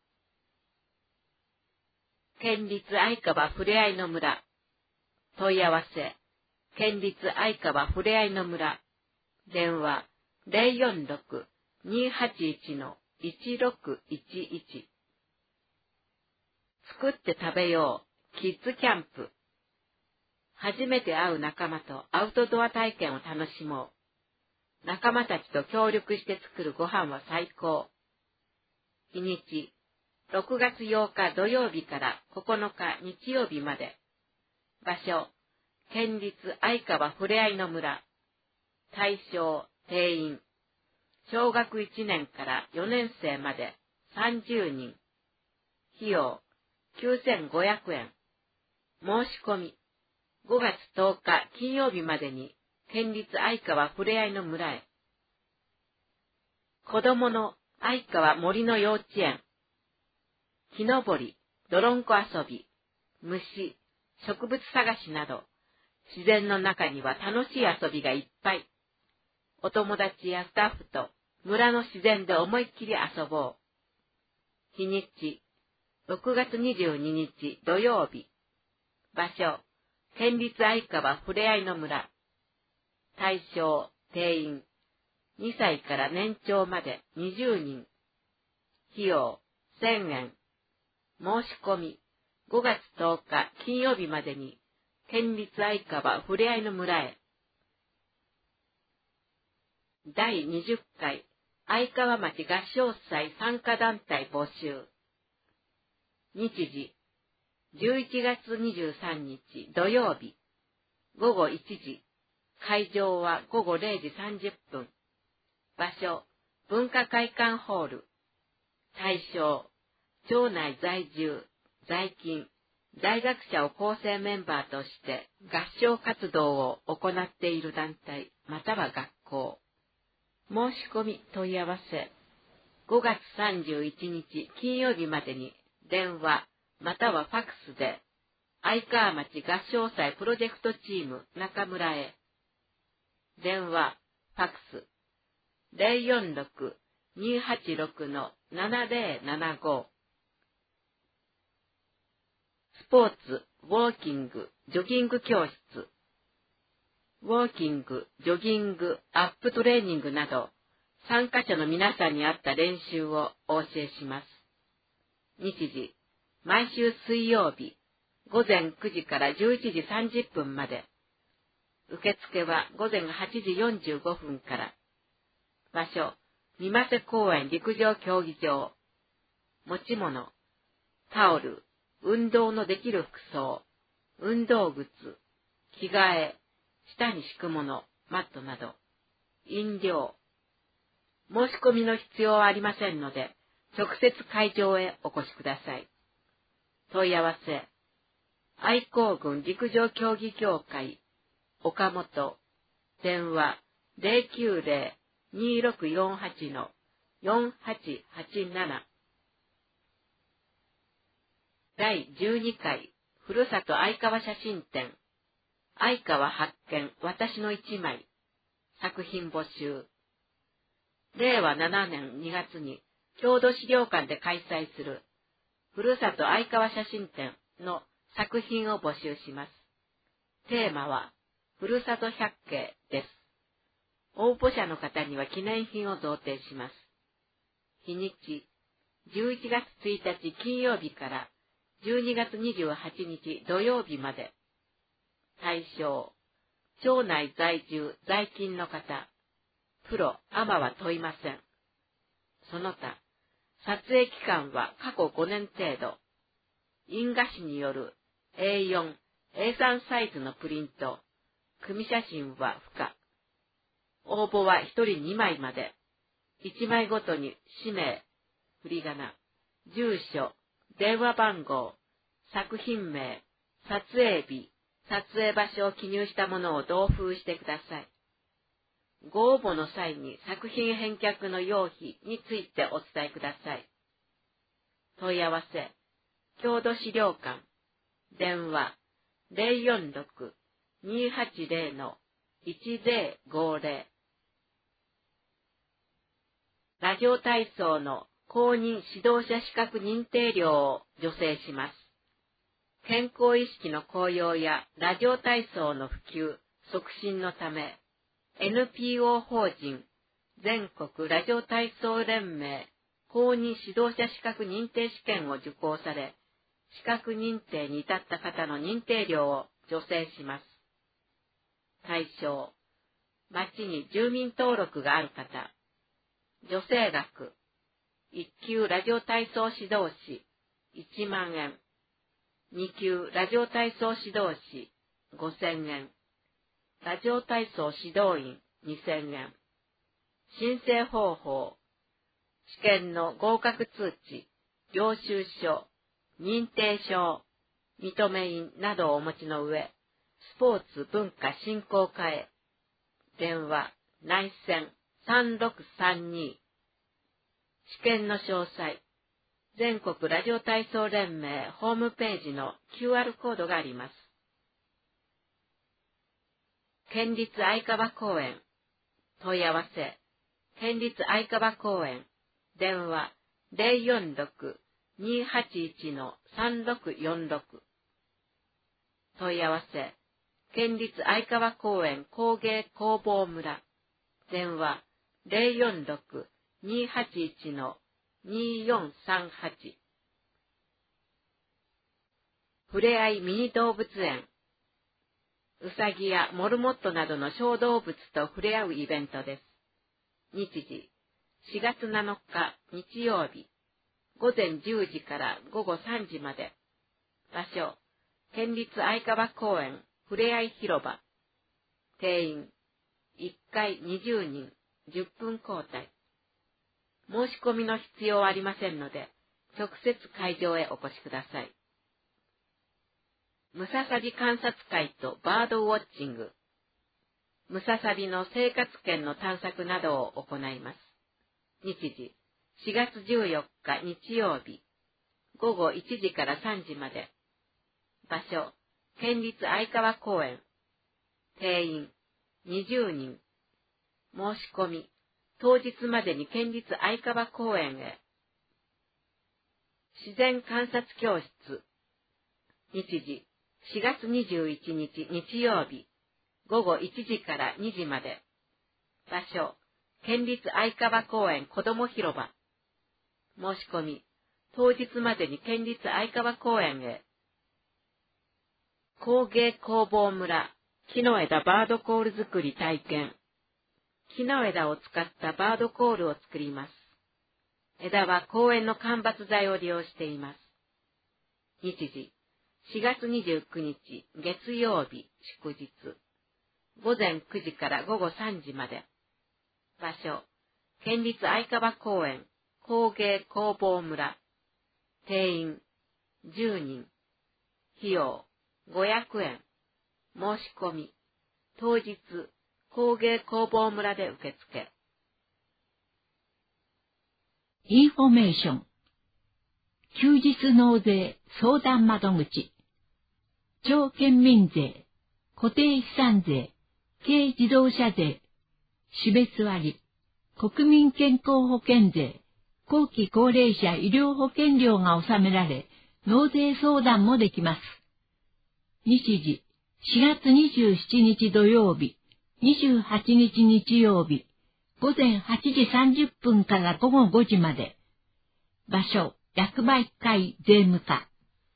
県立愛川ふれあいの村。問い合わせ、県立愛川ふれあいの村。電話、ゼロよんろく にはちいち いちろくいちいち。作って食べよう、キッズキャンプ。初めて会う仲間とアウトドア体験を楽しもう。仲間たちと協力して作るご飯は最高。日にち、ろくがつようか土曜日からここのか日曜日まで。場所、県立愛川ふれあいの村。対象、定員。小学いちねんからよねんせいまでさんじゅうにん。費用、きゅうせんごひゃくえん。申し込み、ごがつとおか金曜日までに県立愛川ふれあいの村へ。子供の愛川森の幼稚園。木登り、泥んこ遊び、虫、植物探しなど、自然の中には楽しい遊びがいっぱい。お友達やスタッフと村の自然で思いっきり遊ぼう。日にち、ろくがつにじゅうににち土曜日。場所、県立愛川ふれあいの村。対象、定員。にさいから年長までにじゅうにん。費用、せんえん。申し込み、ごがつとおか金曜日までに、県立愛川ふれあいの村へ。だいにじゅっかい愛川町合唱祭参加団体募集。日時、じゅういちがつにじゅうさんにち土曜日、ごごいちじ。会場はごごれいじさんじゅっぷん。場所、文化会館ホール。対象、 町内在住、在勤、在学者を構成メンバーとして合唱活動を行っている団体または学校。申し込み問い合わせ。ごがつさんじゅういちにち金曜日までに電話またはファックスで相川町合唱祭プロジェクトチーム中村へ。電話、ファックス ゼロよんろく にーはちろく ななゼロななご。スポーツ、ウォーキング、ジョギング教室。ウォーキング、ジョギング、アップトレーニングなど、参加者の皆さんに合った練習をお教えします。日時、毎週水曜日、ごぜんくじからじゅういちじさんじゅっぷんまで。受付はごぜんはちじよんじゅうごふんから。場所、三瀬公園陸上競技場。持ち物、タオル、運動のできる服装、運動靴、着替え、下に敷くもの、マットなど、飲料。申し込みの必要はありませんので、直接会場へお越しください。問い合わせ、愛好郡陸上競技協会、岡本、電話ゼロきゅうゼロ にーろくよんはち よんはちはちなな。だいじゅうにかい、ふるさと相川写真展、相川発見私の一枚、作品募集。れいわななねんにがつに郷土資料館で開催する、ふるさと相川写真展の作品を募集します。テーマは、ふるさと百景です。応募者の方には記念品を贈呈します。日にち、じゅういちがつついたち金曜日からじゅうにがつにじゅうはちにち土曜日まで。対象、町内在住在勤の方、プロ、アマは問いません。その他、撮影期間は過去ごねん程度。印画紙による エーよん、エーさん サイズのプリント、組写真は不可。応募はひとりにまいまで。いちまいごとに氏名、振り仮名、住所、電話番号、作品名、撮影日、撮影場所を記入したものを同封してください。ご応募の際に作品返却の要否についてお伝えください。問い合わせ、郷土資料館、電話ゼロよんろく にーはちゼロ いちゼロごゼロ。ラジオ体操の公認指導者資格認定料を助成します。健康意識の向上やラジオ体操の普及、促進のため、エヌピーオー 法人全国ラジオ体操連盟公認指導者資格認定試験を受講され、資格認定に至った方の認定料を助成します。対象、町に住民登録がある方、助成額、いっきゅうラジオ体操指導士いちまんえん、にきゅうラジオ体操指導士ごせんえん、ラジオ体操指導員にせんえん、申請方法、試験の合格通知、領収書、認定証、認め印などをお持ちの上、スポーツ文化振興課へ、電話、内線さんろくさんに。試験の詳細、全国ラジオ体操連盟ホームページの キューアール コードがあります。県立相川公園、問い合わせ、県立相川公園、電話ゼロよんろく にーはちいち さんろくよんろく。問い合わせ、県立相川公園工芸工房村、電話ゼロよんろく にーはちいち にーよんさんはち。ふれあいミニ動物園、うさぎやモルモットなどの小動物と触れ合うイベントです。日時、しがつなのか日曜日、ごぜんじゅうじからごごさんじまで。場所、県立相川公園ふれあい広場。定員、いっかいにじゅうにん、じゅっぷん交代。申し込みの必要はありませんので、 直接会場へお越しください。ムササビ観察会とバードウォッチング、ムササビの生活圏の探索などを行います。日時、しがつじゅうよっか日曜日、ごごいちじからさんじまで。場所、県立相川公園。定員、にじゅうにん。申し込み、当日までに県立相川公園へ。自然観察教室。日時、しがつにじゅういちにち日曜日、ごごいちじからにじまで。場所、県立相川公園子ども広場。申し込み、当日までに県立相川公園へ。工芸工房村、木の枝バードコール作り体験。木の枝を使ったバードコールを作ります。枝は公園の間伐材を利用しています。日時、しがつにじゅうくにち月曜日祝日。ごぜんくじからごごさんじまで。場所、県立相川公園工芸工房村。定員、じゅうにん。費用、ごひゃくえん。申し込み、当日、工芸工房村で受付。 インフォメーション。休日納税相談窓口。町県民税、固定資産税、軽自動車税、種別割、国民健康保険税、後期高齢者医療保険料が納められ、納税相談もできます。日時、しがつにじゅうしちにち土曜日、にじゅうはちにち日曜日、ごぜんはちじさんじゅっぷんからごごごじまで。場所、役場いっかい税務課。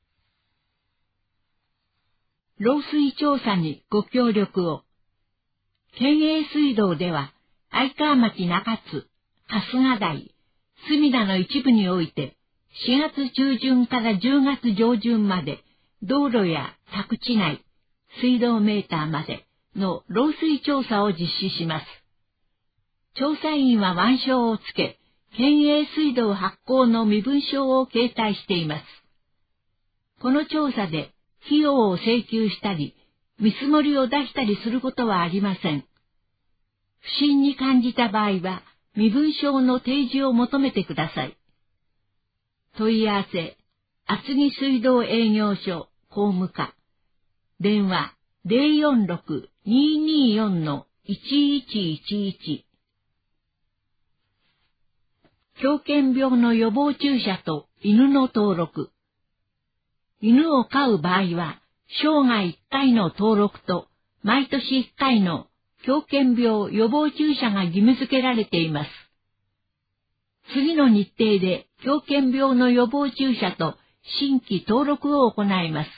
漏水調査にご協力を。県営水道では、相川町中津、春日台、隅田の一部において、しがつちゅうじゅんからじゅうがつじょうじゅんまで、道路や宅地内、水道メーターまでの漏水調査を実施します。調査員は腕章をつけ、県営水道発行の身分証を携帯しています。この調査で費用を請求したり、見積もりを出したりすることはありません。不審に感じた場合は、身分証の提示を求めてください。問い合わせ、厚木水道営業所公務課。電話 ゼロよんろく にーにーよん いちいちいちいち。狂犬病の予防注射と犬の登録。犬を飼う場合は、生涯いっかいの登録と、毎年いっかいの狂犬病予防注射が義務付けられています。次の日程で狂犬病の予防注射と新規登録を行います。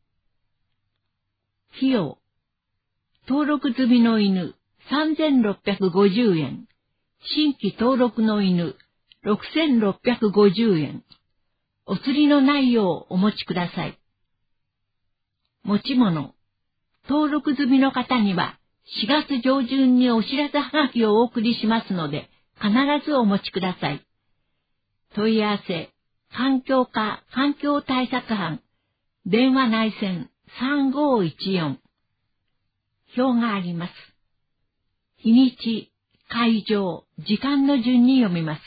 費用。登録済みの犬さんぜんろっぴゃくごじゅうえん。新規登録の犬ろくせんろっぴゃくごじゅうえん。お釣りのないようお持ちください。持ち物。登録済みの方にはしがつ上旬にお知らせはがきをお送りしますので、必ずお持ちください。問い合わせ、環境課環境対策班、電話内線さんごいちよん。表があります。日にち、会場、時間の順に読みます。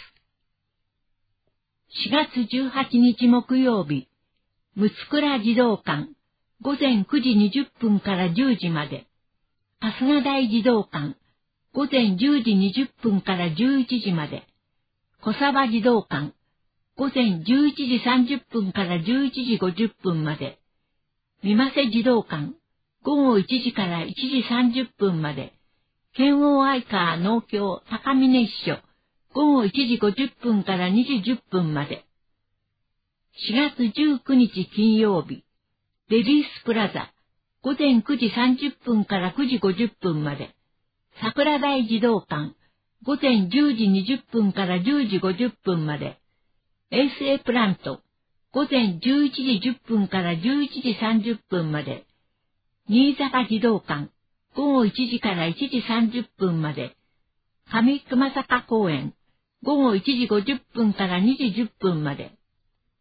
しがつじゅうはちにち木曜日、むつくら児童館、ごぜんくじにじゅっぷんからじゅうじまで。春日台児童館、ごぜんじゅうじにじゅっぷんからじゅういちじまで。小沢児童館、ごぜんじゅういちじさんじゅっぷんからじゅういちじごじゅっぷんまで。三瀬児童館、ごごいちじからいちじさんじゅっぷんまで。県央愛川農協高峰一所、ごごいちじごじゅっぷんからにじじゅっぷんまで。しがつじゅうくにち金曜日、レディースプラザ、ごぜんくじさんじゅっぷんからくじごじゅっぷんまで。桜台児童館、ごぜんじゅうじにじゅっぷんからじゅうじごじゅっぷんまで。衛生プラント、ごぜんじゅういちじじゅっぷんからじゅういちじさんじゅっぷんまで。新坂児童館、ごごいちじからいちじさんじゅっぷんまで。上熊坂公園、ごごいちじごじゅっぷんからにじじゅっぷんまで。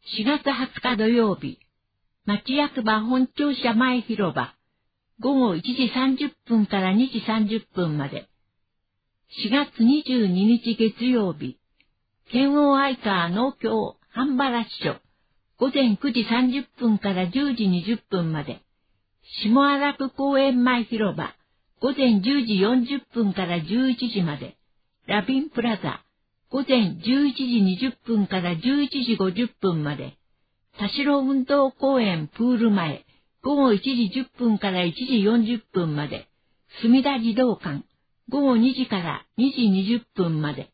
しがつはつか土曜日、町役場本庁舎前広場、ごごいちじさんじゅっぷんからにじさんじゅっぷんまで。しがつにじゅうににち月曜日、県央愛川農協半原支所、ごぜんくじさんじゅっぷんからじゅうじにじゅっぷんまで。下荒区公園前広場、ごぜんじゅうじよんじゅっぷんからじゅういちじまで。ラビンプラザ、ごぜんじゅういちじにじゅっぷんからじゅういちじごじゅっぷんまで。田代運動公園プール前、ごごいちじじゅっぷんからいちじよんじゅっぷんまで。墨田児童館、ごごにじからにじにじゅっぷんまで。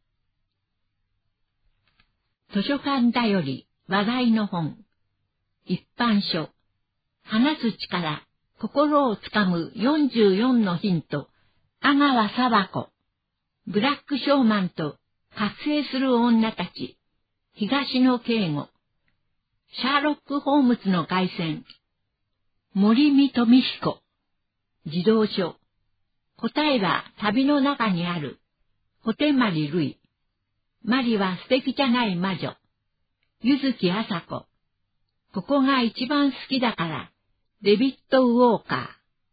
図書館だより話題の本。一般書。話す力、心をつかむよんじゅうよんのヒント。阿川佐和子。ブラックショーマンと覚醒する女たち。東野圭吾。シャーロック・ホームズの凱旋。森見富彦。児童書。答えは旅の中にある。ホテマリルイ。マリは素敵じゃない魔女。柚木麻子。ここが一番好きだから。デビッド・ウォーカー。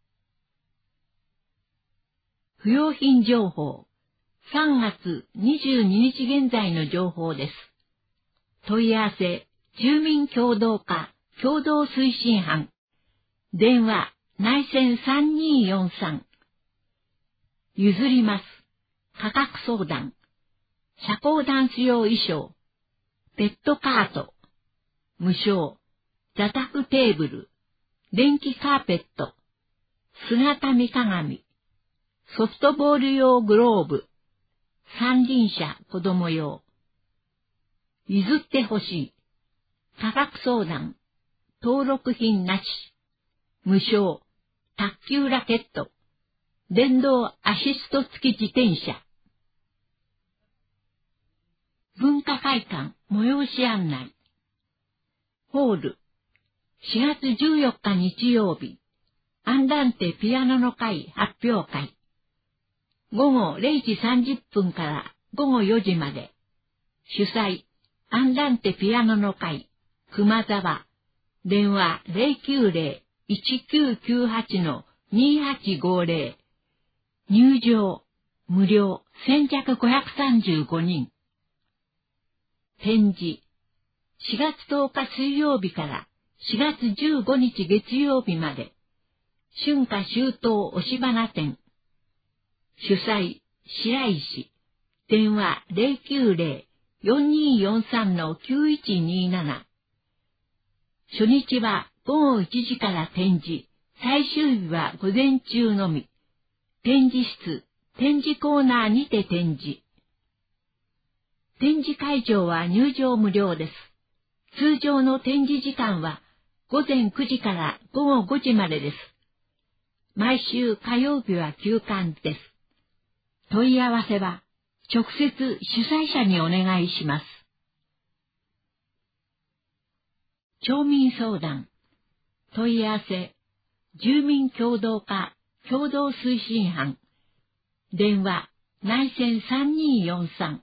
不用品情報。さんがつにじゅうににち現在の情報です。問い合わせ、住民協同課共同推進班。電話、内線さんにーよんさん。譲ります。価格相談。社交ダンス用衣装。ペットカート。無償。座卓テーブル。電気カーペット。姿見鏡。ソフトボール用グローブ。三輪車子供用。譲ってほしい。価格相談。登録品なし。無償。卓球ラケット。電動アシスト付き自転車。文化会館催し案内。ホール。しがつじゅうよっか日曜日。アンダンテピアノの会発表会。ごごれいじさんじゅっぷんからごごよじまで。主催、アンダンテピアノの会、熊沢。電話 ゼロきゅうゼロ いちきゅうきゅうはち のにはちごゼロ。入場、無料、先着ごひゃくさんじゅうごにん。展示。しがつとおか水曜日からしがつじゅうごにち月曜日まで。春夏秋冬押し花展。主催、白石。電話 ゼロきゅうゼロ よんにーよんさん のきゅういちにーなな。初日はごごいちじから展示。最終日は午前中のみ。展示室、展示コーナーにて展示。展示会場は入場無料です。通常の展示時間はごぜんくじからごごごじまでです。毎週火曜日は休館です。問い合わせは直接主催者にお願いします。町民相談。問い合わせ、住民協同課共同推進班。電話、内線さんにーよんさん。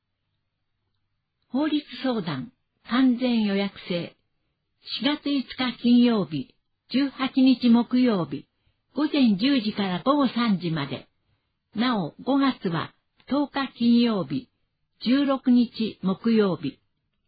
法律相談、完全予約制。しがついつか金曜日、じゅうはちにち木曜日、ごぜんじゅうじからごごさんじまで。なお、ごがつはとおか金曜日、じゅうろくにち木曜日。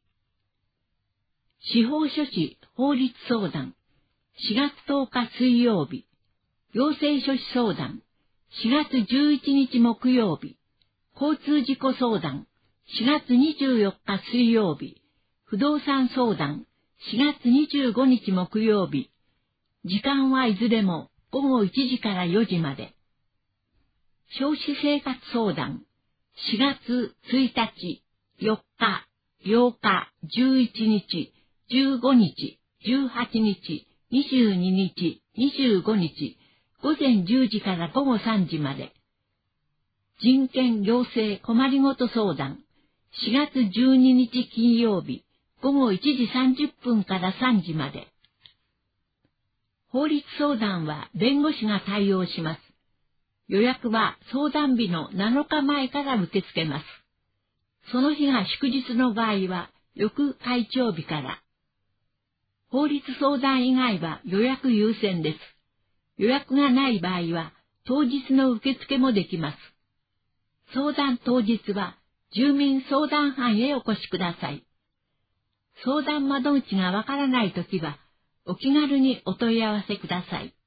司法書士法律相談。しがつとおか水曜日。行政書士相談。しがつじゅういちにち木曜日。交通事故相談。しがつにじゅうよっか水曜日。不動産相談。しがつにじゅうごにち木曜日。時間はいずれもごごいちじからよじまで。消費生活相談。しがつついたち、よっか、ようか、じゅういちにち、じゅうごにち、じゅうはちにち、にじゅうににち、にじゅうごにち、ごぜんじゅうじからごごさんじまで。人権行政困りごと相談。しがつじゅうににち金曜日、ごごいちじさんじゅっぷんからさんじまで。法律相談は弁護士が対応します。予約は相談日のなのかまえから受け付けます。その日が祝日の場合は、 翌会長日から。法律相談以外は予約優先です。予約がない場合は当日の受付もできます。相談当日は住民相談班へお越しください。相談窓口がわからないときはお気軽にお問い合わせください。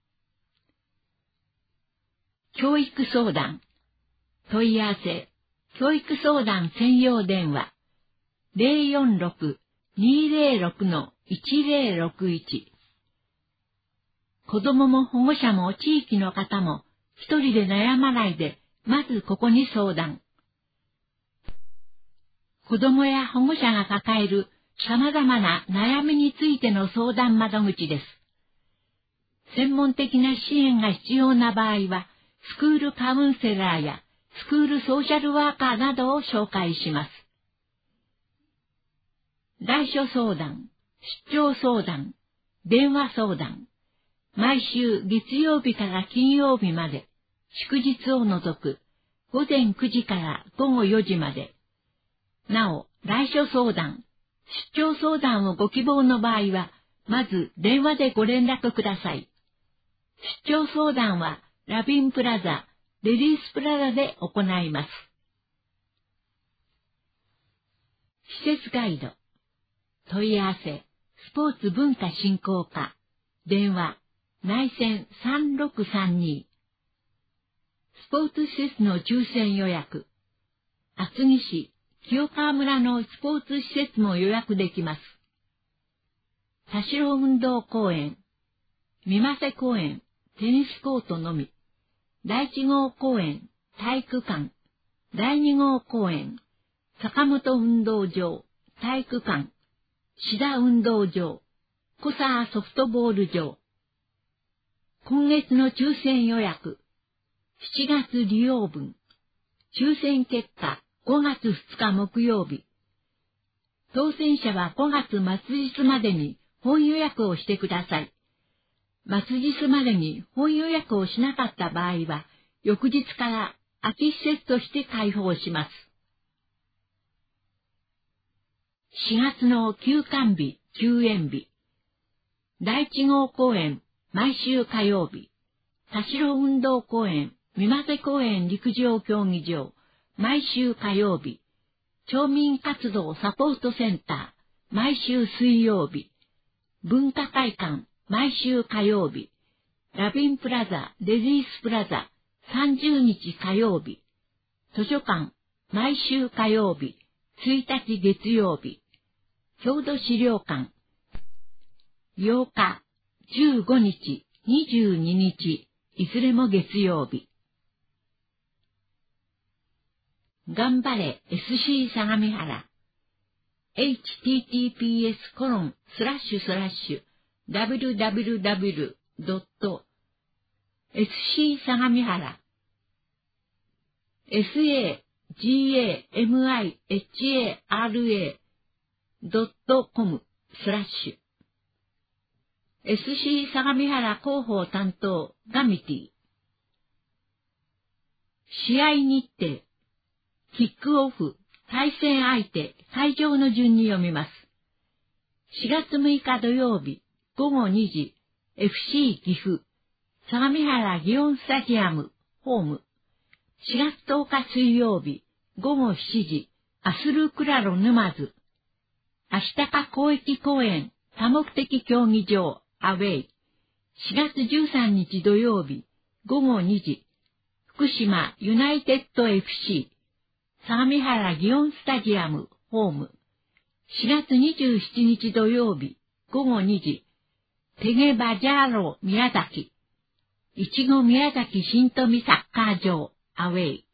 教育相談。問い合わせ。教育相談専用電話。ゼロよんろく にゼロろく いちゼロろくいち。子供も保護者も地域の方も一人で悩まないで、まずここに相談。子供や保護者が抱える様々な悩みについての相談窓口です。専門的な支援が必要な場合は、スクールカウンセラーやスクールソーシャルワーカーなどを紹介します。来所相談、出張相談、電話相談。毎週月曜日から金曜日まで、祝日を除く、午前くじから午後よじまで。なお、来所相談、出張相談をご希望の場合は、まず電話でご連絡ください。出張相談は、ラビンプラザ、レディースプラザで行います。施設ガイド。問い合わせ、スポーツ文化振興課。電話、内線さんろくさんに。スポーツ施設の抽選予約。厚木市、清川村のスポーツ施設も予約できます。田代運動公園、三瀬公園、テニスコートのみ。だいいち号公園、体育館。だいに号公園、坂本運動場、体育館。志田運動場、小沢ソフトボール場。今月の抽選予約、しちがつ利用分。抽選結果、ごがつふつか木曜日。当選者はごがつ末日までに本予約をしてください。末日までに本予約をしなかった場合は、翌日から空き施設として開放します。しがつの休館日、休園日。だいいち号公園、毎週火曜日。田代運動公園、三瀬公園陸上競技場、毎週火曜日。町民活動サポートセンター、毎週水曜日。文化会館、毎週火曜日。ラビンプラザ、レディースプラザ、さんじゅうにち火曜日。図書館、毎週火曜日。ついたち月曜日。郷土資料館。ようか、じゅうごにち、にじゅうににち、いずれも月曜日。頑張れ エスシー 相模原。エイチティーティーピーエスコロンスラッシュスラッシュダブリューダブリューダブリュードットエスシー 相模原 エスエージーエーエムアイエイチエーアールエードットコムスラッシュ エスシー 相模原広報担当ガミティ。試合日程、キックオフ、対戦相手、会場の順に読みます。しがつむいか土曜日、ごごにじ、エフシー 岐阜、相模原祇園スタジアム、ホーム。しがつとおか水曜日、ごごしちじ、アスルクラロ沼津。あしたか広域公園、多目的競技場、アウェイ。しがつじゅうさんにち土曜日、ごごにじ、福島ユナイテッド エフシー、相模原祇園スタジアム、ホーム。しがつにじゅうしちにち土曜日、ごごにじ、テゲバジャーロ宮崎。いちご宮崎新富サッカー場、アウェイ。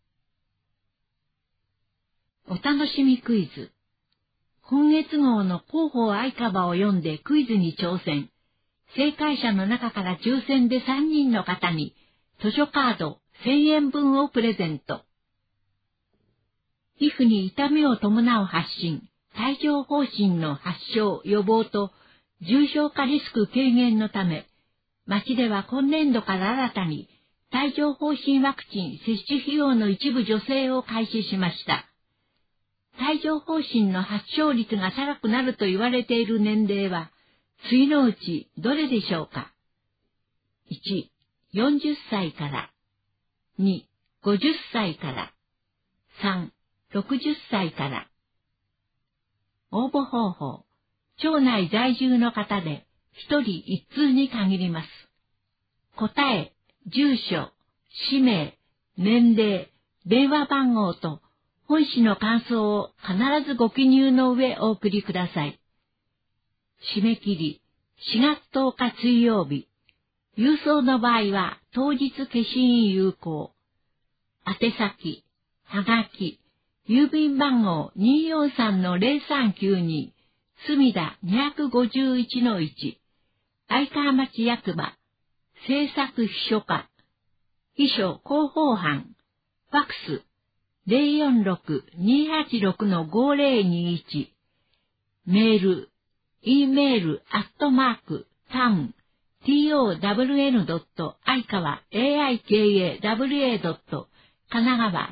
お楽しみクイズ。今月号の広報愛川を読んでクイズに挑戦。正解者の中から抽選でさんにんの方に図書カードせんえんぶんをプレゼント。皮膚に痛みを伴う発疹、帯状疱疹の発症、予防と重症化リスク軽減のため、町では今年度から新たに帯状疱疹ワクチン接種費用の一部助成を開始しました。 帯状疱疹の発症率が高くなると言われている年齢は、次のうちどれでしょうか。いち、よんじゅっさいから。に、ごじゅっさいから。さん、ろくじゅっさいから。応募方法、町内在住の方でひとりいっ通に限ります。答え、住所、氏名、年齢、電話番号と本誌の感想を必ずご記入の上お送りください。締め切りしがつとおか水曜日。郵送の場合は当日消印有効。宛先、はがき、郵便番号 にーよんさんのゼロさんきゅうに、墨田 にひゃくごじゅういちのいち、愛川町役場、政策秘書課、秘書広報班、ファックス ゼロよんろく にーはちろく ごーぜろにーいち、メール、e メールアットマーク、タウン、ton.愛川 aikawa.神奈川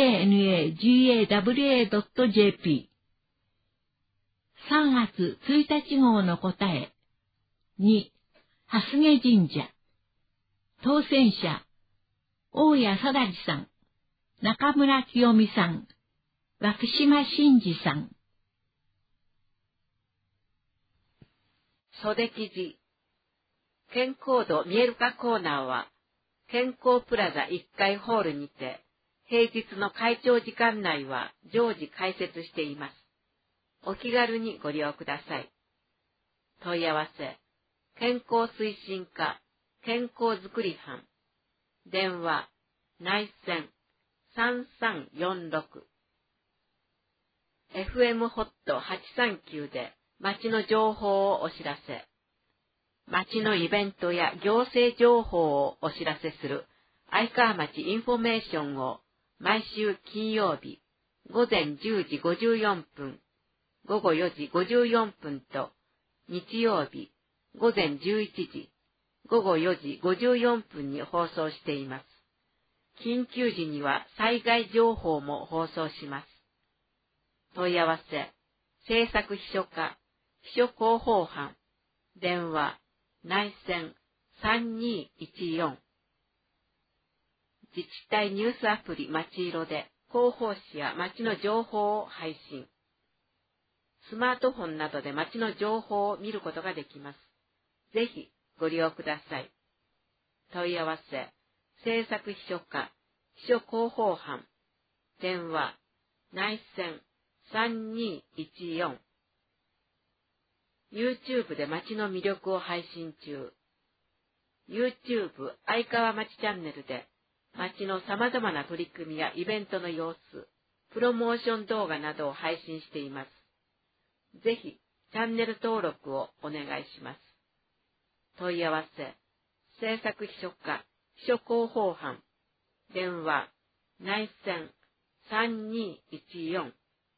kanagawa.jp さんがつついたち号の答え。に、蓮毛神社。当選者、大谷貞治さん、中村清美さん、涌島真嗣さん。 袖記事。健康度見えるかコーナーは、健康プラザいっかいホールにて、平日の会長時間内は常時開設しています。お気軽にご利用ください。問い合わせ、健康推進課、健康づくり班、電話、内線、さんさんよんろく。エフエム ホットはちさんきゅうで町の情報をお知らせ。町のイベントや行政情報をお知らせする愛川町インフォメーションを毎週金曜日午前じゅうじごじゅうよんぷん、午後よじごじゅうよんぷんと日曜日午前じゅういちじ、午後よじごじゅうよんぷんに放送しています。緊急時には災害情報も放送します。問い合わせ、政策秘書課、秘書広報班、電話、内線さんにいちよん。自治体ニュースアプリまちいろで広報誌や町の情報を配信。スマートフォンなどで町の情報を見ることができます。ぜひご利用ください。問い合わせ、政策秘書課、秘書広報班、電話、内線さんにいちよん。YouTube で町の魅力を配信中。YouTube 愛川町チャンネルで町の様々な取り組みやイベントの様子、プロモーション動画などを配信しています。ぜひチャンネル登録をお願いします。問い合わせ、政策秘書課、秘書広報班、電話、内線さんにいちよん。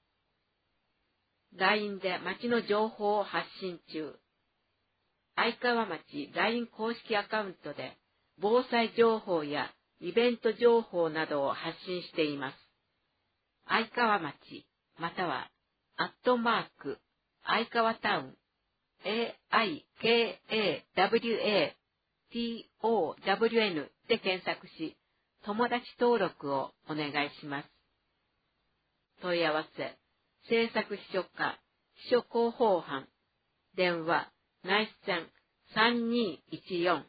ライン で町の情報を発信中。愛川町 ライン 公式アカウントで防災情報やイベント情報などを発信しています。愛川町またはアットマーク愛川タウン エーアイケーエーダブリューエーティーオーダブリューエヌ で検索し友達登録をお願いします。問い合わせ、政策秘書課、秘書広報班、電話、内線さんにいちよん。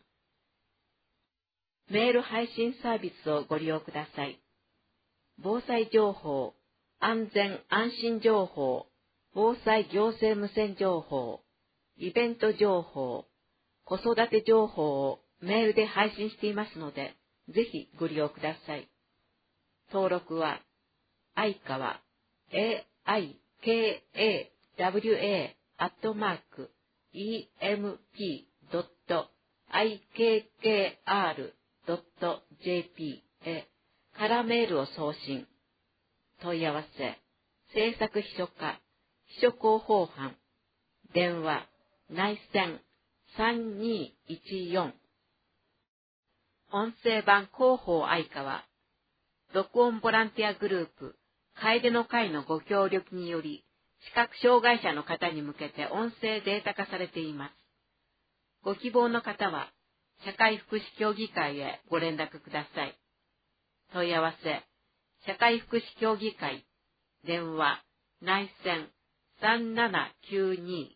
メール配信サービスをご利用ください。防災情報、安全安心情報、防災行政無線情報、イベント情報、子育て情報をメールで配信していますので、ぜひご利用ください。登録は、愛川、エーアイケーエーダブリューエーアットマーク イーエムピードットアイケーケーアールドットジェーピー へからメールを送信。問い合わせ、政策秘書課、秘書広報班、電話、内線さんにいちよん。音声版広報愛川、録音ボランティアグループ、 楓の会のご協力により、視覚障害者の方に向けて音声データ化されています。ご希望の方は、社会福祉協議会へご連絡ください。問い合わせ、社会福祉協議会、電話、内線さんななきゅうに。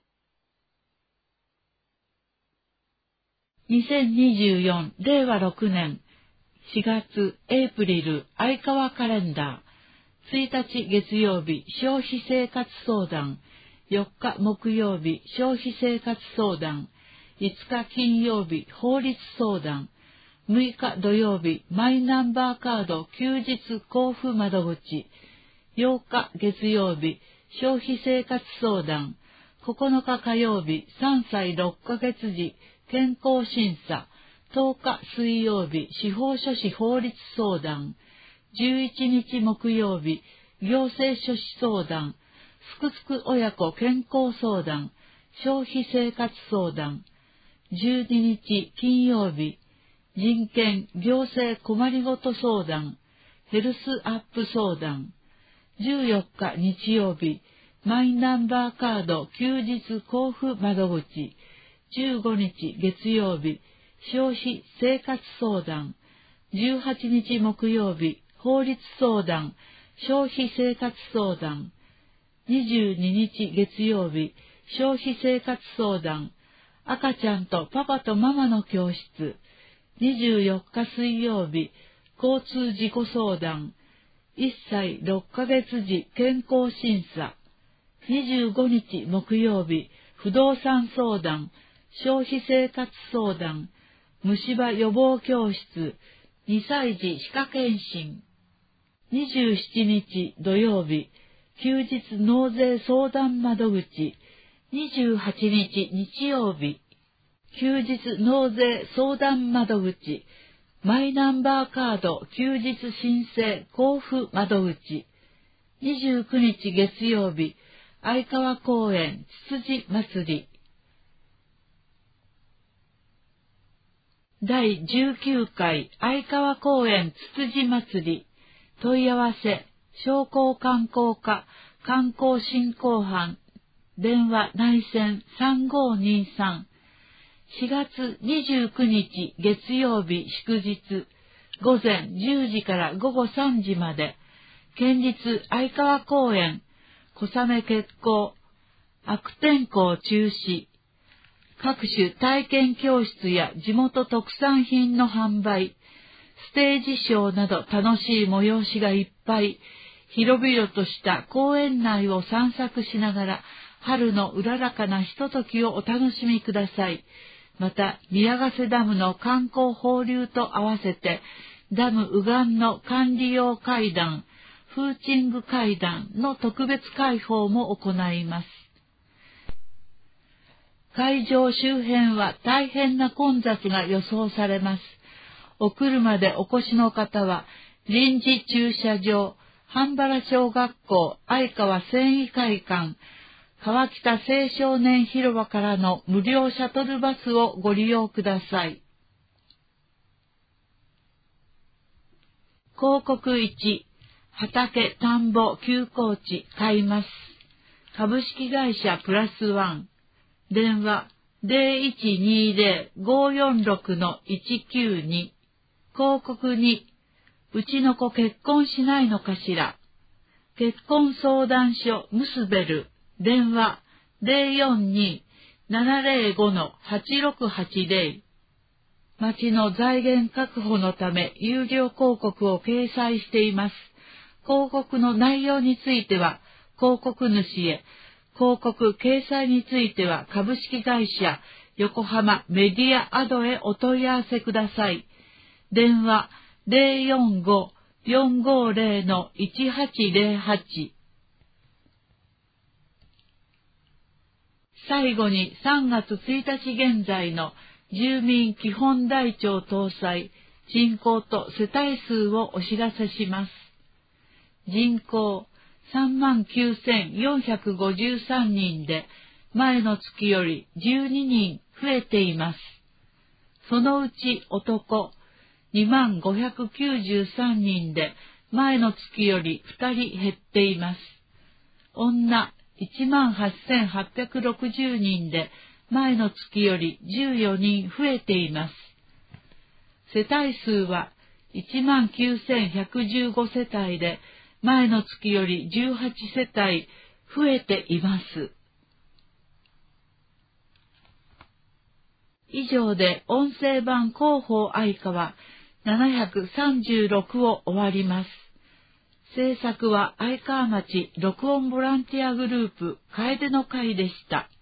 にせんにじゅうよんれいわろくねんしがつエイプリル相川カレンダー、ついたち月曜日消費生活相談、よっか木曜日消費生活相談、いつか金曜日法律相談、むいか土曜日マイナンバーカード休日交付窓口、ようか月曜日消費生活相談、ここのか火曜日さんさいろっかげつ時健康審査、とおか水曜日司法書士法律相談、じゅういちにち木曜日行政書士相談、すくすく親子健康相談、消費生活相談、じゅうににち金曜日人権行政困りごと相談、ヘルスアップ相談、じゅうよっか日曜日マイナンバーカード休日交付窓口、じゅうごにち月曜日消費生活相談、じゅうはちにち木曜日法律相談、消費生活相談、にじゅうににち月曜日消費生活相談、赤ちゃんとパパとママの教室、にじゅうよっか水曜日交通事故相談、いっさいろっかげつ時健康審査、にじゅうごにち木曜日不動産相談、消費生活相談、虫歯予防教室、にさい児歯科検診、にじゅうしちにち土曜日休日納税相談窓口、にじゅうはちにち日曜日休日納税相談窓口、マイナンバーカード休日申請交付窓口、にじゅうくにち月曜日相川公園つつじ祭り、だいじゅうきゅうかい相川公園つつじ祭り、問い合わせ商工観光課観光振興班、電話内線さんごにさん、しがつにじゅうくにち月曜日祝日、ごぜんじゅうじからごごさんじまで、県立相川公園小雨決行、悪天候中止、各種体験教室や地元特産品の販売、ステージショーなど楽しい催しがいっぱい、広々とした公園内を散策しながら、春のうららかなひとときをお楽しみください。また、宮ヶ瀬ダムの観光放流と合わせて、ダム右岸の管理用階段、フーチング階段の特別開放も行います。会場周辺は大変な混雑が予想されます。お車でお越しの方は、臨時駐車場、半原小学校相川繊維会館、川北青少年広場からの無料シャトルバスをご利用ください。広告いち、畑田んぼ休耕地買います。株式会社プラスワン。電話 ゼロいちにゼロ ごよんろく いちきゅうに。広告に、うちの子結婚しないのかしら。結婚相談所ムスベル。電話 ゼロよんに ななゼロご はちろくはちゼロ。町の財源確保のため有料広告を掲載しています。広告の内容については広告主へ、広告掲載については株式会社横浜メディアアドへお問い合わせください。電話 ゼロよんご よんごゼロ いちはちゼロはち。最後にさんがつついたち現在の住民基本台帳搭載人口と世帯数をお知らせします。人口さんまんきゅうせんよんひゃくごじゅうさんにんで前の月よりじゅうににん増えています。そのうち男にまんごひゃくきゅうじゅうさんにんで前の月よりふたり減っています。女いちまんはっせんはっぴゃくろくじゅうにんで、前の月よりじゅうよにん増えています。世帯数はいちまんきゅうせんひゃくじゅうご世帯で、前の月よりじゅうはち世帯増えています。以上で音声版広報愛歌はななひゃくさんじゅうろくを終わります。制作は愛川町録音ボランティアグループ楓の会でした。